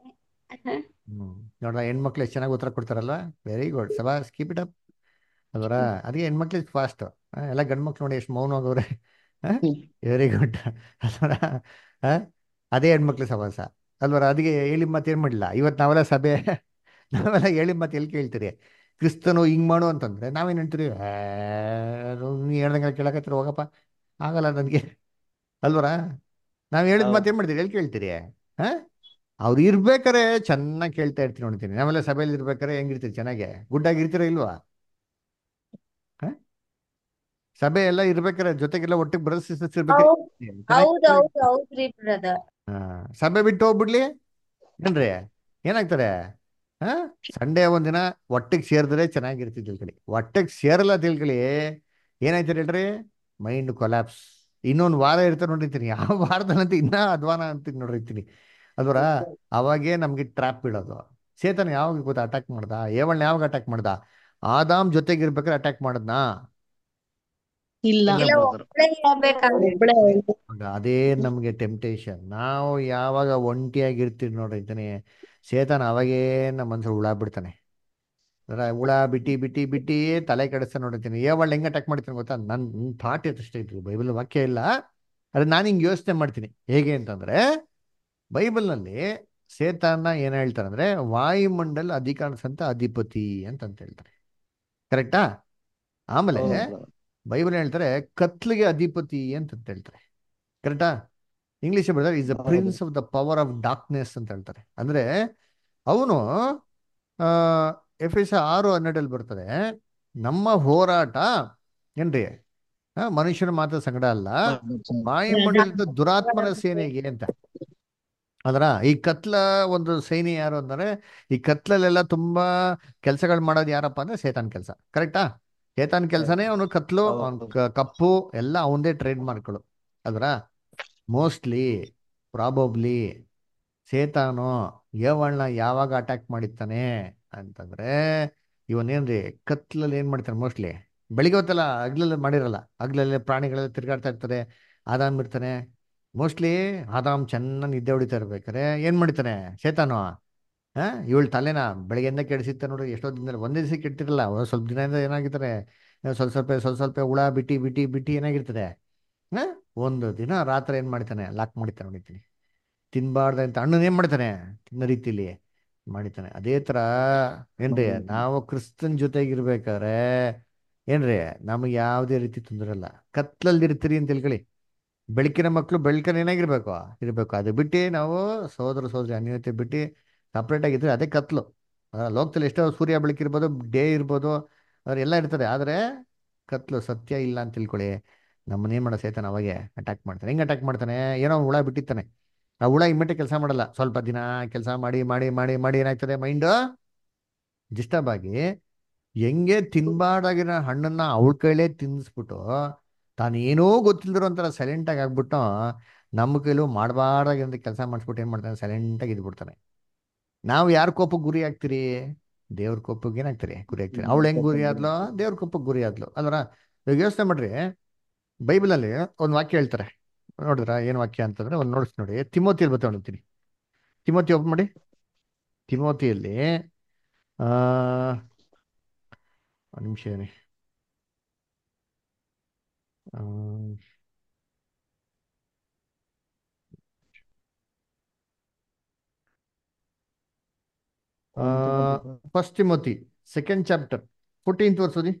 Speaker 1: ನೋಡ್ರ ಹೆಣ್ಮಕ್ಳು ಎಷ್ಟು ಚೆನ್ನಾಗಿ ಉತ್ತರ ಕೊಡ್ತಾರಲ್ವಾ? ವೆರಿ ಗುಡ್, ಸಬಾಸ್, ಕೀಪ್ ಇಟ್ ಅಪ್. ಅದರ ಅದಕ್ಕೆ ಹೆಣ್ಮಕ್ಳು ಫಾಸ್ಟ್. ಎಲ್ಲ ಗಂಡು ಮಕ್ಳು ನೋಡಿ ಎಷ್ಟು ಮೌನವಾಗವ್ರೆ. Very good. ಅಲ್ವರ ಅದೇ ಹೆಣ್ಮಕ್ಳು ಸವಾಸ ಅಲ್ವರ? ಅದಕ್ಕೆ ಹೇಳಿ ಮತ್ತೆ ಏನು ಮಾಡಿಲ್ಲ. ಇವತ್ತು ನಾವೆಲ್ಲ ಸಭೆ ನಾವೆಲ್ಲ ಹೇಳಿ ಮತ್ತೆ ಎಲ್ಲಿ ಕೇಳ್ತೀರಿ? ಕ್ರಿಸ್ತನು ಹಿಂಗ್ ಮಾಡು ಅಂತಂದ್ರೆ ನಾವೇನು ಹೇಳ್ತೀರಿ? ನೀ ಹೇಳ್ದಂಗೆ ಕೇಳಕತ್ತೀರ, ಹೋಗಪ್ಪ, ಆಗಲ್ಲ ನನಗೆ ಅಲ್ವರ? ನಾವು ಹೇಳಿದ ಮತ್ತೆ ಏನು ಮಾಡ್ತೀರಿ? ಎಲ್ಲಿ ಕೇಳ್ತೀರಿ? ಅವ್ರು ಇರ್ಬೇಕಾರೆ ಚೆನ್ನಾಗಿ ಕೇಳ್ತಾ ಇರ್ತೀನಿ ನೋಡ್ತೀನಿ. ನಾವೆಲ್ಲ ಸಭೆಯಲ್ಲಿ ಇರ್ಬೇಕಾರೆ ಹೆಂಗಿರ್ತೀರಿ? ಚೆನ್ನಾಗೆ ಗುಡ್ಡಾಗಿ ಇರ್ತೀರ ಇಲ್ವಾ? ಸಭೆ ಎಲ್ಲ ಇರ್ಬೇಕಾರೆ ಜೊತೆಗೆಲ್ಲ ಒಟ್ಟಿಗೆ ಬ್ರದರ್ಸ್ ಸಿಸ್ಟರ್ಸ್ ಇರ್ಬೇಕಾರೆ
Speaker 5: ಹೌದೌದು ಹೌದ್ರಿ ಬ್ರದರ್.
Speaker 1: ಸಭೆ ಬಿಟ್ಟು ಹೋಗ್ಬಿಡ್ಲಿ ಏನ್ರಿ ಏನಾಗ್ತಾರೆ? ಸಂಡೇ ಒಂದಿನ ಒಟ್ಟಿಗೆ ಸೇರಿದ್ರೆ ಚೆನ್ನಾಗಿರ್ತಿದ್ ತಿಳ್ಕೊಳ್ಳಿ. ಒಟ್ಟಿಗೆ ಸೇರಲ್ಲ ತಿಳ್ಕೊಳ್ಳಿ, ಏನಾಯ್ತಾರೆ ಹೇಳ್ರಿ? Mind collapse. ಇನ್ನೊಂದು ವಾರ ಇರ್ತಾರೆ ನೋಡಿರ್ತೀನಿ, ಆ ವಾರದಲ್ಲಂತ ಇನ್ನೂ ಅಧ್ವಾನ ಅಂತೀನಿ ನೋಡಿರ್ತೀನಿ ಅಲ್ವರ? ಅವಾಗೇ ನಮ್ಗೆ ಟ್ರ್ಯಾಪ್ ಬೀಳೋದು. ಸೇತನ ಯಾವಾಗ ಗೊತ್ತಾ ಅಟ್ಯಾಕ್ ಮಾಡ್ದ? ಏವಳ್ನ ಯಾವಾಗ ಅಟ್ಯಾಕ್ ಮಾಡ್ದ? ಆದಾಮ್ ಜೊತೆಗೆ ಇರ್ಬೇಕಾದ್ರೆ ಅಟ್ಯಾಕ್ ಮಾಡದ್ನಾ?
Speaker 9: ಇಲ್ಲ.
Speaker 1: ಅದೇ ನಮ್ಗೆ ಟೆಂಪ್ಟೇಷನ್. ನಾವು ಯಾವಾಗ ಒಂಟಿಯಾಗಿರ್ತೀವಿ ನೋಡಿರ್ತೀನಿ, ಸೇತಾನ ಅವಾಗೇ ನಮ್ಮ ಮನ್ಸಲ್ಲಿ ಹುಳ ಬಿಡ್ತಾನೆ. ಅದರ ಹುಳ ಬಿಟ್ಟಿ ಬಿಟ್ಟಿ ಬಿಟ್ಟಿ ತಲೆ ಕೆಡಿಸ್ತಾ ನೋಡಿರ್ತೀನಿ. ಏವಳ್ನ ಹೆಂಗೆ ಅಟ್ಯಾಕ್ ಮಾಡ್ತೀನಿ ಗೊತ್ತಾ? ನನ್ನ ಥಾಟ್ ಅಷ್ಟೇ ಇತ್ತು, ಬೈಬಲ್ ವಾಕ್ಯ ಇಲ್ಲ. ಅದು ನಾನು ಹಿಂಗೆ ಯೋಚನೆ ಮಾಡ್ತೀನಿ. ಹೇಗೆ ಅಂತಂದ್ರೆ, ಬೈಬಲ್ನಲ್ಲಿ ಸೇತಾನ ಏನ್ ಹೇಳ್ತಾರೆ ಅಂದ್ರೆ ವಾಯುಮಂಡಲ ಅಧಿಕಾರಸಂತ ಅಧಿಪತಿ ಅಂತ ಹೇಳ್ತಾರೆ. ಕರೆಕ್ಟಾ? ಆಮೇಲೆ ಬೈಬಲ್ ಹೇಳ್ತಾರೆ ಕತ್ಲಿಗೆ ಅಧಿಪತಿ ಅಂತ ಹೇಳ್ತಾರೆ. ಕರೆಕ್ಟಾ? ಇಂಗ್ಲಿಷ್ ಬರ್ತಾರೆ is the prince of the power of darkness ಅಂತ ಹೇಳ್ತಾರೆ. ಅಂದ್ರೆ ಅವನು ಎಫೆಸ 6:12 ಬರ್ತದೆ, ನಮ್ಮ ಹೋರಾಟ ಏನ್ರಿ ಮನುಷ್ಯನ ಮಾತ್ರ ಸಂಗಡ ಅಲ್ಲ, ವಾಯುಮಂಡಲದ ದುರಾತ್ಮನ ಸೇನೆಗೆ ಅಂತ. ಅದರ ಈ ಕತ್ಲ ಒಂದು ಸೈನ್ಯ ಯಾರು ಅಂದರೆ, ಈ ಕತ್ಲಲ್ಲೆಲ್ಲ ತುಂಬಾ ಕೆಲಸಗಳು ಮಾಡೋದು ಯಾರಪ್ಪ ಅಂದ್ರೆ ಸೇತಾನ್ ಕೆಲಸ. ಕರೆಕ್ಟಾ? ಸೇತಾನ್ ಕೆಲಸನೇ ಅವನು ಕತ್ಲು, ಕಪ್ಪು ಎಲ್ಲ ಅವಂದೇ ಟ್ರೇಡ್ ಮಾರ್ಕ್ಗಳು. ಅದರ ಮೋಸ್ಟ್ಲಿ ಪ್ರಾಬಬ್ಲಿ ಸೇತಾನು ಏವಳ್ನ ಯಾವಾಗ ಅಟ್ಯಾಕ್ ಮಾಡಿರ್ತಾನೆ ಅಂತಂದ್ರೆ, ಇವನೇನ್ರಿ ಕತ್ಲಲ್ಲಿ ಏನ್ ಮಾಡ್ತಾನೆ? ಮೋಸ್ಟ್ಲಿ ಬೆಳಿಗ್ಗೆ ಹೊತ್ತಲ್ಲ, ಹಗ್ಲಲ್ಲಿ ಮಾಡಿರಲ್ಲ, ಹಗ್ಲಲ್ಲಿ ಪ್ರಾಣಿಗಳೆಲ್ಲ ತಿರ್ಗಾಡ್ತಾ ಇರ್ತಾರೆ. ಆದಾಮ್ ಇರ್ತಾನೆ. ಮೋಸ್ಟ್ಲಿ ಆದಾಮ್ ಚೆನ್ನಾಗಿ ನಿದ್ದೆ ಹೊಡಿತಾ ಇರ್ಬೇಕಾರೆ ಏನ್ ಮಾಡ್ತಾನೆ ಸೇತಾನು? ಇವಳು ತಲೆನ ಬೆಳಗ್ಗೆಯಿಂದ ಕೆಡಿಸಿತ್ತ ನೋಡ್ರಿ. ಎಷ್ಟೋ ದಿನದಲ್ಲಿ ಒಂದೇ ದಿವಸ ಕೆಟ್ಟಿರಲ್ಲ, ಸ್ವಲ್ಪ ದಿನದಿಂದ ಏನಾಗಿರ್ತಾರೆ, ಸ್ವಲ್ಪ ಸ್ವಲ್ಪ ಸ್ವಲ್ಪ ಸ್ವಲ್ಪ ಹುಳ ಬಿಟ್ಟಿ ಬಿಟ್ಟಿ ಬಿಟ್ಟಿ ಏನಾಗಿರ್ತದೆ. ಒಂದು ದಿನ ರಾತ್ರಿ ಏನ್ ಮಾಡ್ತಾನೆ? ಲಾಕ್ ಮಾಡಿತಾನೆ ನೋಡಿತೀನಿ. ತಿನ್ಬಾರ್ದಂತ ಹಣ್ಣು ಏನ್ ಮಾಡ್ತಾನೆ? ತಿನ್ನೋ ರೀತಿಲಿ ಮಾಡಿತಾನೆ. ಅದೇ ತರ ಏನ್ರಿ ನಾವು ಕ್ರಿಸ್ತನ್ ಜೊತೆಗಿರ್ಬೇಕಾದ್ರೆ ಏನ್ರಿ ನಮಗೆ ಯಾವುದೇ ರೀತಿ ತೊಂದರೆ ಇಲ್ಲ. ಕತ್ಲಲ್ಲಿ ಇರ್ತೀರಿ ಅಂತ ತಿಳ್ಕೊಳ್ಳಿ. ಬೆಳಕಿನ ಮಕ್ಕಳು ಬೆಳಕಲ್ಲಿ ಏನಾಗಿರ್ಬೇಕು ಇರಬೇಕು. ಅದು ಬಿಟ್ಟು ನಾವು ಸಹೋದರ ಸಹೋದರಿ ಅನ್ಯೋನ್ಯತೆ ಬಿಟ್ಟು ಸಪ್ರೇಟ್ ಆಗಿದ್ರೆ ಅದೇ ಕತ್ಲು. ಲೋಕದಲ್ಲಿ ಎಷ್ಟೋ ಸೂರ್ಯ ಬೆಳಕಿರ್ಬೋದು, ಡೇ ಇರ್ಬೋದು, ಎಲ್ಲ ಇರ್ತದೆ. ಆದರೆ ಕತ್ಲು ಸತ್ಯ ಇಲ್ಲ ಅಂತ ತಿಳ್ಕೊಳ್ಳಿ, ನಮ್ಮನ್ನೇನು ಮಾಡೋ ಸೇತಾನ ಅವಾಗೆ ಅಟ್ಯಾಕ್ ಮಾಡ್ತಾನೆ. ಹೆಂಗೆ ಅಟ್ಯಾಕ್ ಮಾಡ್ತಾನೆ? ಏನೋ ಹುಳ ಬಿಟ್ಟಿರ್ತಾನೆ, ಆ ಹುಳ ಇಮ್ಮಿಡಿಯೇಟ್ ಕೆಲಸ ಮಾಡಲ್ಲ. ಸ್ವಲ್ಪ ದಿನ ಕೆಲಸ ಮಾಡಿ ಮಾಡಿ ಮಾಡಿ ಮಾಡಿ ಏನಾಗ್ತದೆ, ಮೈಂಡು ಡಿಸ್ಟರ್ಬ್ ಆಗಿ ಹೆಂಗೆ ತಿನ್ಬಾರ್ದಾಗಿರೋ ಹಣ್ಣನ್ನ ಅವಳ ಕೈಲೇ ತಿನ್ನಿಸ್ಬಿಟ್ಟು ತಾನೇನೋ ಗೊತ್ತಿಲ್ದಿರೋ ಒಂಥರ ಸೈಲೆಂಟಾಗಿ ಆಗ್ಬಿಟ್ಟು ನಮ್ಮ ಕೈಲೂ ಮಾಡಬಾರ್ದಾಗಿರೋ ಕೆಲಸ ಮಾಡಿಸ್ಬಿಟ್ಟು ಏನು ಮಾಡ್ತಾನೆ? ಸೈಲೆಂಟಾಗಿ ಇದ್ಬಿಡ್ತಾನೆ. ನಾವು ಯಾರ ಕೋಪಕ್ಕೆ ಗುರಿ ಆಗ್ತೀರಿ? ದೇವ್ರ ಕೋಪಕ್ಕೆ ಏನಾಗ್ತೀರಿ? ಗುರಿ ಆಗ್ತೀರಿ. ಅವಳು ಹೆಂಗೆ ಗುರಿ ಆದ್ಲೋ ದೇವ್ರ ಕೋಪಕ್ಕೆ ಗುರಿ ಆದ್ಲು ಅಲ್ವರ? ಇವಾಗ ಯೋಚನೆ ಮಾಡ್ರಿ, ಬೈಬಲಲ್ಲಿ ಒಂದು ವಾಕ್ಯ ಹೇಳ್ತಾರೆ ನೋಡಿದ್ರ? ಏನು ವಾಕ್ಯ ಅಂತಂದ್ರೆ ಒಂದು ನೋಡಿಸ್ ನೋಡಿ, ತಿಮೋತಿಯಲ್ಲಿ ಬರ್ತಾ ನೋಡ್ತೀನಿ. ತಿಮೋತಿ ಓಪನ್ ಮಾಡಿ. ತಿಮೋತಿಯಲ್ಲಿ ಒಂದು ನಿಮಿಷ ಏನಿ, first Timothy 2nd chapter 14th verse ಓದಿ.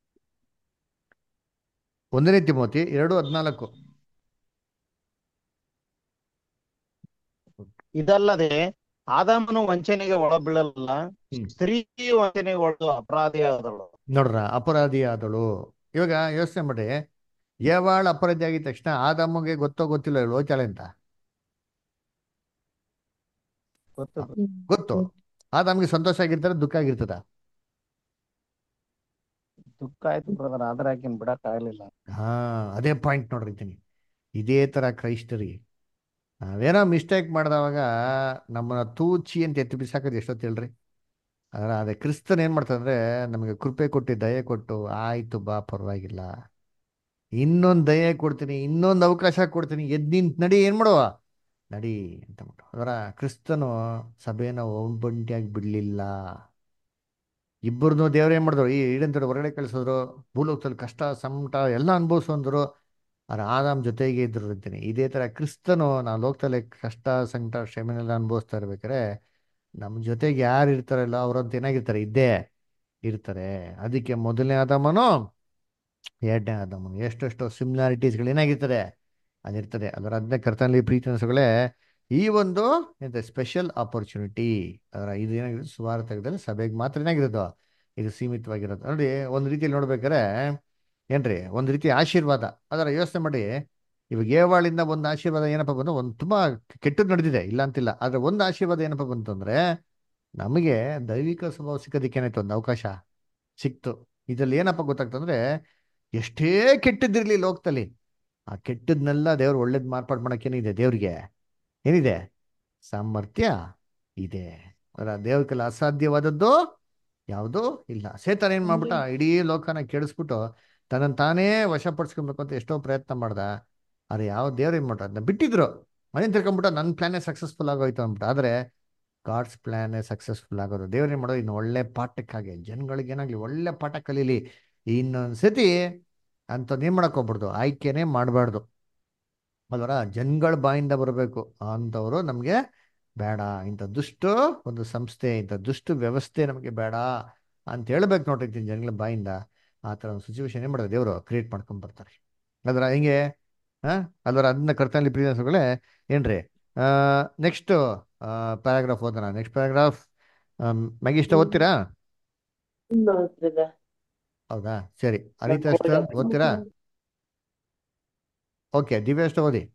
Speaker 1: 1ನೇ ತಿಮೋತಿ 2:14.
Speaker 11: ಇದಲ್ಲದೆ ಆದಾಮನು ವಂಚನೆಗೆ ಒಳಬೀಳಲ್ಲ,
Speaker 1: ಹ್ಮ್
Speaker 11: ಸ್ತ್ರೀ ವಂಚನೆಗೆ ಒಳದು ಅಪರಾಧಿಯಾದಳು.
Speaker 1: ನೋಡ್ರ ಅಪರಾಧಿ ಆದಳು. ಇವಾಗ ಯೋಚನೆ ಮಾಡಿ, ಏವಾಳ ಅಪರಾಧಿ ಆಗಿದ ತಕ್ಷಣ ಆದಾಮಗೆ ಗೊತ್ತೋ ಗೊತ್ತಿಲ್ಲ ಇವಳು ಹೋಗ್ತಾಳೆ ಅಂತ
Speaker 11: ಗೊತ್ತು
Speaker 1: ಗೊತ್ತು. ಆದಾಮ್ಗೆ ಸಂತೋಷ ಆಗಿರ್ತಾರೆ, ದುಃಖ ಆಗಿರ್ತದ.
Speaker 11: ದುಃಖ ಆಯ್ತು ಬ್ರದರ್, ಆದ್ರೆ ಆಕಿನ್ ಬಿಡಕ್ ಆಗ್ಲಿಲ್ಲ.
Speaker 1: ಹಾ, ಅದೇ ಪಾಯಿಂಟ್ ನೋಡಿರ್ತೀನಿ. ಇದೇ ತರ ಕ್ರೈಸ್ತರಿಗೆ ನಾವೇನೋ ಮಿಸ್ಟೇಕ್ ಮಾಡಿದವಾಗ ನಮ್ಮನ್ನ ತೂಚಿ ಅಂತ ಎತ್ತಿ ಬಿಸಾಕೋದು ಎಷ್ಟೊತ್ತು ಹೇಳ್ರಿ. ಅದೇ ಕ್ರಿಸ್ತನ್ ಏನ್ ಮಾಡ್ತಂದ್ರೆ ನಮಗೆ ಕೃಪೆ ಕೊಟ್ಟು ದಯೆ ಕೊಟ್ಟು, ಆಯ್ತು ಬಾ ಪರವಾಗಿಲ್ಲ, ಇನ್ನೊಂದು ದಯೆ ಕೊಡ್ತೀನಿ, ಇನ್ನೊಂದು ಅವಕಾಶ ಕೊಡ್ತೀನಿ, ಎದ್ ನಿಂತ್ ನಡಿ, ಏನ್ ಮಾಡುವ ನಡಿ ಅಂತ ಬಿಟ್ಟು. ಕ್ರಿಸ್ತನು ಸಭೆನ ಒಬ್ಬಂಟಿಯಾಗಿ ಬಿಡ್ಲಿಲ್ಲ. ಇಬ್ಬರನ್ನು ದೇವ್ರು ಏನ್ ಮಾಡಿದ್ರು, ಈ ಈಡಂತೋಡಿ ಹೊರಗಡೆ ಕಳಿಸಿದ್ರು, ಭೂಲೋಕದಲ್ಲಿ ಕಷ್ಟ ಸಂಕಟ ಎಲ್ಲ ಅನುಭವಿಸಂದ್ರು. ಆದಾಮ್ ಜೊತೆಗೆ ಇದ್ರು ಅಂತೀನಿ. ಇದೇ ತರ ಕ್ರಿಸ್ತನು ನಾವು ಲೋಕದಲ್ಲಿ ಕಷ್ಟ ಸಂಕಟ ಶ್ರಮೆನೆಲ್ಲ ಅನುಭವಿಸ್ತಾ ಇರ್ಬೇಕಾರೆ ನಮ್ಮ ಜೊತೆಗೆ ಯಾರು ಇರ್ತಾರಲ್ಲ ಅವ್ರಂತ ಏನಾಗಿರ್ತಾರೆ, ಇದ್ದೇ ಇರ್ತಾರೆ. ಅದಕ್ಕೆ ಮೊದಲನೇ ಆದಾಮನು ಎರಡನೇ ಆದಾಮನು ಎಷ್ಟೆಷ್ಟೋ ಸಿಮಿಲಾರಿಟೀಸ್ಗಳು ಏನಾಗಿರ್ತದೆ, ಅದಿರ್ತದೆ. ಅದನ್ನೇ ಕರ್ತನಲ್ಲಿ ಪ್ರೀತಿ ಅನ್ಸಗಳೇ ಈ ಒಂದು ಎಂತ ಸ್ಪೆಷಲ್ ಆಪರ್ಚುನಿಟಿ. ಇದು ಏನಾಗಿರೋದು ಸುವಾರ್ತೆಗಳಲ್ಲಿ ಸಭೆಗೆ ಮಾತ್ರ ಏನಾಗಿರೋದು, ಇದು ಸೀಮಿತವಾಗಿರೋದು. ನೋಡಿ, ಒಂದು ರೀತಿಯಲ್ಲಿ ನೋಡ್ಬೇಕಾರೆ ಏನ್ರಿ, ಒಂದು ರೀತಿ ಆಶೀರ್ವಾದ. ಯೋಚನೆ ಮಾಡಿ, ಇವಾಗ ಏವಾಳಿಂದ ಒಂದು ಆಶೀರ್ವಾದ ಏನಪ್ಪ ಬಂತು, ಒಂದು ತುಂಬಾ ಕೆಟ್ಟದ್ದು ನಡೆದಿದೆ ಇಲ್ಲ ಅಂತಿಲ್ಲ, ಆದ್ರೆ ಒಂದು ಆಶೀರ್ವಾದ ಏನಪ್ಪ ಬಂತು ಅಂದ್ರೆ ನಮಗೆ ದೈವಿಕ ಸ್ವಭಾವ ಸಿಕ್ಕೋದಕ್ಕೆ ಏನಾಯ್ತು, ಒಂದು ಅವಕಾಶ ಸಿಕ್ತು. ಇದ್ರಲ್ಲಿ ಏನಪ್ಪ ಗೊತ್ತಾಗ್ತಂದ್ರೆ, ಎಷ್ಟೇ ಕೆಟ್ಟದ್ದಿರ್ಲಿ ಲೋಕದಲ್ಲಿ, ಆ ಕೆಟ್ಟದ್ನೆಲ್ಲ ದೇವ್ರು ಒಳ್ಳೇದ್ ಮಾರ್ಪಾಡು ಮಾಡಕ್ಕೆ ಏನಿದೆ, ದೇವ್ರಿಗೆ ಏನಿದೆ, ಸಾಮರ್ಥ್ಯ ಇದೆ. ದೇವ್ರ ಕೈಲಿ ಅಸಾಧ್ಯವಾದದ್ದು ಯಾವುದೂ ಇಲ್ಲ. ಸೇತಾನ ಏನ್ ಮಾಡ್ಬಿಟ್ಟ, ಇಡೀ ಲೋಕನ ಕೆಡಿಸ್ಬಿಟ್ಟು ತನ್ನನ್ನು ತಾನೇ ವಶಪಡಿಸ್ಕೊಬೇಕು ಅಂತ ಎಷ್ಟೋ ಪ್ರಯತ್ನ ಮಾಡ್ದ. ಆದ್ರೆ ಯಾವ ದೇವ್ರು ಏನ್ ಮಾಡ್ರ, ಅದನ್ನ ಬಿಟ್ಟಿದ್ರು. ಮನೆ ತಿರ್ಕೊಂಡ್ಬಿಟ್ಟು ನನ್ನ ಪ್ಲಾನೇ ಸಕ್ಸಸ್ಫುಲ್ ಆಗೋಯ್ತು ಅಂದ್ಬಿಟ್ಟು. ಆದ್ರೆ ಗಾಡ್ಸ್ ಪ್ಲಾನೇ ಸಕ್ಸಸ್ಫುಲ್ ಆಗೋದು. ದೇವ್ರು ಏನ್ ಮಾಡೋದು, ಇನ್ನು ಒಳ್ಳೆ ಪಾಠಕ್ಕಾಗಿ ಜನಗಳಿಗೆ ಏನಾಗ್ಲಿ ಒಳ್ಳೆ ಪಾಠ ಕಲೀಲಿ, ಇನ್ನೊಂದ್ಸತಿ ಅಂಥದ್ದು ಏನ್ ಮಾಡಕ್ ಹೋಗ್ಬಿಡ್ದು, ಆಯ್ಕೆನೇ ಮಾಡಬಾರ್ದು. ಜನಗಳ ಬಾಯಿಂದ ಬರಬೇಕು ಅಂಥವ್ರು ನಮಗೆ ಬೇಡ, ಇಂಥ ದುಷ್ಟ ಒಂದು ಸಂಸ್ಥೆ, ಇಂಥ ದುಷ್ಟ ವ್ಯವಸ್ಥೆ ನಮಗೆ ಬೇಡ ಅಂತ ಹೇಳ್ಬೇಕು ನೋಡ್ರಿ ಜನಗಳ ಬಾಯಿಂದ. ಆ ಥರ ಒಂದು ಸಿಚುವೇಶನ್ ಏನ್ ಮಾಡೋದು, ದೇವರು ಕ್ರಿಯೇಟ್ ಮಾಡ್ಕೊಂಡ್ ಬರ್ತಾರೆ. ಹಿಂಗೆ ಅದನ್ನ ಕರ್ತನಲ್ಲಿ ಪ್ರಿಯಗಳೇ ಏನ್ರಿ. ನೆಕ್ಸ್ಟ್ ಪ್ಯಾರಾಗ್ರಾಫ್ ಓದೋಣ. ನೆಕ್ಸ್ಟ್ ಪ್ಯಾರಾಗ್ರಾಫ್ ಮ್ಯಾಗಿಷ್ಟ ಓದ್ತೀರಾ? ಹೌದಾ, ಸರಿ. ಅನಿತಾ ಅಷ್ಟ ಓದ್ತೀರಾ? ಓಕೆ, ದಿವ್ಯ ಅಷ್ಟ ಓದಿ.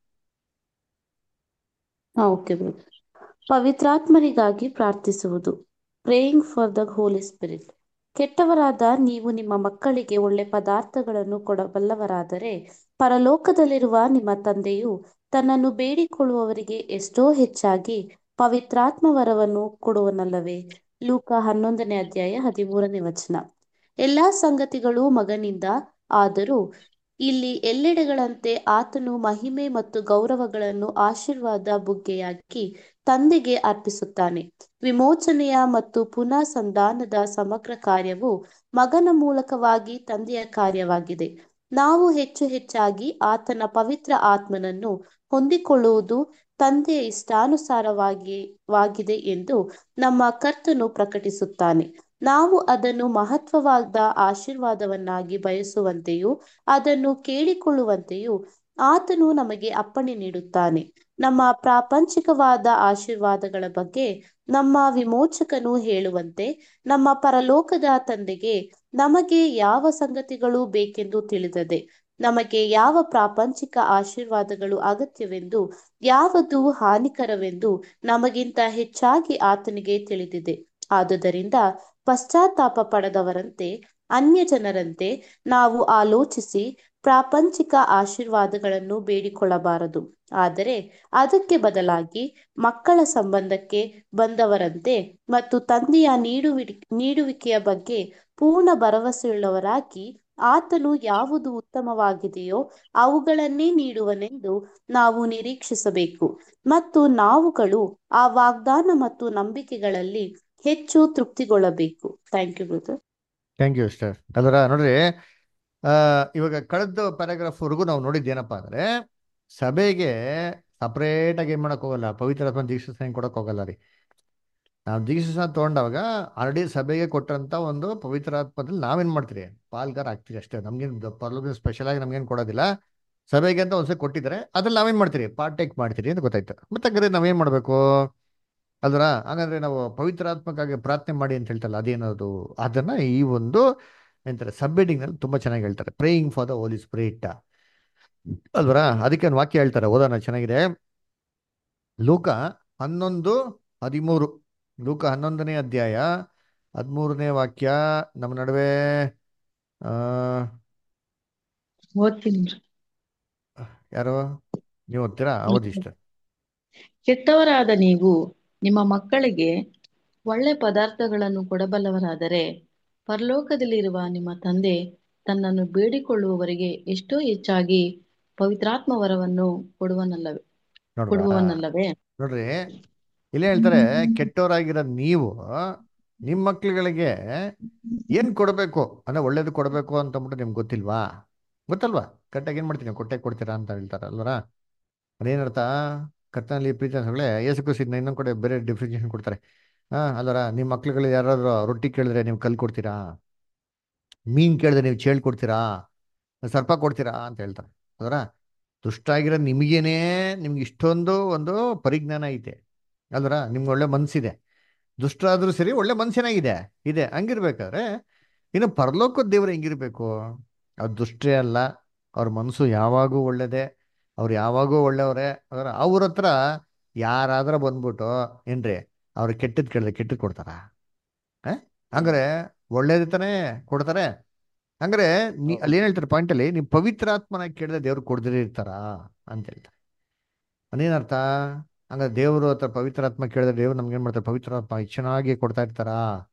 Speaker 14: ಓಕೆ. ಪವಿತ್ರಾತ್ಮರಿಗಾಗಿ ಪ್ರಾರ್ಥಿಸುವುದು. Praying for the holy spirit. ಕೆಟ್ಟವರಾದ ನೀವು ನಿಮ್ಮ ಮಕ್ಕಳಿಗೆ ಒಳ್ಳೆ ಪದಾರ್ಥಗಳನ್ನು ಕೊಡಬಲ್ಲವರಾದರೆ ಪರಲೋಕದಲ್ಲಿರುವ ನಿಮ್ಮ ತಂದೆಯು ತನ್ನನ್ನು ಬೇಡಿಕೊಳ್ಳುವವರಿಗೆ ಎಷ್ಟೋ ಹೆಚ್ಚಾಗಿ ಪವಿತ್ರಾತ್ಮ ವರವನ್ನು ಕೊಡುವನಲ್ಲವೇ. ಲೂಕ 11ನೇ ಅಧ್ಯಾಯ 13ನೇ ವಚನ. ಎಲ್ಲಾ ಸಂಗತಿಗಳು ಮಗನಿಂದ, ಆದರೂ ಇಲ್ಲಿ ಎಲ್ಲೆಡೆಗಳಂತೆ ಆತನು ಮಹಿಮೆ ಮತ್ತು ಗೌರವಗಳನ್ನು ಆಶೀರ್ವಾದ ಬುಗ್ಗೆಯಾಗಿ ತಂದೆಗೆ ಅರ್ಪಿಸುತ್ತಾನೆ. ವಿಮೋಚನೆಯ ಮತ್ತು ಪುನಃ ಸಂಧಾನದ ಸಮಗ್ರ ಕಾರ್ಯವು ಮಗನ ಮೂಲಕವಾಗಿ ತಂದೆಯ ಕಾರ್ಯವಾಗಿದೆ. ನಾವು ಹೆಚ್ಚು ಹೆಚ್ಚಾಗಿ ಆತನ ಪವಿತ್ರ ಆತ್ಮನನ್ನು ಹೊಂದಿಕೊಳ್ಳುವುದು ತಂದೆಯ ಇಷ್ಟಾನುಸಾರವಾಗಿದೆ ಎಂದು ನಮ್ಮ ಕರ್ತನು ಪ್ರಕಟಿಸುತ್ತಾನೆ. ನಾವು ಅದನ್ನು ಮಹತ್ವವಾದ ಆಶೀರ್ವಾದವನ್ನಾಗಿ ಬಯಸುವಂತೆಯೂ ಅದನ್ನು ಕೇಳಿಕೊಳ್ಳುವಂತೆಯೂ ಆತನು ನಮಗೆ ಅಪ್ಪಣೆ ನೀಡುತ್ತಾನೆ. ನಮ್ಮ ಪ್ರಾಪಂಚಿಕವಾದ ಆಶೀರ್ವಾದಗಳ ಬಗ್ಗೆ ನಮ್ಮ ವಿಮೋಚಕನು ಹೇಳುವಂತೆ, ನಮ್ಮ ಪರಲೋಕದ ತಂದೆಗೆ ನಮಗೆ ಯಾವ ಸಂಗತಿಗಳು ಬೇಕೆಂದು ತಿಳಿದದೆ. ನಮಗೆ ಯಾವ ಪ್ರಾಪಂಚಿಕ ಆಶೀರ್ವಾದಗಳು ಅಗತ್ಯವೆಂದು, ಯಾವುದು ಹಾನಿಕರವೆಂದು ನಮಗಿಂತ ಹೆಚ್ಚಾಗಿ ಆತನಿಗೆ ತಿಳಿದಿದೆ. ಆದುದರಿಂದ ಪಶ್ಚಾತ್ತಾಪ ಪಡೆದವರಂತೆ, ಅನ್ಯ ಜನರಂತೆ ನಾವು ಆಲೋಚಿಸಿ ಪ್ರಾಪಂಚಿಕ ಆಶೀರ್ವಾದಗಳನ್ನು ಬೇಡಿಕೊಳ್ಳಬಾರದು. ಆದರೆ ಅದಕ್ಕೆ ಬದಲಾಗಿ ಮಕ್ಕಳ ಸಂಬಂಧಕ್ಕೆ ಬಂದವರಂತೆ ಮತ್ತು ತಂದೆಯ ನೀಡುವಿಕೆಯ ಬಗ್ಗೆ ಪೂರ್ಣ ಭರವಸೆಯುಳ್ಳವರಾಗಿ ಆತನು ಯಾವುದು ಉತ್ತಮವಾಗಿದೆಯೋ ಅವುಗಳನ್ನೇ ನೀಡುವನೆಂದು ನಾವು ನಿರೀಕ್ಷಿಸಬೇಕು. ಮತ್ತು ನಾವುಗಳು ಆ ವಾಗ್ದಾನ ಮತ್ತು ನಂಬಿಕೆಗಳಲ್ಲಿ ಹೆಚ್ಚು ತೃಪ್ತಿಗೊಳ್ಳಬೇಕು. Thank you brother.
Speaker 1: Thank you sister. ನೋಡ್ರಿ, ಇವಾಗ ಕಳೆದ ಪ್ಯಾರಾಗ್ರಾಫ್ ವರೆಗೂ ನಾವು ನೋಡಿದ್ದೇನಪ್ಪ ಅಂದ್ರೆ, ಸಭೆಗೆ ಸಪ್ರೇಟ್ ಆಗಿ ಏನ್ ಮಾಡಕ್ ಹೋಗಲ್ಲ, ಪವಿತ್ರಾತ್ಮ ದೀಕ್ಷಾಸ್ನಾನ ಕೊಡಕ್ ಹೋಗಲ್ಲ ರೀ. ನಾವು ದೀಕ್ಷಾಸ್ನಾನ ತಗೊಂಡಾಗ ಆಲ್ರೆಡಿ ಸಭೆಗೆ ಕೊಟ್ಟಂತ ಒಂದು ಪವಿತ್ರಾತ್ಮದಲ್ಲಿ ನಾವೇನ್ ಮಾಡ್ತೀರಿ, ಪಾಲ್ಗಾರ ಆಗ್ತೀರಿ ಅಷ್ಟೇ. ನಮ್ಗೇನು ಪರಲೋಕ ಸ್ಪೆಷಲ್ ಆಗಿ ನಮ್ಗೇನು ಕೊಡೋದಿಲ್ಲ. ಸಭೆಗೆ ಅಂತ ಒಂದ್ಸರಿ ಕೊಟ್ಟಿದ್ದಾರೆ, ಅದ್ರಲ್ಲಿ ನಾವೇನ್ ಮಾಡ್ತೀರಿ, ಪಾರ್ಟೇಕ್ ಮಾಡ್ತೀರಿ ಅಂತ ಗೊತ್ತಾಯ್ತು. ಮತ್ತೆ ಹಂಗಾದ್ರೆ ನಾವೇನ್ ಮಾಡ್ಬೇಕು ಅಲ್ರ? ಹಾಗಾದ್ರೆ ನಾವು ಪವಿತ್ರಾತ್ಮಕ್ಕಾಗಿ ಪ್ರಾರ್ಥನೆ ಮಾಡಿ ಅಂತ ಹೇಳ್ತಲ್ಲ, ಅದೇನದು? ಅದನ್ನ ಈ ಒಂದು ಎಂತಾರೆ ಸಬ್ ಹೆಡಿಂಗ್ ನಲ್ಲಿ ತುಂಬಾ ಚೆನ್ನಾಗಿ ಹೇಳ್ತಾರೆ, praying for the holy spirit ಅಲ್ವರ. ಅದಕ್ಕೆ ಒಂದು ವಾಕ್ಯ ಹೇಳ್ತಾರೆ, ಓದೋಣ, ಚೆನ್ನಾಗಿದೆ. ಲೂಕ 11:13. ಲೂಕ 11ನೇ ಅಧ್ಯಾಯ 13ನೇ ವಾಕ್ಯ ನಮ್ಮ ನಡುವೆ ಆ
Speaker 9: ಓದ್ತೀನಿ.
Speaker 1: ಯಾರು ನೀವು ಓದ್ತೀರಾ? ಓದಿ ಇಷ್ಟ.
Speaker 9: ಕೆಟ್ಟವರಾದ ನೀವು ನಿಮ್ಮ ಮಕ್ಕಳಿಗೆ ಒಳ್ಳೆ ಪದಾರ್ಥಗಳನ್ನು ಕೊಡಬಲ್ಲವರಾದರೆ ಪರಲೋಕದಲ್ಲಿರುವ ನಿಮ್ಮ ತಂದೆ ತನ್ನನ್ನು ಬೇಡಿಕೊಳ್ಳುವವರಿಗೆ ಎಷ್ಟೋ ಹೆಚ್ಚಾಗಿ ಪವಿತ್ರಾತ್ಮ ವರವನ್ನು
Speaker 1: ನೋಡ್ರಾ?
Speaker 9: ಕೊಡುವವನಲ್ಲವೇ?
Speaker 1: ನೋಡ್ರಿ, ಇಲ್ಲೇ ಹೇಳ್ತಾರೆ, ಕೆಟ್ಟವರಾಗಿರೋ ನೀವು ನಿಮ್ಮ ಮಕ್ಳುಗಳಿಗೆ ಏನ್ ಕೊಡಬೇಕು ಅಂದ್ರೆ ಒಳ್ಳೇದು ಕೊಡಬೇಕು ಅಂತ ಅಂದ್ಬಿಟ್ಟು ನಿಮ್ಗೆ ಗೊತ್ತಿಲ್ವಾ? ಗೊತ್ತಲ್ವಾ? ಕರೆಕ್ಟಾಗಿ ಏನ್ ಮಾಡ್ತೀನಿ, ಕೊಟ್ಟೆ ಕೊಡ್ತೀರಾ ಅಂತ ಹೇಳ್ತಾರೆ ಅಲ್ವರ. ಅದೇನರ್ಥ? ಕರ್ತನಲ್ಲಿ ಪ್ರೀತಿಗಳೇ, ಯೇಸು ಕ್ರಿಸ್ತನ ಇನ್ನೊಂದು ಕಡೆ ಬೇರೆ ಡಿಫ್ರಿನ್ಸಿಯೇಷನ್ ಕೊಡ್ತಾರೆ. ಅಲ್ವರ, ನಿಮ್ಮ ಮಕ್ಳುಗಳು ಯಾರಾದ್ರೂ ರೊಟ್ಟಿ ಕೇಳಿದ್ರೆ ನೀವು ಕಲ್ ಕೊಡ್ತೀರಾ? ಮೀನ್ ಕೇಳಿದ್ರೆ ನೀವು ಚೇಳು ಕೊಡ್ತೀರಾ? ಸರ್ಪ ಕೊಡ್ತೀರಾ ಅಂತ ಹೇಳ್ತಾರೆ ಅದರ. ದುಷ್ಟ ಆಗಿರೋ ನಿಮಗೇನೆ ನಿಮ್ಗೆ ಇಷ್ಟೊಂದು ಒಂದು ಪರಿಜ್ಞಾನ ಐತೆ ಅಲ್ವರ, ನಿಮ್ಗೆ ಒಳ್ಳೆ ಮನ್ಸಿದೆ, ದುಷ್ಟರಾದ್ರೂ ಸರಿ ಒಳ್ಳೆ ಮನ್ಸೇನಾಗಿದೆ ಇದೆ. ಹಂಗಿರ್ಬೇಕಾದ್ರೆ ಇನ್ನು ಪರಲೋಕದ ದೇವ್ರು ಹೆಂಗಿರ್ಬೇಕು? ಅವ್ರು ದುಷ್ಟೇ ಅಲ್ಲ, ಅವ್ರ ಮನಸ್ಸು ಯಾವಾಗೂ ಒಳ್ಳೇದೆ, ಅವ್ರು ಯಾವಾಗೂ ಒಳ್ಳೆಯವ್ರೆ. ಅವ್ರ ಹತ್ರ ಯಾರಾದ್ರೂ ಬಂದ್ಬಿಟ್ಟು ಏನ್ರಿ ಅವ್ರು ಕೆಟ್ಟದ್ ಕೇಳಿದ್ರೆ ಕೆಟ್ಟದ್ ಕೊಡ್ತಾರ? ಹಂಗಾರೆ ಒಳ್ಳೇದು ತಾನೇ ಕೊಡ್ತಾರೆ. ಹಂಗಾರೆ ಅಲ್ಲಿ ಏನ್ ಹೇಳ್ತಾರೆ ಪಾಯಿಂಟ್ ಅಲ್ಲಿ, ನೀವು ಪವಿತ್ರಾತ್ಮನ ಕೇಳಿದ್ರೆ ದೇವ್ರು ಕೊಡದಿರೇ ಇರ್ತಾರ ಅಂತ ಹೇಳ್ತಾರೆ. ಅದೇನರ್ಥ? ಹಂಗಾರೆ ದೇವರು ಹತ್ರ ಪವಿತ್ರಾತ್ಮ ಕೇಳಿದ್ರೆ ದೇವ್ರು ನಮ್ಗೆ ಏನ್ ಮಾಡ್ತಾರೆ? ಪವಿತ್ರಾತ್ಮ ಚೆನ್ನಾಗಿ ಕೊಡ್ತಾ ಇರ್ತಾರ?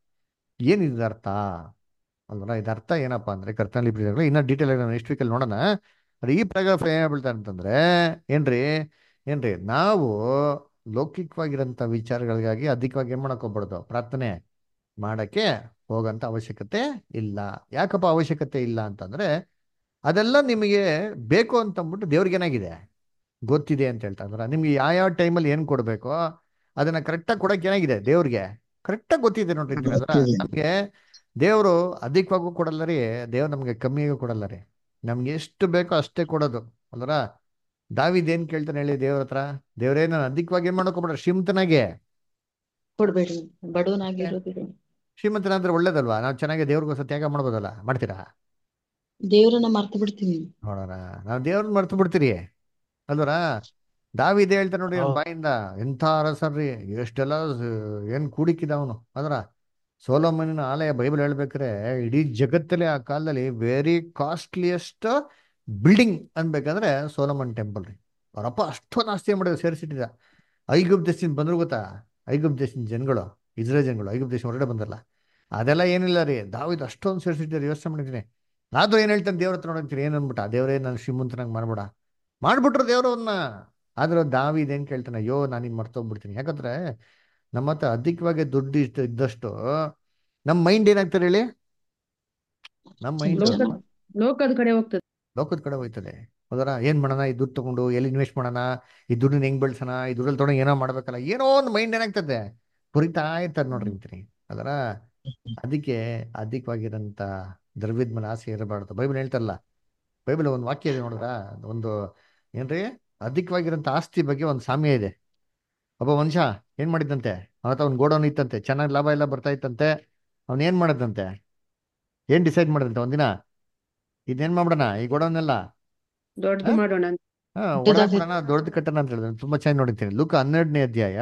Speaker 1: ಏನಿದ ಅರ್ಥ ಅಲ್ವಲ್ಲ? ಇದು ಅರ್ಥ ಏನಪ್ಪಾ ಅಂದ್ರೆ ಕರ್ತನಲ್ಲಿ ಪ್ರಿಯಗಳೇ, ಇನ್ನ ಡೀಟೇಲ್ ಆಗಿ ನಾವು ನೆಕ್ಸ್ಟ್ ವೀಕಲ್ಲಿ ನೋಡೋಣ. ಅದು ಈ ಪ್ಯಾರಾಗ್ರಾಫ್ ಏನ್ ಹೇಳ್ತಾರೆ ಅಂತಂದ್ರೆ, ಏನ್ರಿ ಏನ್ರಿ ನಾವು ಲೌಕಿಕವಾಗಿರೋಂಥ ವಿಚಾರಗಳಿಗಾಗಿ ಅಧಿಕವಾಗಿ ಏನ್ ಮಾಡಕ್ ಹೋಗ್ಬಾರ್ದು, ಪ್ರಾರ್ಥನೆ ಮಾಡಕ್ಕೆ ಹೋಗಂತ ಅವಶ್ಯಕತೆ ಇಲ್ಲ. ಯಾಕಪ್ಪ ಅವಶ್ಯಕತೆ ಇಲ್ಲ ಅಂತಂದ್ರೆ, ಅದೆಲ್ಲ ನಿಮಗೆ ಬೇಕು ಅಂತ ಅಂದ್ಬಿಟ್ಟು ದೇವ್ರಿಗೆ ಏನಾಗಿದೆ ಗೊತ್ತಿದೆ ಅಂತ ಹೇಳ್ತಾ ಇದ್ರ. ನಿಮ್ಗೆ ಯಾವ ಟೈಮಲ್ಲಿ ಏನ್ ಕೊಡ್ಬೇಕೋ ಅದನ್ನ ಕರೆಕ್ಟಾಗಿ ಕೊಡಕ್ಕೆ ಏನಾಗಿದೆ ದೇವ್ರಿಗೆ ಕರೆಕ್ಟಾಗಿ ಗೊತ್ತಿದೆ ನೋಡ್ರಿ. ನಮ್ಗೆ ದೇವರು ಅಧಿಕವಾಗೂ ಕೊಡಲ್ಲ ರೀ, ದೇವ್ರು ನಮ್ಗೆ ಕಮ್ಮಿಯಾಗೂ ಕೊಡಲ್ಲ ರೀ. ನಮ್ಗೆ ಎಷ್ಟು ಬೇಕೋ ಅಷ್ಟೇ ಕೊಡೋದು ಅಲ್ವರ. ದಾವಿದ್ ಏನ್ ಕೇಳ್ತಾನೆ ಹೇಳಿ ದೇವ್ರ ಹತ್ರ? ದೇವ್ರೇ ನಾನು ಅಧಿಕವಾಗಿ ಏನ್ ಮಾಡ್ಕೊಬಿಡ್ರೆ ಶ್ರೀಮಂತನಾಗೆ
Speaker 9: ಕೊಡ್ಬೇಡಿ, ಬಡವನಾಗಿರೋದಿಲ್ಲ.
Speaker 1: ಶ್ರೀಮಂತನಾದ್ರೆ ಒಳ್ಳೇದಲ್ವಾ? ನಾವು ಚೆನ್ನಾಗಿ ದೇವ್ರಿಗೋಸ್ಕರ ತ್ಯಾಗ ಮಾಡ್ಬೋದಲ್ಲ, ಮಾಡ್ತೀರಾ?
Speaker 9: ದೇವ್ರನ್ನ ಮರ್ತು ಬಿಡ್ತೀನಿ.
Speaker 1: ನೋಡೋಣ, ನಾವು ದೇವ್ರನ್ನ ಮರ್ತು ಬಿಡ್ತೀರಿ ಅಲ್ವರ. ದಾವಿದ್ ಹೇಳ್ತಾ ನೋಡ್ರಿ ಅವ್ನ ಬಾಯಿಂದ, ಎಂಥ ಅರಸರ್ರಿ, ಎಷ್ಟೆಲ್ಲ ಏನ್ ಕೂಡಿಕ್ಕಿದವನು ಅದ್ರ. ಸೊಲೊಮೋನನ ಆಲಯ ಬೈಬಲ್ ಹೇಳ್ಬೇಕಾರೆ ಇಡೀ ಜಗತ್ತಲ್ಲೇ ಆ ಕಾಲದಲ್ಲಿ ವೆರಿ ಕಾಸ್ಟ್ಲಿಯೆಸ್ಟ್ ಬಿಲ್ಡಿಂಗ್ ಅನ್ಬೇಕಂದ್ರೆ ಸೊಲೊಮನ್ ಟೆಂಪಲ್ ರೀ. ಅವರಪ್ಪ ಅಷ್ಟೊಂದು ಆಸ್ತಿ ಮಾಡಿದ್ರು, ಸೇರಿಸಿಟ್ಟಿದ್ದ. ಐಗುಪ್ತ ದೇಶದಿಂದ ಬಂದ್ರು ಗೊತ್ತಾ, ಐಗುಪ್ತ ದೇಶದ ಜನಗಳು, ಇಸ್ರೇಲ್ ಜನಗಳು ಐಗುಪ್ತ ದೇಶ ಹೊರಗಡೆ ಬಂದಲ್ಲ, ಅದೆಲ್ಲ ಏನಿಲ್ಲ ರೀ. ದಾವಿದ್ ಅಷ್ಟೊಂದು ಸೇರಿಸಿಟ್ಟಿದ್ದಾರೆ, ಯೋಚನೆ ಮಾಡಿದ್ದೀನಿ. ಆದ್ರೂ ಏನ್ ಹೇಳ್ತಾನೆ ದೇವ್ರ ಹತ್ರ ನೋಡಂತೀರಿ, ಏನ್ ಅನ್ಬಿಟ್ಟ, ದೇವರೇ ನಾನು ಶ್ರೀಮಂತನಾಗ ಮಾಡ್ಬೇಡ, ಮಾಡ್ಬಿಟ್ರು ದೇವ್ರವನ್ನ. ಆದ್ರೆ ದಾವಿದ್ ಏನ್ ಕೇಳ್ತಾನೆ, ಅಯ್ಯೋ ನಾನು ನಿನ್ ಮರ್ತೋಗ್ಬಿಡ್ತೀನಿ. ಯಾಕಂದ್ರೆ ನಮ್ಮ ಹತ್ರ ಅಧಿಕವಾಗಿ ದುಡ್ಡು ಇದ್ದಷ್ಟು ನಮ್ಮ ಮೈಂಡ್ ಏನಾಗ್ತಾರೆ ಹೇಳಿ? ನಮ್ಮ ಮೈಂಡ್
Speaker 12: ಲೋಕದ ಕಡೆ ಹೋಗ್ತದೆ,
Speaker 1: ಲೋಕದ ಕಡೆ ಹೋಯ್ತದೆ. ಅದರ ಏನ್ ಮಾಡೋಣ, ಈ ದುಡ್ಡು ತಗೊಂಡು ಎಲ್ಲಿ ಇನ್ವೆಸ್ಟ್ ಮಾಡೋಣ, ಈ ದುಡ್ಡನ್ನ ಹೆಂಗ್ ಬೆಳ್ಸೋಣ, ಈ ದುಡ್ಡಲ್ಲಿ ತೊಗೊಂಡು ಏನೋ ಮಾಡ್ಬೇಕಲ್ಲ, ಏನೋ ಒಂದು ಮೈಂಡ್ ಏನಾಗ್ತದೆ ಪುರಿತಾ ಇರ್ತಾರೆ ನೋಡ್ರಿ ಅಂತೀನಿ. ಅದರ ಅದಕ್ಕೆ ಅಧಿಕವಾಗಿರೋಂಥ ದ್ರವ್ಯದ ಮೇಲೆ ಆಸೆ ಇರಬಾರ್ದು. ಬೈಬಲ್ ಹೇಳ್ತಾರಲ್ಲ, ಬೈಬಲ್ ಒಂದು ವಾಕ್ಯ ಇದೆ ನೋಡಿದ್ರ, ಒಂದು ಏನ್ರಿ ಅಧಿಕವಾಗಿರೋಂಥ ಆಸ್ತಿ ಬಗ್ಗೆ ಒಂದು ಸಾಮ್ಯ ಇದೆ. ಒಬ್ಬ ಮನುಷ್ಯ ಏನ್ ಮಾಡಿದ್ದಂತೆ, ಅವತ್ತ ಅವ್ನ ಗೋಡೌನ್ ಇತ್ತಂತೆ, ಚೆನ್ನಾಗಿ ಲಾಭ ಎಲ್ಲ ಬರ್ತಾ ಇತ್ತಂತೆ. ಅವ್ನ ಏನ್ ಮಾಡದಂತೆ, ಏನ್ ಡಿಸೈಡ್ ಮಾಡದಂತೆ ಒಂದಿನ, ಇದೇನ್ ಮಾಡ್ಬಿಡೋಣ ಈ ಗೋಡೌನ್ ಎಲ್ಲ
Speaker 12: ದೊಡ್ಡದು ಮಾಡೋಣ ಅಂತ.
Speaker 1: ಒಡಾಕ್ಬಿಡೋಣ, ದೊಡ್ಡದು ಕಟ್ಟಣ ಅಂತ ಹೇಳಿದ್ರೆ ತುಂಬಾ ಚೆನ್ನಾಗಿ ನೋಡಿರ್ತೀನಿ. ಲೂಕ 12ನೇ ಅಧ್ಯಾಯ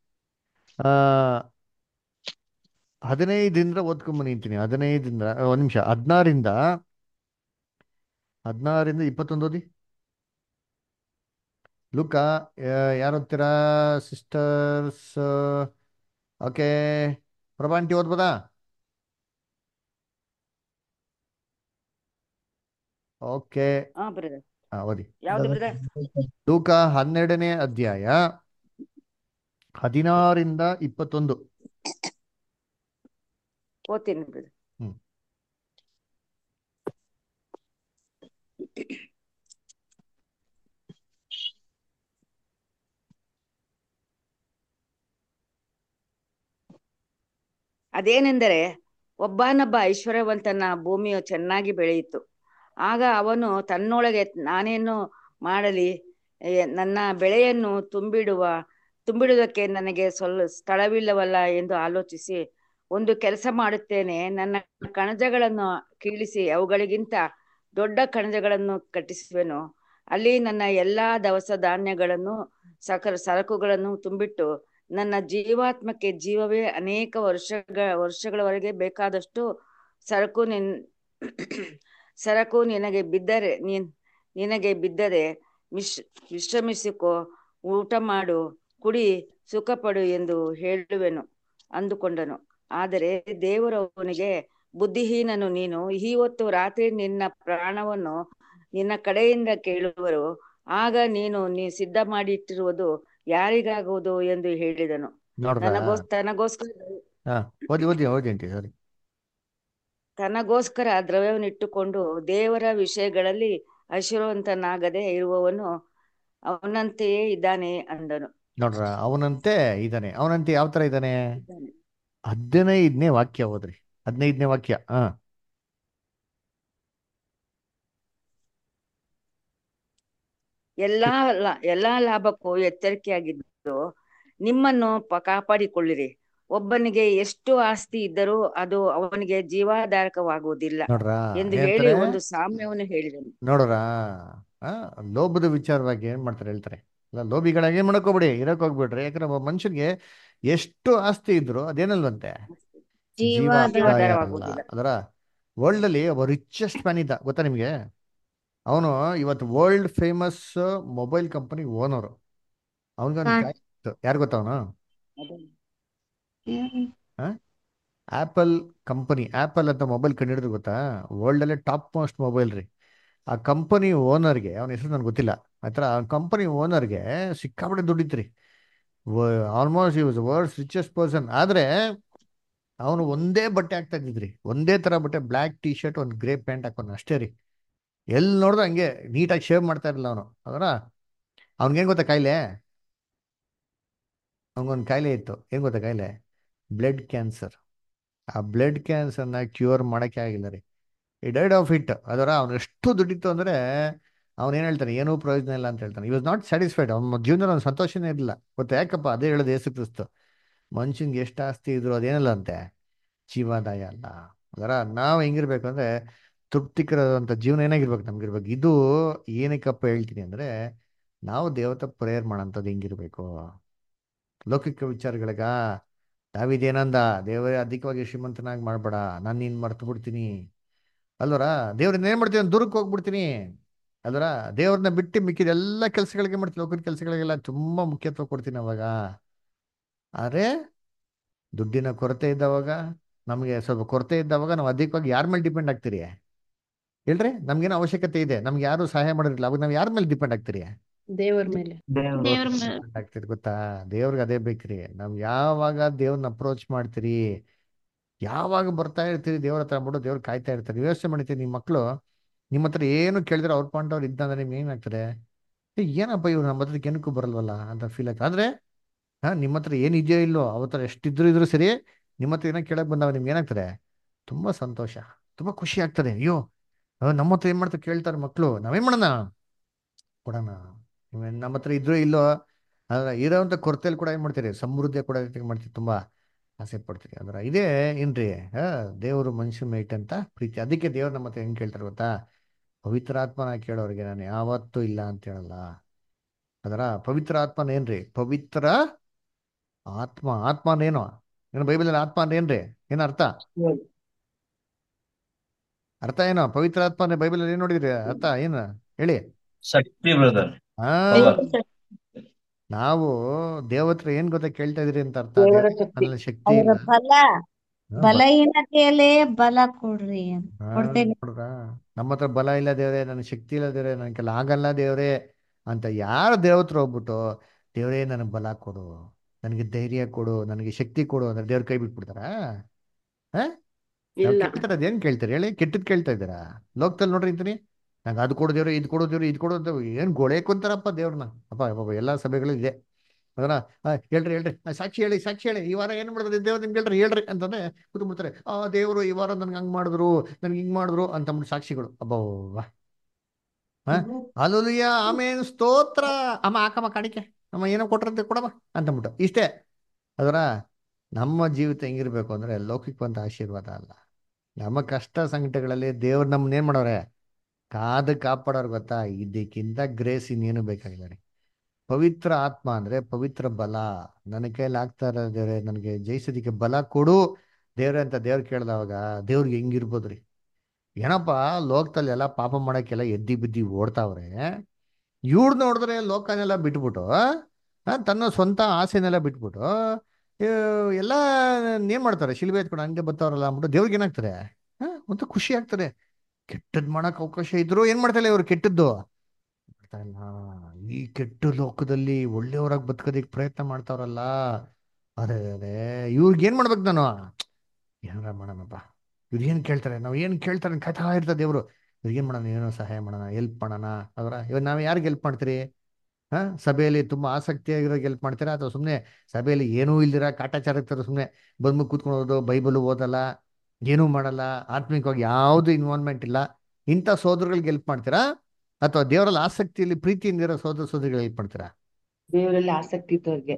Speaker 1: 15ರಿಂದ ಓದ್ಕೊಂಬನಿಂತೀನಿ. 15ರಿಂದ ಒಂದ್ ನಿಮಿಷ, 16ರಿಂದ 21 ಓದಿ. ಲೂಕ ಯಾರು ಓದ್ತೀರಾ ಸಿಸ್ಟರ್ಸ್? ಓಕೆ, ಪ್ರಭಾ ಆಂಟಿ ಓದ್ಬೋದಾ? ಓಕೆ,
Speaker 10: ಹಾ ಬ್ರದರ್.
Speaker 1: ಓದಿ.
Speaker 10: ಯಾವ್ದು ಬ್ರದರ್?
Speaker 1: ಲೂಕ 12ನೇ ಅಧ್ಯಾಯ 16ರಿಂದ 21.
Speaker 10: ಓದ್ತೀನಿ ಬ್ರದರ್. ಅದೇನೆಂದರೆ, ಒಬ್ಬನೊಬ್ಬ ಐಶ್ವರ್ಯವಂತನ ಭೂಮಿಯು ಚೆನ್ನಾಗಿ ಬೆಳೆಯಿತು. ಆಗ ಅವನು ತನ್ನೊಳಗೆ, ನಾನೇನು ಮಾಡಲಿ. ನನ್ನ ಬೆಳೆಯನ್ನು ತುಂಬಿಡುವುದಕ್ಕೆ ನನಗೆ ಸ್ಥಳವಿಲ್ಲವಲ್ಲ ಎಂದು ಆಲೋಚಿಸಿ ಒಂದು ಕೆಲಸ ಮಾಡುತ್ತೇನೆ. ನನ್ನ ಕಣಜಗಳನ್ನು ಕೀಳಿಸಿ ಅವುಗಳಿಗಿಂತ ದೊಡ್ಡ ಕಣಜಗಳನ್ನು ಕಟ್ಟಿಸುವೆನು. ಅಲ್ಲಿ ನನ್ನ ಎಲ್ಲಾ ದವಸ ಧಾನ್ಯಗಳನ್ನು ಸರಕುಗಳನ್ನು ತುಂಬಿಟ್ಟು ನನ್ನ ಜೀವಾತ್ಮಕ್ಕೆ ಜೀವವೇ ಅನೇಕ ವರ್ಷಗಳವರೆಗೆ ಬೇಕಾದಷ್ಟು ಸರಕು ನಿನಗೆ ಬಿದ್ದರೆ ವಿಶ್ರಮಿಸಿಕೋ, ಊಟ ಮಾಡು, ಕುಡಿ, ಸುಖಪಡು ಎಂದು ಹೇಳುವೆನು ಅಂದುಕೊಂಡನು. ಆದರೆ ದೇವರು ಅವನಿಗೆ, ಬುದ್ಧಿಹೀನನು ನೀನು, ಇವತ್ತು ರಾತ್ರಿ ನಿನ್ನ ಪ್ರಾಣವನ್ನು ನಿನ್ನ ಕಡೆಯಿಂದ ಕೇಳುವರು. ಆಗ ನೀನು ಸಿದ್ಧ ಮಾಡಿಟ್ಟಿರುವುದು ಯಾರಿಗಾಗುವುದು ಎಂದು ಹೇಳಿದನು. ತನಗೋಸ್ಕರ ದ್ರವ್ಯವನ್ನಿಟ್ಟುಕೊಂಡು ದೇವರ ವಿಷಯಗಳಲ್ಲಿ ಐಶ್ವರ್ಯವಂತನಾಗದೆ ಇರುವವನು ಅವನಂತೆಯೇ ಇದ್ದಾನೆ ಅಂದನು.
Speaker 1: ನೋಡ್ರ, ಅವನಂತೆ ಇದ್ದಾನೆ. ಅವನಂತೆ ಯಾವ ತರ ಇದ್ದಾನೆ? 15ನೇ ವಾಕ್ಯ ಓದ್ರಿ. 15ನೇ ವಾಕ್ಯ.
Speaker 10: ಎಲ್ಲಾ ಲಾಭಕ್ಕೂ ಎಚ್ಚರಿಕೆಯಾಗಿದ್ದು ನಿಮ್ಮನ್ನು ಕಾಪಾಡಿಕೊಳ್ಳಿರಿ. ಒಬ್ಬನಿಗೆ ಎಷ್ಟು ಆಸ್ತಿ ಇದ್ದರೂ ಅದು ಅವನಿಗೆ ಜೀವಾಧಾರಕವಾಗುವುದಿಲ್ಲ ಎಂದು ಹೇಳಿ ಒಂದು ಸಾಮ್ಯವನ್ನು ಹೇಳಿದನು.
Speaker 1: ನೋಡ್ರ, ಲೋಭದ ವಿಚಾರವಾಗಿ ಏನ್ ಮಾಡ್ತಾರೆ ಹೇಳ್ತಾರೆ, ಲೋಭಿಗಳಾಗಿ ಏನ್ ಮಾಡಕ್ ಇರಕ್ ಹೋಗ್ಬಿಡ್ರಿ. ಯಾಕಂದ್ರೆ ಒಬ್ಬ ಮನುಷ್ಯನ್ಗೆ ಎಷ್ಟು ಆಸ್ತಿ ಇದ್ರು ಅದೇನಲ್ವಂತೆ, ಜೀವಾಧಾರ ಅಲ್ಲ. ಅದರ ವರ್ಲ್ಡ್ ಅಲ್ಲಿ ಒಬ್ಬ ರಿಚೆಸ್ಟ್ ಮ್ಯಾನ್ ಇದ್ದ, ಗೊತ್ತಾ ನಿಮ್ಗೆ? ಅವನು ಇವತ್ತು world famous mobile company owner. ಅವನಿಗೆ ಯಾರು ಗೊತ್ತವನು? Apple company. ಆಪಲ್ ಅಂತ ಮೊಬೈಲ್ ಕಂಡಿಡಿದ್ರು ಗೊತ್ತಾ? ವರ್ಲ್ಡ್ ಅಲ್ಲೇ ಟಾಪ್ ಮೋಸ್ಟ್ ಮೊಬೈಲ್ ರೀ. ಆ ಕಂಪನಿ ಓನರ್ಗೆ, ಅವನ ಹೆಸರು ನನ್ಗೆ ಗೊತ್ತಿಲ್ಲ, ಆತರ ಆ ಕಂಪನಿ ಓನರ್ಗೆ ಸಿಕ್ಕಾಪಟ್ಟೆ ದುಡ್ಡಿತ್ರಿ. ಆಲ್ಮೋಸ್ಟ್ ಈ ವಾಸ್ ವರ್ಲ್ಡ್ಸ್ ರಿಚೆಸ್ಟ್ ಪರ್ಸನ್. ಆದ್ರೆ ಅವನು ಒಂದೇ ಬಟ್ಟೆ ಹಾಕ್ತಾ ಇದ್ದಿದ್ರಿ, ಒಂದೇ ತರ ಬಟ್ಟೆ, ಬ್ಲ್ಯಾಕ್ ಟಿ ಶರ್ಟ್, ಒಂದು ಗ್ರೇ ಪ್ಯಾಂಟ್ ಹಾಕೋನು ಅಷ್ಟೇ ರೀ. ಎಲ್ಲಿ ನೋಡಿದ್ರು ಹಂಗೆ ನೀಟಾಗಿ ಶೇವ್ ಮಾಡ್ತಾ ಇರಲಿಲ್ಲ ಅವನು. ಅದರ ಅವ್ನಿಗೇನು ಗೊತ್ತಾ ಕಾಯಿಲೆ? ಅವನಿಗೊಂದು ಕಾಯಿಲೆ ಇತ್ತು. ಏನು ಗೊತ್ತಾ ಕಾಯಿಲೆ? Blood cancer. ಆ ಬ್ಲಡ್ ಕ್ಯಾನ್ಸರ್ನ ಕ್ಯೂರ್ ಮಾಡೋಕ್ಕೆ ಆಗಿಲ್ಲ ರೀ. ಈ ಡೈಡ್ ಆಫ್ ಇಟ್. ಅದರ ಅವನು ಎಷ್ಟು ದುಡ್ಡಿತ್ತು ಅಂದರೆ ಅವನೇನು ಹೇಳ್ತಾನೆ, ಏನೂ ಪ್ರಯೋಜನ ಇಲ್ಲ ಅಂತ ಹೇಳ್ತಾನೆ. ಈ ವಾಸ್ ನಾಟ್ ಸ್ಯಾಟಿಸ್ಫೈಡ್. ಅವನ ಜೀವನದಲ್ಲಿ ಒಂದು ಸಂತೋಷನೇ ಇರಲಿಲ್ಲ. ಗೊತ್ತಾ ಯಾಕಪ್ಪ? ಅದೇ ಹೇಳೋದು ಯೇಸು ಕ್ರಿಸ್ತು, ಮನುಷ್ಯನ್ಗೆ ಎಷ್ಟು ಆಸ್ತಿ ಇದ್ರು ಅದೇನಲ್ಲ ಅಂತೆ, ಜೀವಾದಾಯ ಅಲ್ಲ. ಅದರ ನಾವು ಹೆಂಗಿರ್ಬೇಕು ಅಂದರೆ ತೃಪ್ತಿಕರವಾದಂಥ ಜೀವನ ಏನಾಗಿರ್ಬೇಕು ನಮ್ಗಿರ್ಬೇಕು. ಇದು ಏನಕ್ಕಪ್ಪ ಹೇಳ್ತೀನಿ ಅಂದರೆ, ನಾವು ದೇವತೆ ಪ್ರೇಯರ್ ಮಾಡೋಂಥದ್ದು ಹೆಂಗಿರ್ಬೇಕು. ಲೌಕಿಕ ವಿಚಾರಗಳಿಗ ನಾವಿದೇನಂದ, ದೇವರೇ ಅಧಿಕವಾಗಿ ಶ್ರೀಮಂತನಾಗಿ ಮಾಡಬೇಡ, ನಾನು ನೀನು ಮರ್ತು ಬಿಡ್ತೀನಿ ಅಲ್ವರ. ದೇವ್ರನ್ನ ಏನ್ ಮಾಡ್ತೀನಿ, ದೂರಕ್ಕೆ ಹೋಗ್ಬಿಡ್ತೀನಿ ಅಲ್ವರ. ದೇವ್ರನ್ನ ಬಿಟ್ಟು ಮಿಕ್ಕಿದ ಎಲ್ಲ ಕೆಲಸಗಳಿಗೆ ಮಾಡ್ತೀನಿ, ಲೌಕಿಕ ಕೆಲಸಗಳಿಗೆಲ್ಲ ತುಂಬಾ ಮುಖ್ಯತ್ವ ಕೊಡ್ತೀನಿ ಅವಾಗ. ಆದರೆ ದುಡ್ಡಿನ ಕೊರತೆ ಇದ್ದವಾಗ, ನಮಗೆ ಸ್ವಲ್ಪ ಕೊರತೆ ಇದ್ದವಾಗ ನಾವು ಅಧಿಕವಾಗಿ ಯಾರ ಮೇಲೆ ಡಿಪೆಂಡ್ ಆಗ್ತೀರಿ ಹೇಳ್ರಿ? ನಮ್ಗೇನೋ ಅವಶ್ಯಕತೆ ಇದೆ, ನಮ್ಗೆ ಯಾರು ಸಹಾಯ ಮಾಡಿರಲಿಲ್ಲ, ಅವಾಗ ನಾವು ಯಾರ ಮೇಲೆ ಡಿಪೆಂಡ್ ಆಗ್ತೀರಿ?
Speaker 12: ದೇವರ ಮೇಲೆ
Speaker 1: ಡಿಪೆಂಡ್ ಆಗ್ತೀರಿ. ಗೊತ್ತಾ? ದೇವ್ರಿಗೆ ಅದೇ ಬೇಕ್ರಿ. ನಾವು ಯಾವಾಗ ದೇವ್ರನ್ನ ಅಪ್ರೋಚ್ ಮಾಡ್ತೀರಿ, ಯಾವಾಗ ಬರ್ತಾ ಇರ್ತೀರಿ ದೇವ್ರ ಹತ್ರ ಬಿಡು, ದೇವ್ರು ಕಾಯ್ತಾ ಇರ್ತಾರೆ. ಯೋಚನೆ ಮಾಡಿರ್ತೀರಿ, ನಿಮ್ಮ ಮಕ್ಕಳು ನಿಮ್ಮ ಹತ್ರ ಏನು ಕೇಳಿದ್ರೆ ಅವ್ರ ಪಾಯಿಂಟ್ ಅವ್ರು ಇದ್ದಂದ್ರೆ ನಿಮ್ಗೆ ಏನಾಗ್ತದೆ? ಏನಪ್ಪ ಇವ್ರು ನಮ್ಮ ಹತ್ರಕ್ಕೆ ಏನಕ್ಕೂ ಬರಲ್ವಲ್ಲ ಅಂತ ಫೀಲ್ ಆಗ್ತದೆ. ಆದ್ರೆ ನಿಮ್ಮ ಹತ್ರ ಏನಿದೆಯೋ ಇಲ್ಲೋ, ಅವತ್ತರ ಎಷ್ಟಿದ್ರು ಸರಿ, ನಿಮ್ಮ ಹತ್ರ ಏನೋ ಕೇಳಕ್ ಬಂದಾಗ ನಿಮ್ಗೆ ಏನಾಗ್ತದೆ? ತುಂಬಾ ಸಂತೋಷ, ತುಂಬಾ ಖುಷಿ ಆಗ್ತದೆ. ಅಯ್ಯೋ ನಮ್ಮ ಹತ್ರ ಏನ್ ಮಾಡ್ತಾರೆ ಕೇಳ್ತಾರೆ ಮಕ್ಕಳು, ನಾವೇನ್ ಮಾಡೋಣ, ಕೊಡೋಣ. ನಮ್ಮ ಹತ್ರ ಇದ್ರೂ ಇಲ್ಲೋ, ಇರೋಂಥ ಕೊರತೆಯಲ್ಲಿ ಕೂಡ ಏನ್ ಮಾಡ್ತೀರಿ, ಸಮೃದ್ಧಿ ಕೂಡ ಮಾಡ್ತೀರಿ, ತುಂಬಾ ಆಸೆ ಪಡ್ತೀರಿ. ಅಂದ್ರೆ ಇದೇ ಏನ್ರಿ ದೇವರು ಮನುಷ್ಯ ಮೇಟ್ ಅಂತ ಪ್ರೀತಿ. ಅದಕ್ಕೆ ದೇವ್ರು ನಮ್ಮ ಹತ್ರ ಹೆಂಗ್ ಕೇಳ್ತಾರೆ ಗೊತ್ತಾ? ಪವಿತ್ರ ಆತ್ಮನ ಕೇಳೋರಿಗೆ ನಾನು ಯಾವತ್ತೂ ಇಲ್ಲ ಅಂತ ಹೇಳಲ್ಲ. ಅದರ ಪವಿತ್ರ ಆತ್ಮನ ಏನ್ರಿ? ಪವಿತ್ರ ಆತ್ಮ. ಆತ್ಮನೇನು ಏನು ಬೈಬಲ್ ಆತ್ಮ ಅಂದ್ರೆ ಏನ್ರಿ? ಏನ್ ಅರ್ಥ? ಅರ್ಥ ಏನೋ? ಪವಿತ್ರ ಆತ್ಮ ಬೈಬಲ್ ಏನ್ ನೋಡಿದ್ರಿ? ಅರ್ಥ ಏನು ಹೇಳಿ?
Speaker 15: ಶಕ್ತಿ ಬ್ರದರ್.
Speaker 1: ನಾವು ದೇವತ್ರ ಏನ್ ಗೊತ್ತಾ ಕೇಳ್ತಾ ಇದ್ರಿ ಅಂತ ಅರ್ಥ? ನನ್ನಲ್ಲಿ ಶಕ್ತಿ ಇಲ್ಲ,
Speaker 16: ಬಲಹೀನತೆಯಲ್ಲೇ ಬಲ ಕೊಡ್ರಿ ಕೊಡ್ತೇನೆ.
Speaker 1: ನೋಡ್ರ, ನಮ್ಮ ಹತ್ರ ಬಲ ಇಲ್ಲ ದೇವ್ರೆ, ನನಗೆ ಶಕ್ತಿ ಇಲ್ಲ ದೇವ್ರೆ, ನನಗೆಲ್ಲ ಆಗಲ್ಲ ದೇವ್ರೆ ಅಂತ ಯಾರು ದೇವತ್ರ ಹೋಗ್ಬಿಟ್ಟು, ದೇವ್ರೇ ನನಗೆ ಬಲ ಕೊಡು, ನನಗೆ ಧೈರ್ಯ ಕೊಡು, ನನಗೆ ಶಕ್ತಿ ಕೊಡು ಅಂದ್ರೆ ದೇವ್ರ ಕೈ ಬಿಟ್ಬಿಡ್ತಾರ? ಕೇಳ್ತಾರ? ಅದೇನ್ ಕೇಳ್ತಾರೆ ಹೇಳಿ? ಕೆಟ್ಟದ್ ಕೇಳ್ತಾ ಇದ್ದಾರಾ? ಲೋಕದಲ್ಲಿ ನೋಡ್ರಿ ಇಂತೀನಿ, ನಂಗೆ ಅದು ಕೊಡು ದೇವ್ರೆ, ಇದು ಕೊಡು ದೇವ್ರೆ, ಇದು ಕೊಡು ಅಂತ ಏನ್ ಗೋಳೆ ಕುಂತಾರಪ್ಪ ದೇವ್ರನ್ನ. ಅಪ್ಪ ಎಲ್ಲಾ ಸಭೆಗಳು ಇದೆ ಅದನ್ನ ಹೇಳ್ರಿ ಸಾಕ್ಷಿ ಹೇಳಿ, ಸಾಕ್ಷಿ ಹೇಳಿ, ಈ ವಾರ ಏನ್ ಮಾಡಿದ್ರೆ ದೇವ್ರ ನಿಮ್ಗೆ ಹೇಳ್ರಿ ಅಂತಂದ್ರೆ ಕೂತ್ಬಿಡ್ತಾರೆ. ದೇವ್ರು ಈ ವಾರ ನನ್ಗೆ ಹಂಗ್ ಮಾಡಿದ್ರು, ನನ್ಗೆ ಹಿಂಗ್ ಮಾಡಿದ್ರು ಅಂತ ಸಾಕ್ಷಿಗಳು. ಅಬ್ಬವ್ವ, ಅಲ್ಲೂಲಿಯ ಆಮೇನ್ ಸ್ತೋತ್ರ ಅಮ್ಮ ಹಾಕಮ್ಮ ಕಾಣಿಕೆ ಅಮ್ಮ ಏನೋ ಕೊಟ್ರಂತೆ ಕೊಡಮ್ಮ ಅಂತಂದ್ಬಿಟ್ಟು ಇಷ್ಟೇ. ಅದರ ನಮ್ಮ ಜೀವಿತ ಹೆಂಗಿರ್ಬೇಕು ಅಂದ್ರೆ ಲೌಕಿಕವಂತ ಆಶೀರ್ವಾದ ಅಲ್ಲ. ನಮ್ಮ ಕಷ್ಟ ಸಂಕಟಗಳಲ್ಲಿ ದೇವ್ರು ನಮ್ಮನ್ನ ಏನ್ ಮಾಡೋರೆ ಕಾದು ಕಾಪಾಡೋರು ಗೊತ್ತಾ. ಇದಕ್ಕಿಂತ ಗ್ರೇಸ್ ಇನ್ನೇನು ಬೇಕಾಗಿಲ್ಲ ರೀ. ಪವಿತ್ರ ಆತ್ಮ ಅಂದ್ರೆ ಪವಿತ್ರ ಬಲ. ನನ್ನ ಕೈಯಲ್ಲಿ ಆಗ್ತಾ ಇರೋ ದೇವ್ರೆ ನನಗೆ ಜಯಿಸೋದಿಕ್ಕೆ ಬಲ ಕೊಡು ದೇವ್ರೆ ಅಂತ ದೇವ್ರು ಕೇಳ್ದವಾಗ ದೇವ್ರಿಗೆ ಹೆಂಗಿರ್ಬೋದ್ರಿ. ಏನಪ್ಪಾ ಲೋಕದಲ್ಲಿ ಎಲ್ಲ ಪಾಪ ಮಾಡಕ್ಕೆಲ್ಲ ಎದ್ದಿ ಬಿದ್ದಿ ಓಡ್ತಾವ್ರೆ. ಇವ್ರು ನೋಡಿದ್ರೆ ಲೋಕನೆಲ್ಲ ಬಿಟ್ಬಿಟ್ಟು ತನ್ನ ಸ್ವಂತ ಆಸೆನೆಲ್ಲ ಬಿಟ್ಬಿಟ್ಟು ಎಲ್ಲ ಏನ್ ಮಾಡ್ತಾರೆ ಶಿಲ್ಬೆ ಎತ್ಕೊಂಡು ಹಂಗೆ ಬರ್ತಾವ್ರಲ್ಲ ಅಂದ್ಬಿಟ್ಟು ದೇವ್ರಿಗೆ ಏನಾಗ್ತಾರೆ ಒಂದು ಖುಷಿ ಆಗ್ತದೆ. ಕೆಟ್ಟದ್ ಮಾಡಕ್ ಅವಕಾಶ ಇದ್ರು ಏನ್ ಮಾಡ್ತಾ ಇಲ್ಲ ಇವ್ರು ಕೆಟ್ಟದ್ದು ಮಾಡ್ತಾ ಇಲ್ಲ. ಈ ಕೆಟ್ಟ ಲೋಕದಲ್ಲಿ ಒಳ್ಳೆಯವರಾಗಿ ಬದುಕೋದಿಕ್ ಪ್ರಯತ್ನ ಮಾಡ್ತಾವ್ರಲ್ಲ. ಅದೇ ಅದೇ ಇವ್ರಿಗೆ ಏನ್ ಮಾಡ್ಬೇಕು ನಾನು ಏನಾರ ಮಾಡೋಣಪ್ಪ. ಇವ್ರು ಏನ್ ಕೇಳ್ತಾರೆ ನಾವ್ ಏನ್ ಕೇಳ್ತಾರೆ ಕಾಯ್ತಾ ಇರ್ತಾರೆ ದೇವ್ರು. ಇವ್ರಿಗೇನ್ ಮಾಡೋಣ ಏನೋ ಸಹಾಯ ಮಾಡೋಣ ಹೆಲ್ಪ್ ಮಾಡೋಣ. ಅವರ ಇವಾಗ ನಾವ್ ಯಾರಿಗೆ ಹೆಲ್ಪ್ ಮಾಡ್ತೀರಿ? ಸಭೆಯಲ್ಲಿ ತುಂಬಾ ಆಸಕ್ತಿಯಾಗಿರೋ ಹೆಲ್ಪ್ ಮಾಡ್ತೀರಾ ಅಥವಾ ಸುಮ್ಮನೆ ಸಭೆಯಲ್ಲಿ ಏನೂ ಇಲ್ದಿರ ಕಾಟಾಚಾರ ಸುಮ್ಮನೆ ಬಂದು ಕೂತ್ಕೊಳ್ಳೋದು ಬೈಬಲ್ ಓದಲ್ಲ ಏನೂ ಮಾಡಲ್ಲ ಆತ್ಮಿಕವಾಗಿ ಯಾವುದು ಇನ್ವಾಲ್ವ್ಮೆಂಟ್ ಇಲ್ಲ ಇಂಥ ಸೋದರಗಳಿಗೆ ಹೆಲ್ಪ್ ಮಾಡ್ತೀರಾ ಅಥವಾ ದೇವರಲ್ಲಿ ಆಸಕ್ತಿಯಲ್ಲಿ ಪ್ರೀತಿಯಿಂದಿರೋ ಸೋದರ ಸೋದರಿಗಳಿಗೆ ಹೆಲ್ಪ್ ಮಾಡ್ತೀರಾ?
Speaker 9: ದೇವರಲ್ಲಿ ಆಸಕ್ತಿ ಇದ್ದವ್ರಿಗೆ.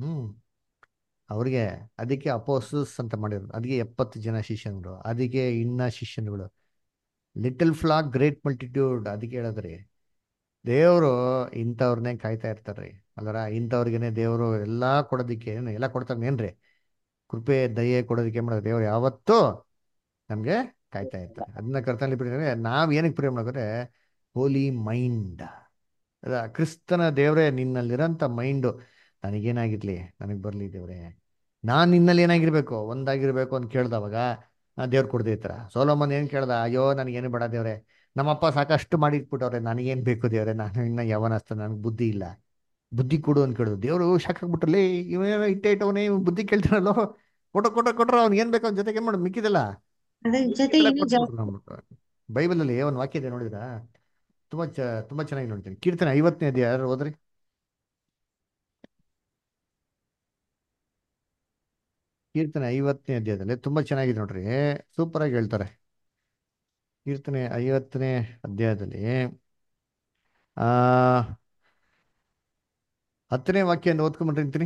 Speaker 1: ಅವ್ರಿಗೆ ಅದಕ್ಕೆ ಅಪೋಸ್ತಲಸ್ ಅಂತ ಮಾಡಿರೋದು. ಅದಕ್ಕೆ 70 ಜನ ಶಿಷ್ಯನ್ಗಳು, ಅದಕ್ಕೆ ಇನ್ನ ಶಿಷ್ಯನ್ಗಳು. Little flock great multitude. ಅದಕ್ಕೆ ಹೇಳದ್ರಿ ದೇವರು ಇಂಥವ್ರನ್ನೇ ಕಾಯ್ತಾ ಇರ್ತಾರ್ರಿ. ಅಲ್ಲರ ಇಂಥವ್ರಿಗೇನೆ ದೇವರು ಎಲ್ಲಾ ಕೊಡೋದಿಕ್ಕೆ ಎಲ್ಲ ಕೊಡ್ತಾರೇನ್ರಿ? ಕೃಪೆ ದಯೆ ಕೊಡೋದಕ್ಕೆ ಮಾಡೋದು ದೇವ್ರು ಯಾವತ್ತೂ ನಮ್ಗೆ ಕಾಯ್ತಾ ಇರ್ತಾರೆ. ಅದನ್ನ ಕರ್ತನಲ್ಲಿ ಬಿಟ್ಟಿದ್ರೆ ನಾವ್ ಏನಕ್ಕೆ ಪ್ರೇಮ ಮಾಡೋದ್ರೆ ಹೋಲಿ ಮೈಂಡ್. ಕ್ರಿಸ್ತನ ದೇವ್ರೆ ನಿನ್ನಲ್ಲಿರೋಂಥ ಮೈಂಡು ನನಗೇನಾಗಿರ್ಲಿ ನನಗೆ ಬರ್ಲಿ ದೇವ್ರೆ. ನಾನ್ ನಿನ್ನಲ್ಲಿ ಏನಾಗಿರ್ಬೇಕು ಒಂದಾಗಿರ್ಬೇಕು ಅಂತ ಕೇಳ್ದವಾಗ ದೇವ್ರು ಕೊಡದೇ ಇರ್ತಾರ. ಸೋಲೋಮನ್ ಏನ್ ಕೇಳ್ದ? ಅಯ್ಯೋ ನನಗೇನು ಬೇಡ ದೇವ್ರೆ, ನಮ್ಮಪ್ಪ ಸಾಕಷ್ಟು ಮಾಡಿಟ್ಬಿಟ್ಟವ್ರೆ, ನನಗೇನ್ ಬೇಕು ದೇವ್ರೆ, ನಾನು ಇನ್ನ ಯವನಸ್ತ, ನನಗೆ ಬುದ್ಧಿ ಇಲ್ಲ, ಬುದ್ಧಿ ಕೊಡು ಅಂತ ಕೇಳಿದ್ರು. ದೇವ್ರು ಶಾಕ್ ಆಗ್ಬಿಟ್ರಲ್ಲಿ ಇವನೇನೋ ಇಟ್ಟವನೇ ಬುದ್ಧಿ ಕೇಳ್ತಾನಲ್ಲೋ, ಕೊಟ್ರ ಅವ್ನು ಏನ್ ಬೇಕು ಅವ್ನ ಜೊತೆಗೆ ಏನ್ ಮಾಡೋದು ಮಿಕ್ಕಿದಲ್ಲ ಬೈಬಲಲ್ಲಿ ಒಂದು ವಾಕ್ಯ ಇದೆ ನೋಡಿದ್ರಾ? ತುಂಬಾ ಚೆನ್ನಾಗಿ ನೋಡ್ತೀನಿ. ಕೀರ್ತನೆ 50ನೇ ಅಧ್ಯಾಯ ಯಾರು ಹೋದ್ರಿ? ಕೀರ್ತನೆ 50ನೇ ಅಧ್ಯಾಯದಲ್ಲಿ ತುಂಬಾ ಚೆನ್ನಾಗಿದೆ ನೋಡ್ರಿ, ಸೂಪರ್ ಆಗಿ ಹೇಳ್ತಾರೆ. ಕೀರ್ತನೆ 50ನೇ ಅಧ್ಯಾಯದಲ್ಲಿ ಆ 10ನೇ ವಾಕ್ಯ ಓದ್ಕೊಂಡ್ಬಿಟ್ಟಿರ್ತೀನಿ.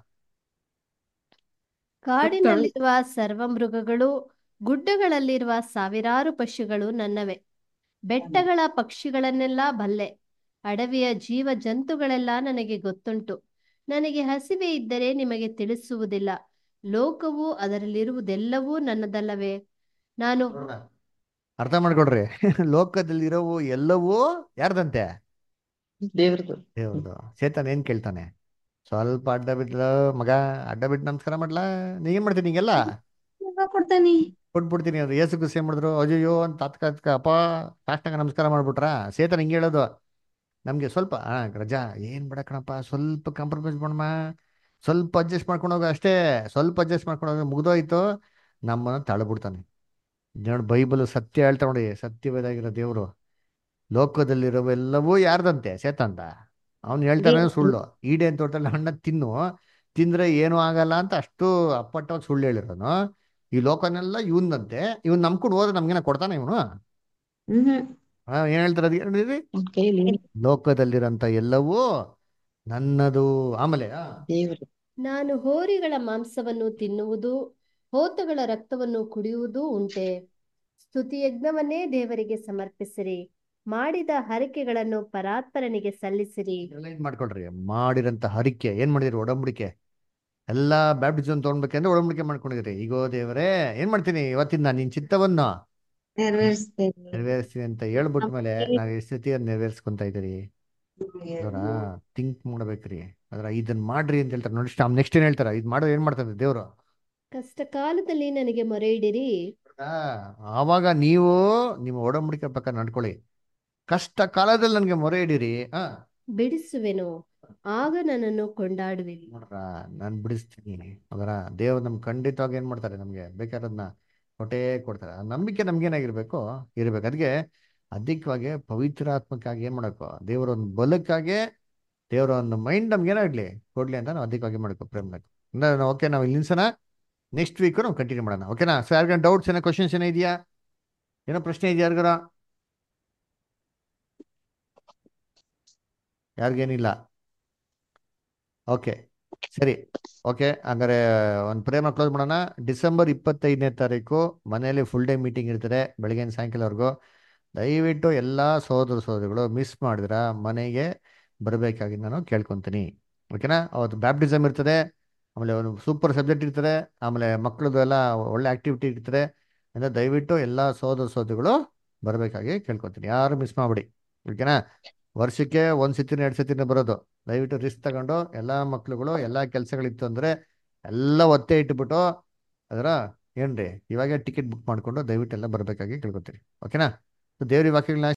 Speaker 2: ಕಾಡಿನಲ್ಲಿರುವ ಸರ್ವ ಮೃಗಗಳು, ಗುಡ್ಡಗಳಲ್ಲಿರುವ ಸಾವಿರಾರು ಪಶುಗಳು ನನ್ನವೇ. ಬೆಟ್ಟಗಳ ಪಕ್ಷಿಗಳನ್ನೆಲ್ಲ ಬಲ್ಲೆ, ಅಡವಿಯ ಜೀವ ಜಂತುಗಳೆಲ್ಲ ನನಗೆ ಗೊತ್ತುಂಟು. ನನಗೆ ಹಸಿವೆ ಇದ್ದರೆ ನಿಮಗೆ ತಿಳಿಸುವುದಿಲ್ಲ. ಲೋಕವು ಅದರಲ್ಲಿರುವುದೆಲ್ಲವೂ ನನ್ನದಲ್ಲವೇ? ನಾನು
Speaker 1: ಅರ್ಥ ಮಾಡ್ಕೊಡ್ರಿ, ಲೋಕದಲ್ಲಿರೋವು ಎಲ್ಲವೂ ಯಾರ್ದಂತೆ?
Speaker 9: ದೇವ್ರದ್ದು.
Speaker 1: ದೇವ್ರದ್ದು. ಚೇತನ್ ಏನ್ ಕೇಳ್ತಾನೆ? ಸ್ವಲ್ಪ ಅಡ್ಡ ಬಿಡ್ಲ ಮಗ, ಅಡ್ಡ ಬಿಟ್ಟು ನಮಸ್ಕಾರ ಮಾಡ್ಲಾ? ನೀ ಏನ್ ಮಾಡ್ತೀನಿ ಹಿಂಗೆಲ್ಲ
Speaker 5: ಕೊಡ್ತಾನಿ
Speaker 1: ಕೊಟ್ಬಿಡ್ತೀನಿ. ಅದು ಏಸು ಗುಸ್ ಏನ್ ಮಾಡಿದ್ರು, ಅಯ್ಯೋ ಅಂತ ತಾತ್ಕಾಲಿಕ ಅಪ್ಪ ಕಾಷ್ಟಾಗ ನಮಸ್ಕಾರ ಮಾಡ್ಬಿಟ್ರ? ಸೇತನ್ ಹಿಂಗೆ ಹೇಳೋದು ನಮ್ಗೆ. ಸ್ವಲ್ಪ ರಜಾ ಏನ್ ಬೇಡ ಕಣಪ್ಪ, ಸ್ವಲ್ಪ ಕಾಂಪ್ರಮೈಸ್ ಮಾಡಮ್ಮ, ಸ್ವಲ್ಪ ಅಡ್ಜಸ್ಟ್ ಮಾಡ್ಕೊಂಡು ಹೋಗ ಅಷ್ಟೇ, ಸ್ವಲ್ಪ ಅಡ್ಜಸ್ಟ್ ಮಾಡ್ಕೊಂಡು ಹೋಗ, ಮುಗ್ದೋಯ್ತು. ನಮ್ಮನ್ನ ತಳ್ಬಿಡ್ತಾನೆ. ನೋಡಿ ಬೈಬಲ್ ಸತ್ಯ ಹೇಳ್ತಾ ನೋಡಿ, ಸತ್ಯವೇದಾಗಿರೋ ದೇವ್ರು. ಲೋಕದಲ್ಲಿರೋವೆಲ್ಲವೂ ಯಾರ್ದಂತೆ? ಸೇತಂತ. ಅವ್ನು ಹೇಳ್ತಾನೆ ಸುಳ್ಳು. ಈಡೇನ್ ತೋಟದಲ್ಲಿ ಹಣ್ಣ ತಿಂದ್ರೆ ಏನೂ ಆಗಲ್ಲ ಅಂತ ಅಷ್ಟು ಅಪ್ಪಟ್ಟವಾಗಿ ಸುಳ್ಳು ಹೇಳಿರೋನು. ಈ ಲೋಕನೆಲ್ಲ ಇವನ್ದಂತೆ, ಇವ್ನು ನಂಬ್ಕೊಂಡು ಹೋದ್ರೆ ನಮ್ಗೇನ ಕೊಡ್ತಾನೆ ಇವನು? ಏನ್ ಹೇಳ್ತಾರೆ ಅದ್ ಲೋಕದಲ್ಲಿರಂತ ಎಲ್ಲವೂ ನನ್ನದು. ಆಮೇಲೆ
Speaker 2: ನಾನು ಹೋರಿಗಳ ಮಾಂಸವನ್ನು ತಿನ್ನುವುದು, ಹೋತಗಳ ರಕ್ತವನ್ನು ಕುಡಿಯುವುದೂ ಉಂಟೆ. ಸ್ತುತಿಯಜ್ಞವನ್ನೇ ದೇವರಿಗೆ ಸಮರ್ಪಿಸಿರಿ, ಮಾಡಿದ ಹರಕೆಗಳನ್ನು ಪರಾತ್ಪರನಿಗೆ ಸಲ್ಲಿಸಿರಿ.
Speaker 1: ಮಾಡ್ಕೊಳ್ರಿ, ಮಾಡಿರಂತ ಹರಿಕೆ ಏನ್ ಮಾಡಿದ್ರಿ? ಒಡಂಬಡಿಕೆ ಎಲ್ಲಾ ಬ್ಯಾಪ್ಟಿಸಮ್ ತಗೊಂಡ್ಬೇಕಂದ್ರೆ ಒಡಂಬಡಿಕೆ ಮಾಡ್ಕೊಂಡಿದ್ರಿ. ಈಗೋ ದೇವರೇ ಏನ್ ಮಾಡ್ತೀನಿ ಇವತ್ತಿಂದ ನಿನ್ ಚಿತ್ತವನ್ನು ನೆರವೇರಿಸ್ತೀನಿ ಅಂತ ಹೇಳ್ಬಿಟ್ಮೇಲೆ ನಾವ್ ಎಷ್ಟು ಸತಿ ಅದ್ ನೆರವೇರಿಸ್ಕೊಂತ ಇದ್ದೀರಿ? ಅದರ ಥಿಂಕ್ ಮಾಡ್ಬೇಕ್ರಿ. ಅದ್ರ ಇದನ್ ಮಾಡ್ರಿ ಅಂತ ಹೇಳ್ತಾರೆ ನೋಡಿ. ನೆಕ್ಸ್ಟ್ ಏನ್ ಹೇಳ್ತಾರ? ಇದ್ ಮಾಡೋ ಏನ್ ಮಾಡ್ತಾರೆ ದೇವ್ರು?
Speaker 2: ಕಷ್ಟ ಕಾಲದಲ್ಲಿ ನನಗೆ ಮೊರೆ ಇಡಿರಿ.
Speaker 1: ಆವಾಗ ನೀವು ನಿಮ್ಮ ಒಡಂಬಡಿಕೆ ಪ್ರಕಾರ ನಡ್ಕೊಳ್ಳಿ. ಕಷ್ಟ ಕಾಲದಲ್ಲಿ ನನ್ಗೆ ಮೊರೆ ಇಡಿರಿ,
Speaker 2: ಬಿಡಿಸುವೆನು, ಆಗ ನನ್ನನ್ನು ಕೊಂಡಾಡುವಿರಿ.
Speaker 1: ನೋಡ್ರ ನಾನ್ ಬಿಡಿಸ್ತೀನಿ. ಅದರ ದೇವ್ರು ನಮ್ ಖಂಡಿತವಾಗಿ ಏನ್ ಮಾಡ್ತಾರೆ, ನಮ್ಗೆ ಬೇಕಾದನ್ನ ಕೊಟ್ಟೇ ಕೊಡ್ತಾರೆ. ಆ ನಂಬಿಕೆ ನಮ್ಗೇನಾಗಿರ್ಬೇಕು ಇರ್ಬೇಕು. ಅದಕ್ಕೆ ಅಧಿಕವಾಗಿ ಪವಿತ್ರಾತ್ಮಕ್ಕಾಗಿ ಏನ್ ಮಾಡಬೇಕು? ದೇವರ ಒಂದು ಬಲಕ್ಕಾಗಿ ದೇವರ ಒಂದು ಮೈಂಡ್ ನಮ್ಗೆ ಏನಾಗ್ಲಿ ಕೊಡ್ಲಿ ಅಂತ ನಾವು ಅಧಿಕವಾಗಿ ಮಾಡ್ಕೋ ಪ್ರೇಮ. ಓಕೆ, ನಾವು ಇಲ್ಲಿ ನಿಲ್ಸೋಣ. ನೆಕ್ಸ್ಟ್ ವೀಕ್ ನಾವು ಕಂಟಿನ್ಯೂ ಮಾಡೋಣ. ಓಕೆನಾ? ಸೊ ಯಾರಿಗಾನ ಡೌಟ್ಸ್ ಏನೋ ಕ್ವಶನ್ಸ್ ಏನೋ ಇದೆಯಾ? ಏನೋ ಪ್ರಶ್ನೆ ಇದೆಯಾ ಯಾರಿಗಾರ? ಯಾರಿಗೇನಿಲ್ಲ? ಓಕೆ, ಸರಿ. ಓಕೆ, ಹಂಗಾರೆ ಒಂದು ಪ್ರೇಮ ಕ್ಲೋಸ್ ಮಾಡೋಣ. ಡಿಸೆಂಬರ್ 25ನೇ ತಾರೀಕು ಮನೆಯಲ್ಲಿ ಫುಲ್ ಡೇ ಮೀಟಿಂಗ್ ಇರ್ತಾರೆ, ಬೆಳಗಿನ ಸಾಯಂಕಾಲವರೆಗೂ. ದಯವಿಟ್ಟು ಎಲ್ಲ ಸಹೋದರಿಗಳು ಮಿಸ್ ಮಾಡಿದ್ರ ಮನೆಗೆ ಬರಬೇಕಾಗಿ ನಾನು ಕೇಳ್ಕೊತೀನಿ. ಓಕೆನಾ? ಅವತ್ತು ಬ್ಯಾಪ್ಟಿಸಮ್ ಇರ್ತದೆ, ಆಮೇಲೆ ಒಂದು ಸೂಪರ್ ಸಬ್ಜೆಕ್ಟ್ ಇರ್ತದೆ, ಆಮೇಲೆ ಮಕ್ಕಳದ್ದು ಎಲ್ಲ ಒಳ್ಳೆ ಆಕ್ಟಿವಿಟಿ ಇರ್ತದೆ. ಅಂದರೆ ದಯವಿಟ್ಟು ಎಲ್ಲ ಸಹೋದರಿಗಳು ಬರಬೇಕಾಗಿ ಕೇಳ್ಕೊತೀನಿ. ಯಾರು ಮಿಸ್ ಮಾಡ್ಬಿಡಿ. ಓಕೆನಾ? ವರ್ಷಕ್ಕೆ ಒಂದು ಸತಿನ 2 ಸತಿನ ಬರೋದು. ದಯವಿಟ್ಟು ರಿಸ್ಕ್ ತಗೊಂಡು ಎಲ್ಲ ಮಕ್ಳುಗಳು ಎಲ್ಲ ಕೆಲಸಗಳಿತ್ತು ಅಂದರೆ ಎಲ್ಲ ಒತ್ತೆ ಇಟ್ಬಿಟ್ಟು ಅದರ ಏನ್ರಿ ಇವಾಗೆ ಟಿಕೆಟ್ ಬುಕ್ ಮಾಡಿಕೊಂಡು ದಯವಿಟ್ಟು ಎಲ್ಲ ಬರಬೇಕಾಗಿ ಕೇಳ್ಕೊತೀನಿ. ಓಕೆನಾ? ದೇವ್ರ ವಾಕ್ಯಗಳನ್ನ